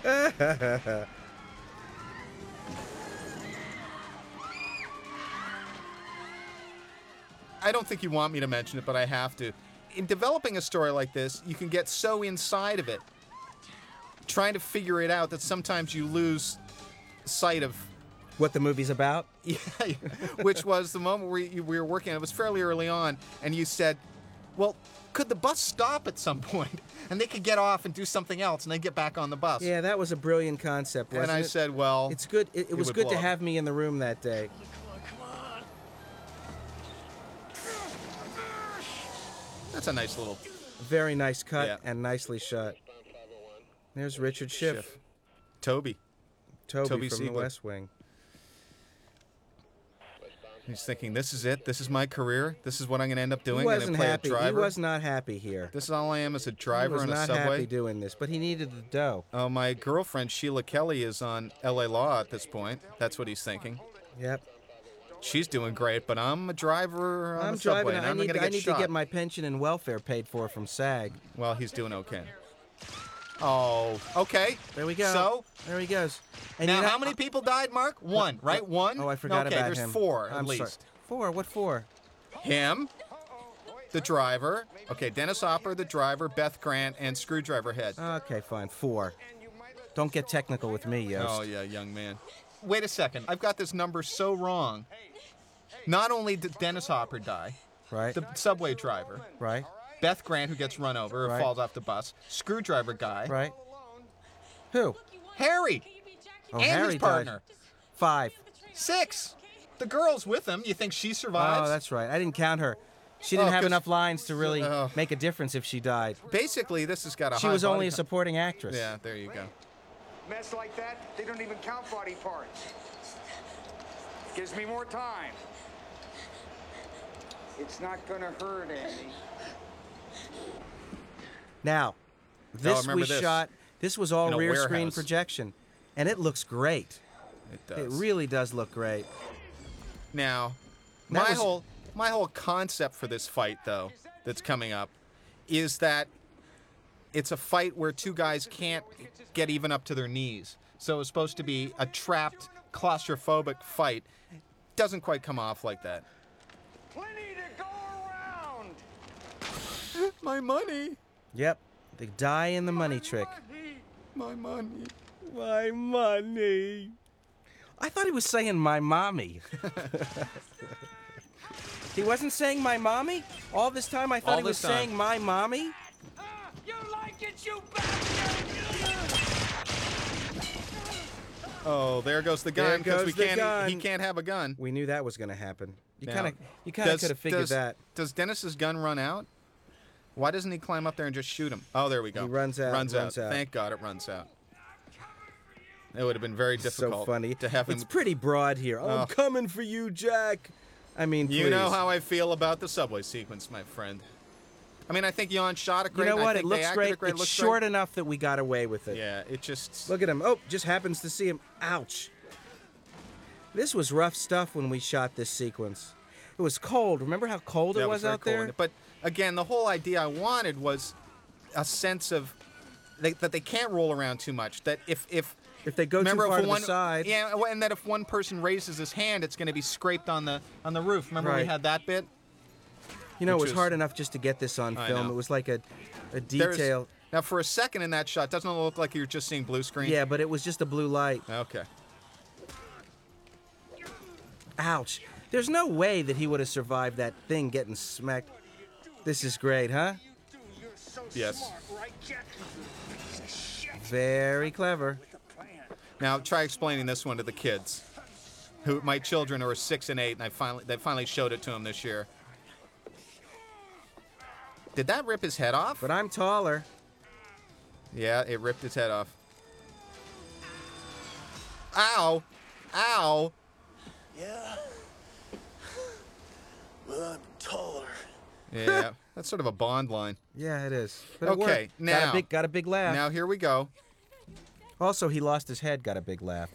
I don't think you want me to mention it, but I have to. In developing a story like this, you can get so inside of it, trying to figure it out, that sometimes you lose sight of what the movie's about. Yeah, which was the moment where you, we were working. It was fairly early on, and you said, "Well, could the bus stop at some point, and they could get off and do something else, and then get back on the bus?" Yeah, that was a brilliant concept, wasn't and I it? said, "Well, it's good. It, it it was would good to blow up. have me in the room that day." That's a nice little, very nice cut Yeah. and nicely shot. There's Richard Schiff, Schiff. Toby, Toby, Toby from Siegler. The West Wing. He's thinking, "This is it. This is my career. This is what I'm going to end up doing. He I'm wasn't gonna play happy. a driver. He was not happy here. This is all I am as a driver he was on a not subway." happy doing this, but he needed the dough. Oh, my girlfriend Sheila Kelly is on L A Law at this point. That's what he's thinking. Yep. She's doing great, but I'm a driver on I'm the subway, driving. and I I'm need, going to I get need shot. to get my pension and welfare paid for from SAG. Well, he's doing okay. Oh, okay. There we go. So there he goes. And now, you know- how many people died, Mark? One, right? One. Oh, I forgot okay, about there's him. four at I'm least. sorry. Four. What for? Him, the driver. Okay, Dennis Hopper, the driver. Beth Grant, and Screwdriver Head. Okay, fine. Four. Don't get technical with me, Yost. Oh yeah, young man. Wait a second. I've got this number so wrong. Not only did Dennis Hopper die, right? The subway driver, right? Beth Grant, who gets run over or Right. falls off the bus. Screwdriver guy, Right. Who? Harry, Oh, and Harry his partner. died. Five. Six. The girl's with him. You think she survives? Oh, that's right. I didn't count her. She didn't Oh, have 'cause- enough lines to really Oh. make a difference if she died. Basically, this has got a She high was only body a count. supporting actress. Yeah, there you go. Mess like that, they don't even count body parts. Gives me more time. It's not gonna hurt, Andy. Now, this remember we this. shot. This was all In a rear screen warehouse. projection, and it looks great. It does. It really does look great. Now, That my was- whole my whole concept for this fight, though, that's coming up, is that it's a fight where two guys can't get even up to their knees. So it's supposed to be a trapped, claustrophobic fight. Doesn't quite come off like that. Plenty to go around. My money. Yep, the die in the money trick. My money. My money. I thought he was saying my mommy. He wasn't saying my mommy? All this time I thought All he was this time. saying my mommy? You like it, you bastard! Oh, there goes the gun There because goes we the can't. gun. He can't have a gun. We knew that was going to happen. You Now, kind of, you kind of does- could have figured does- that. Does Dennis's gun run out? Why doesn't he climb up there and just shoot him? Oh, there we go. He runs out, Runs, runs out. out. Thank God it runs out. It would have been very difficult So funny. to have him. It's pretty broad here. Oh, Oh. I'm coming for you, Jack. I mean, You know please. how I feel about the subway sequence, my friend. I mean, I think Jan shot it You great. know and I what? think It they looks acted great. it great. It's looks short great. enough that we got away with it. Yeah, it just. Look at him. Oh, just happens to see him. Ouch. This was rough stuff when we shot this sequence. It was cold. Remember how cold that it was, very out cool. there? But again, the whole idea I wanted was a sense of they, that they can't roll around too much. That if if If they go too remember far if to one, the side. yeah, and that if one person raises his hand, it's going to be scraped on the on the roof. Remember we Right. had that bit. You know, it which was is- hard enough just to get this on I film. know. It was like a, a There's- detail. Now, for a second in that shot, doesn't it look like you're just seeing blue screen? Yeah, but it was just a blue light. Okay. Ouch. There's no way that he would have survived that thing getting smacked. This is great, huh? Yes. Very clever. Now try explaining this one to the kids. Who my children are six and eight, and I finally they finally showed it to them this year. Did that rip his head off? But I'm taller. Yeah, it ripped his head off. Ow! Ow! Yeah. Well, I'm taller. Yeah, that's sort of a Bond line. Yeah, it is. But it Okay, worked. now got a big, got a big laugh. Now here we go. Also, he lost his head. Got a big laugh.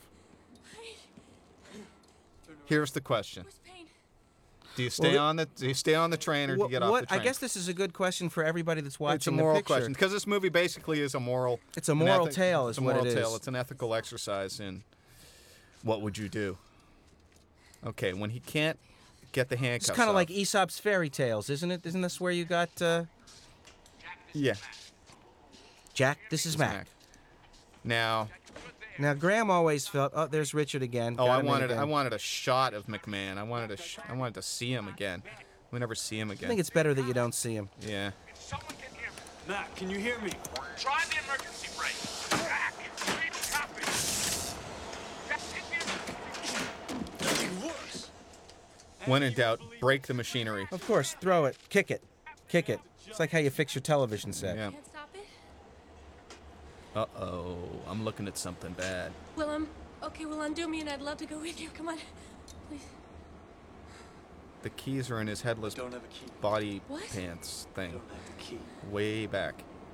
Here's the question: Do you stay Well, on the Do you stay on the train or do you What, get off what- the train? I guess this is a good question for everybody that's watching It's a the moral picture. question because this movie basically is a moral. It's a an moral ethi- tale It's is a what moral it tale. is. It's an ethical exercise in what would you do. Okay, when he can't get the handcuffs. It's kind of off. like Aesop's fairy tales, isn't it? Isn't this where you got? Uh... Yeah. Jack, this is This is Mac. Mac. Now. Now Graham always felt. Oh, there's Richard again. Oh, Got I him in wanted again. I wanted a shot of McMahon. I wanted a sh- I wanted to see him again. We never see him again. I think it's better that you don't see him. Yeah. Matt, can you hear me? Try the emergency brake. Jack, read the copy. Jack, hit me. When in doubt, break the machinery. Of course, throw it, kick it, kick it. It's like how you fix your television set. Yeah. Uh oh, I'm looking at something bad. Willem, okay, well, undo me and I'd love to go with you. Come on. Please. The keys are in his headless Don't have a key. body What? pants thing. Don't have the key. Way back.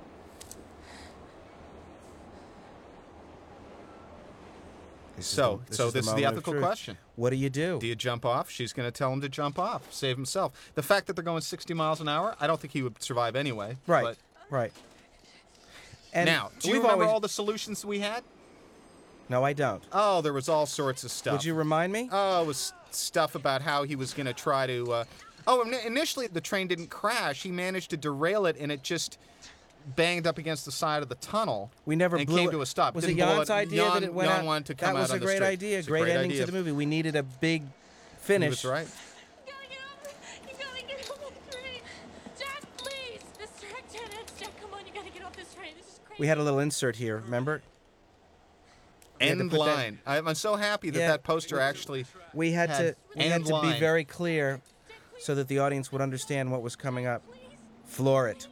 This is So, the- so this is the moment of ethical truth. question. What do you do? Do you jump off? She's going to tell him to jump off, save himself. The fact that they're going sixty miles an hour, I don't think he would survive anyway. Right, But right. And now, do you we've remember always- all the solutions we had? No, I don't. Oh, there was all sorts of stuff. Would you remind me? Oh, it was stuff about how he was going to try to. Uh... Oh, ini- initially the train didn't crash. He managed to derail it, and it just banged up against the side of the tunnel. We never and blew came it. to a stop. Was Didn't it blow Jan's idea Jan, that it went Jan out? wanted to come that was out on a the great street. idea. It's a Great, great ending idea. to the movie. We needed a big He finish. was right. You gotta get off the train. Jack, please. Distract Janet. Jack, come on, you gotta get off this train. This is crazy. We had a little insert here. Remember? We had to End put that- line. I'm I'm so happy that Yeah. that poster actually. We had, had to. We had end to line. be very clear, so that the audience would understand what was coming up. Floor it.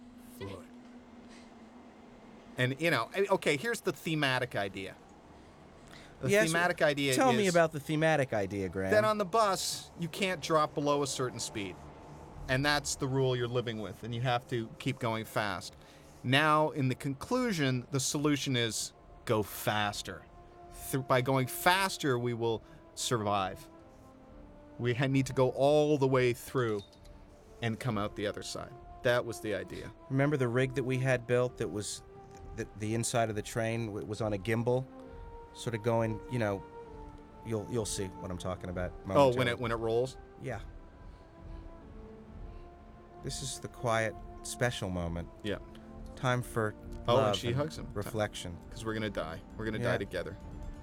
And you know, I- okay. Here's the thematic idea. The Yes, thematic idea Tell is me about the thematic idea, Graham. that on the bus you can't drop below a certain speed, and that's the rule you're living with, and you have to keep going fast. Now, in the conclusion, the solution is go faster. Th- by going faster, we will survive. We ha- need to go all the way through and come out the other side. That was the idea. Remember the rig that we had built that was the, the inside of the train w- was on a gimbal, sort of going, you know, you'll you'll see what I'm talking about. Oh, when momentarily. it when it rolls. Yeah. This is the quiet, special moment. Yeah. Time for Oh, and love she hugs him. reflection. Because we're gonna die. We're gonna Yeah. die together.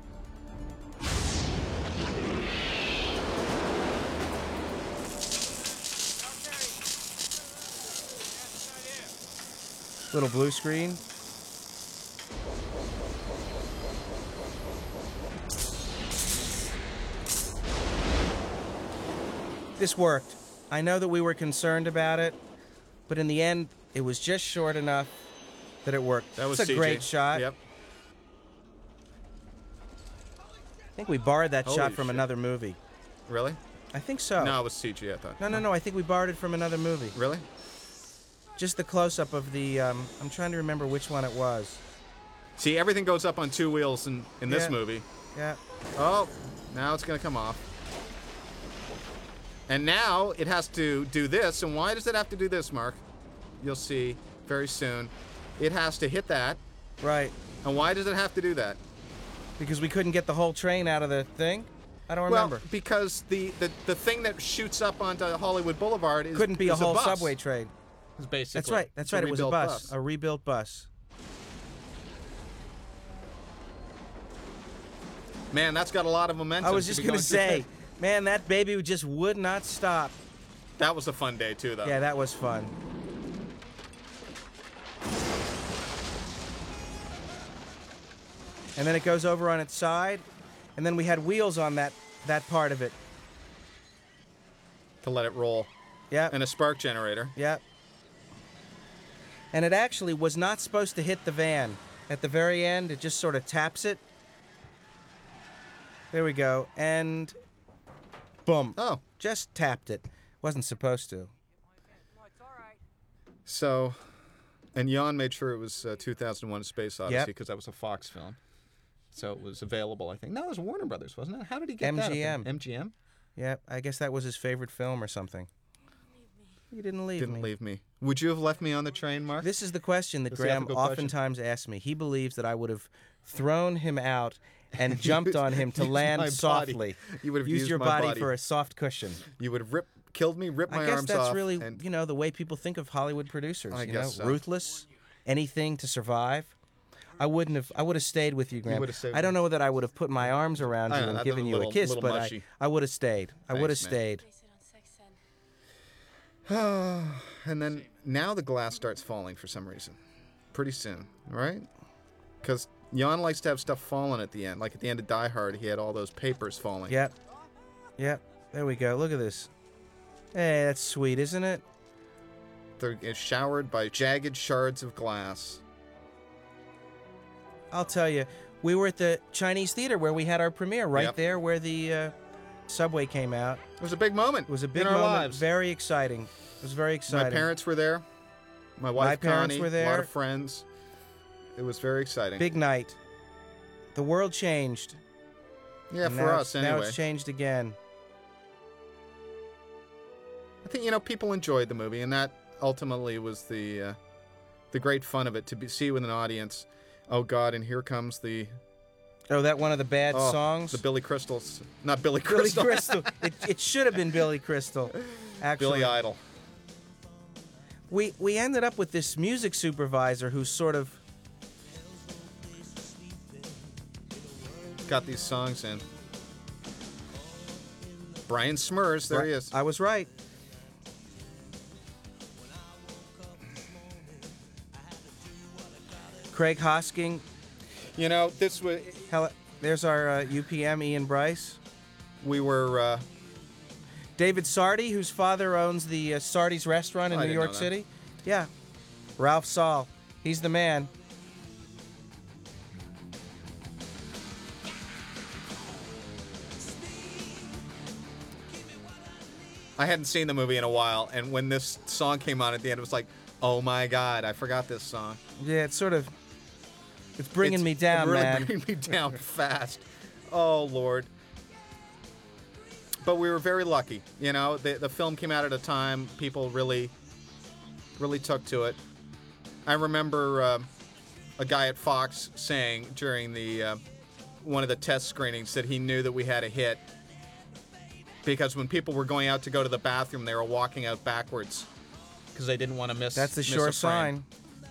Little blue screen. This worked. I know that we were concerned about it, but in the end, it was just short enough that it worked. That was it's a C J. great shot. Yep. I think we borrowed that Holy shot from shit. another movie. Really? I think so. No, it was C G. I thought. No, no, no. I think we borrowed it from another movie. Really? Just the close-up of the. Um, I'm trying to remember which one it was. See, everything goes up on two wheels in, in this Yeah. movie. Yeah. Oh, now it's going to come off. And now it has to do this. And why does it have to do this, Mark? You'll see very soon. It has to hit that. Right. And why does it have to do that? Because we couldn't get the whole train out of the thing? I don't well, remember. because the, the, the thing that shoots up onto Hollywood Boulevard is Couldn't be a is whole bus. subway train. It's basically. That's right. That's It's right. It was a rebuilt bus, a rebuilt bus. Man, that's got a lot of momentum. I was to just be gonna going through say, that. man, that baby just would not stop. That was a fun day too, though. Yeah, that was fun. and then it goes over on its side, and then we had wheels on that that part of it. To let it roll. Yeah. And a spark generator. Yep. And it actually was not supposed to hit the van. At the very end, it just sort of taps it. There we go. And boom. Oh. Just tapped it. Wasn't supposed to. So, and Jan made sure it was uh, two thousand one: A Space Odyssey Yep. because that was a Fox film. So it was available, I think. No, it was Warner Brothers, wasn't it? How did he get M G M. that? M G M? Yep. I guess that was his favorite film or something. You didn't leave Didn't me. leave me. Would you have left me on the train, Mark? This is the question that That's the Graham ethical question. oftentimes asks me. He believes that I would have thrown him out and jumped on him to Used land my body. softly. You would have Used used your my body, body. for a soft cushion. You would have ripped, killed me, ripped my I guess arms that's off. really, and you know, the way people think of Hollywood producers. I you guess know, so. ruthless, anything to survive. I wouldn't have. I would have stayed with you, Graham. would have stayed I with don't me. know that I would have put my arms around I you know, and that's given a you little- a kiss, little but I, mushy. I would have stayed. I would have Thanks, man. stayed. And then now the glass starts falling for some reason. Pretty soon, right? Because Jan likes to have stuff falling at the end. Like at the end of Die Hard, he had all those papers falling. Yep. Yep. There we go. Look at this. Hey, that's sweet, isn't it? They're it's showered by jagged shards of glass. I'll tell you, we were at the Chinese theater where we had our premiere, right Yep. there where the uh, subway came out. It was a big moment. It was a big in our moment. lives. Very exciting. It was very exciting. My parents were there. My wife My parents Connie, were a lot there. of friends. It was very exciting. Big night. The world changed. Yeah, And for now us it's- Now anyway. it's changed again. I think you know people enjoyed the movie, and that ultimately was the uh, the great fun of it to be, see with an audience. Oh God! And here comes the Oh, that one of the bad oh, songs? the Billy Crystals, not Billy Billy Crystal. Crystal. It, it should have been Billy Crystal. Actually. Billy Idol. We we ended up with this music supervisor who sort of Got these songs in. Brian Smurs, there he is. I was right. Craig Hosking. You know, this was. Hell, there's our uh, U P M, Ian Bryce. We were. Uh, David Sardi, whose father owns the uh, Sardi's restaurant in I New didn't York know that. City. Yeah. Ralph Saul. He's the man. I hadn't seen the movie in a while, and when this song came on at the end, it was like, oh my God, I forgot this song. Yeah, it's sort of. It's bringing It's me down, really man. bringing me down fast. Oh Lord. But we were very lucky. You know, the the film came out at a time people really, really took to it. I remember um, a guy at Fox saying during the uh, one of the test screenings that he knew that we had a hit because when people were going out to go to the bathroom, they were walking out backwards because they didn't want to miss. That's the miss sure a frame. sign.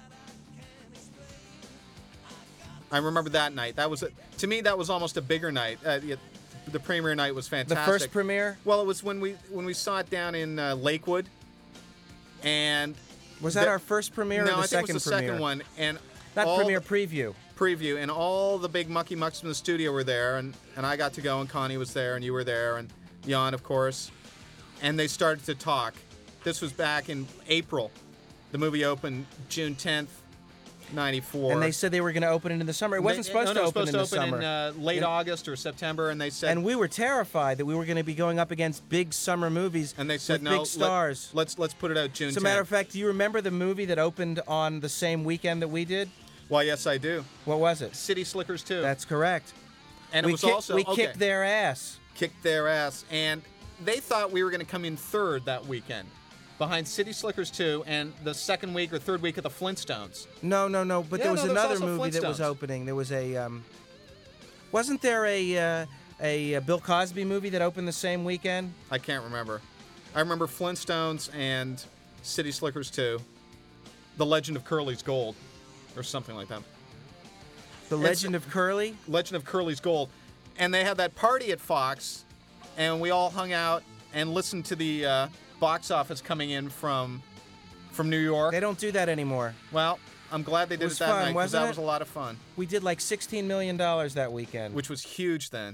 I remember that night. That was a, to me that was almost a bigger night. Uh, yeah, the premiere night was fantastic. The first premiere? Well, it was when we when we saw it down in uh, Lakewood, and Was that the- our first premiere no, or the I think second it was the premiere? second one, and Not all premiere, the- preview. preview, and all the big mucky mucks from the studio were there, and and I got to go, and Connie was there, and you were there, and Jan, of course, and they started to talk. This was back in April. The movie opened June tenth, ninety-four. And they said they were going to open it in the summer. It wasn't They- supposed no, to no, it open was in the supposed to summer. open in uh, late And- August or September, and they said. And we were terrified that we were going to be going up against big summer movies And they said with no. big let- stars. let's let's put it out June As tenth. a matter of fact, do you remember the movie that opened on the same weekend that we did? Well, yes, I do. What was it? City Slickers two. That's correct. and we it was kick- also we okay, kicked their ass. kicked their ass, and they thought we were going to come in third that weekend, behind City Slickers two, and the second week or third week of the Flintstones. No, no, no. But Yeah, there was no, there was another also movie that was Flintstones. opening. There was a. Um, wasn't there a uh, a, uh Bill Cosby movie that opened the same weekend? I can't remember. I remember Flintstones and City Slickers two, The Legend of Curly's Gold, or something like that. The It's- Legend of Curly. Legend of Curly's Gold, and they had that party at Fox, and we all hung out and listened to the uh, box office coming in from from New York. They don't do that anymore. Well, I'm glad they did It it, was that fun, night because wasn't that it? was a lot of fun, We did like sixteen million dollars that weekend. which was huge then.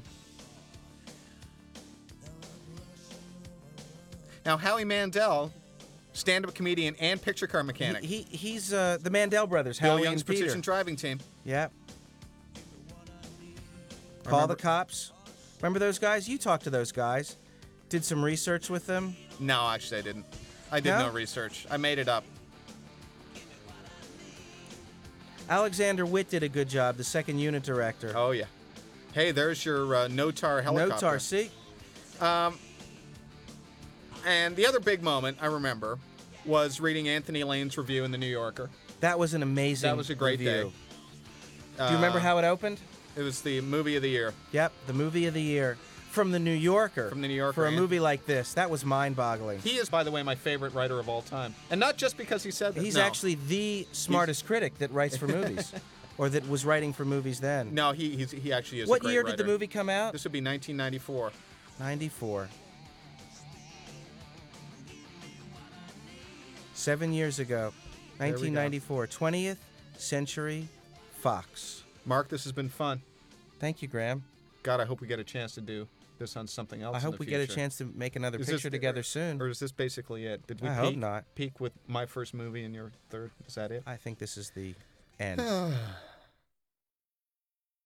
Now, Howie Mandel, stand-up comedian and picture car mechanic. He, he he's uh, the Mandel brothers, Bill Howie Young's and Peter. precision driving team. Yep. I Call remember- the cops. Remember those guys? You talked to those guys. Did some research with them. No, actually, I didn't. I did No? no research. I made it up. Alexander Witt did a good job, the second unit director. Oh yeah. Hey, there's your uh, Notar helicopter. Notar, see? Um, and the other big moment I remember was reading Anthony Lane's review in the New Yorker. That was an amazing That was a great review. day. Do you remember Uh, how it opened? It was the movie of the year. Yep, the movie of the year. From the New Yorker. From the New Yorker. For a and- movie like this. That was mind-boggling. He is, by the way, my favorite writer of all time. And not just because he said that. He's no. actually the smartest critic that writes for movies. Or that was writing for movies then. No, he he's, he actually is What a great year did the writer. movie come out? This would be nineteen ninety-four. ninety-four. Seven years ago. There we go. nineteen ninety-four. twentieth Century Fox. Mark, this has been fun. Thank you, Graham. God, I hope we get a chance to do this on something else. I in hope the we future. get a chance to make another Is picture this- together soon. Or is this basically it? Did we I peak, hope not. peak with my first movie and your third? Is that it? I think this is the end.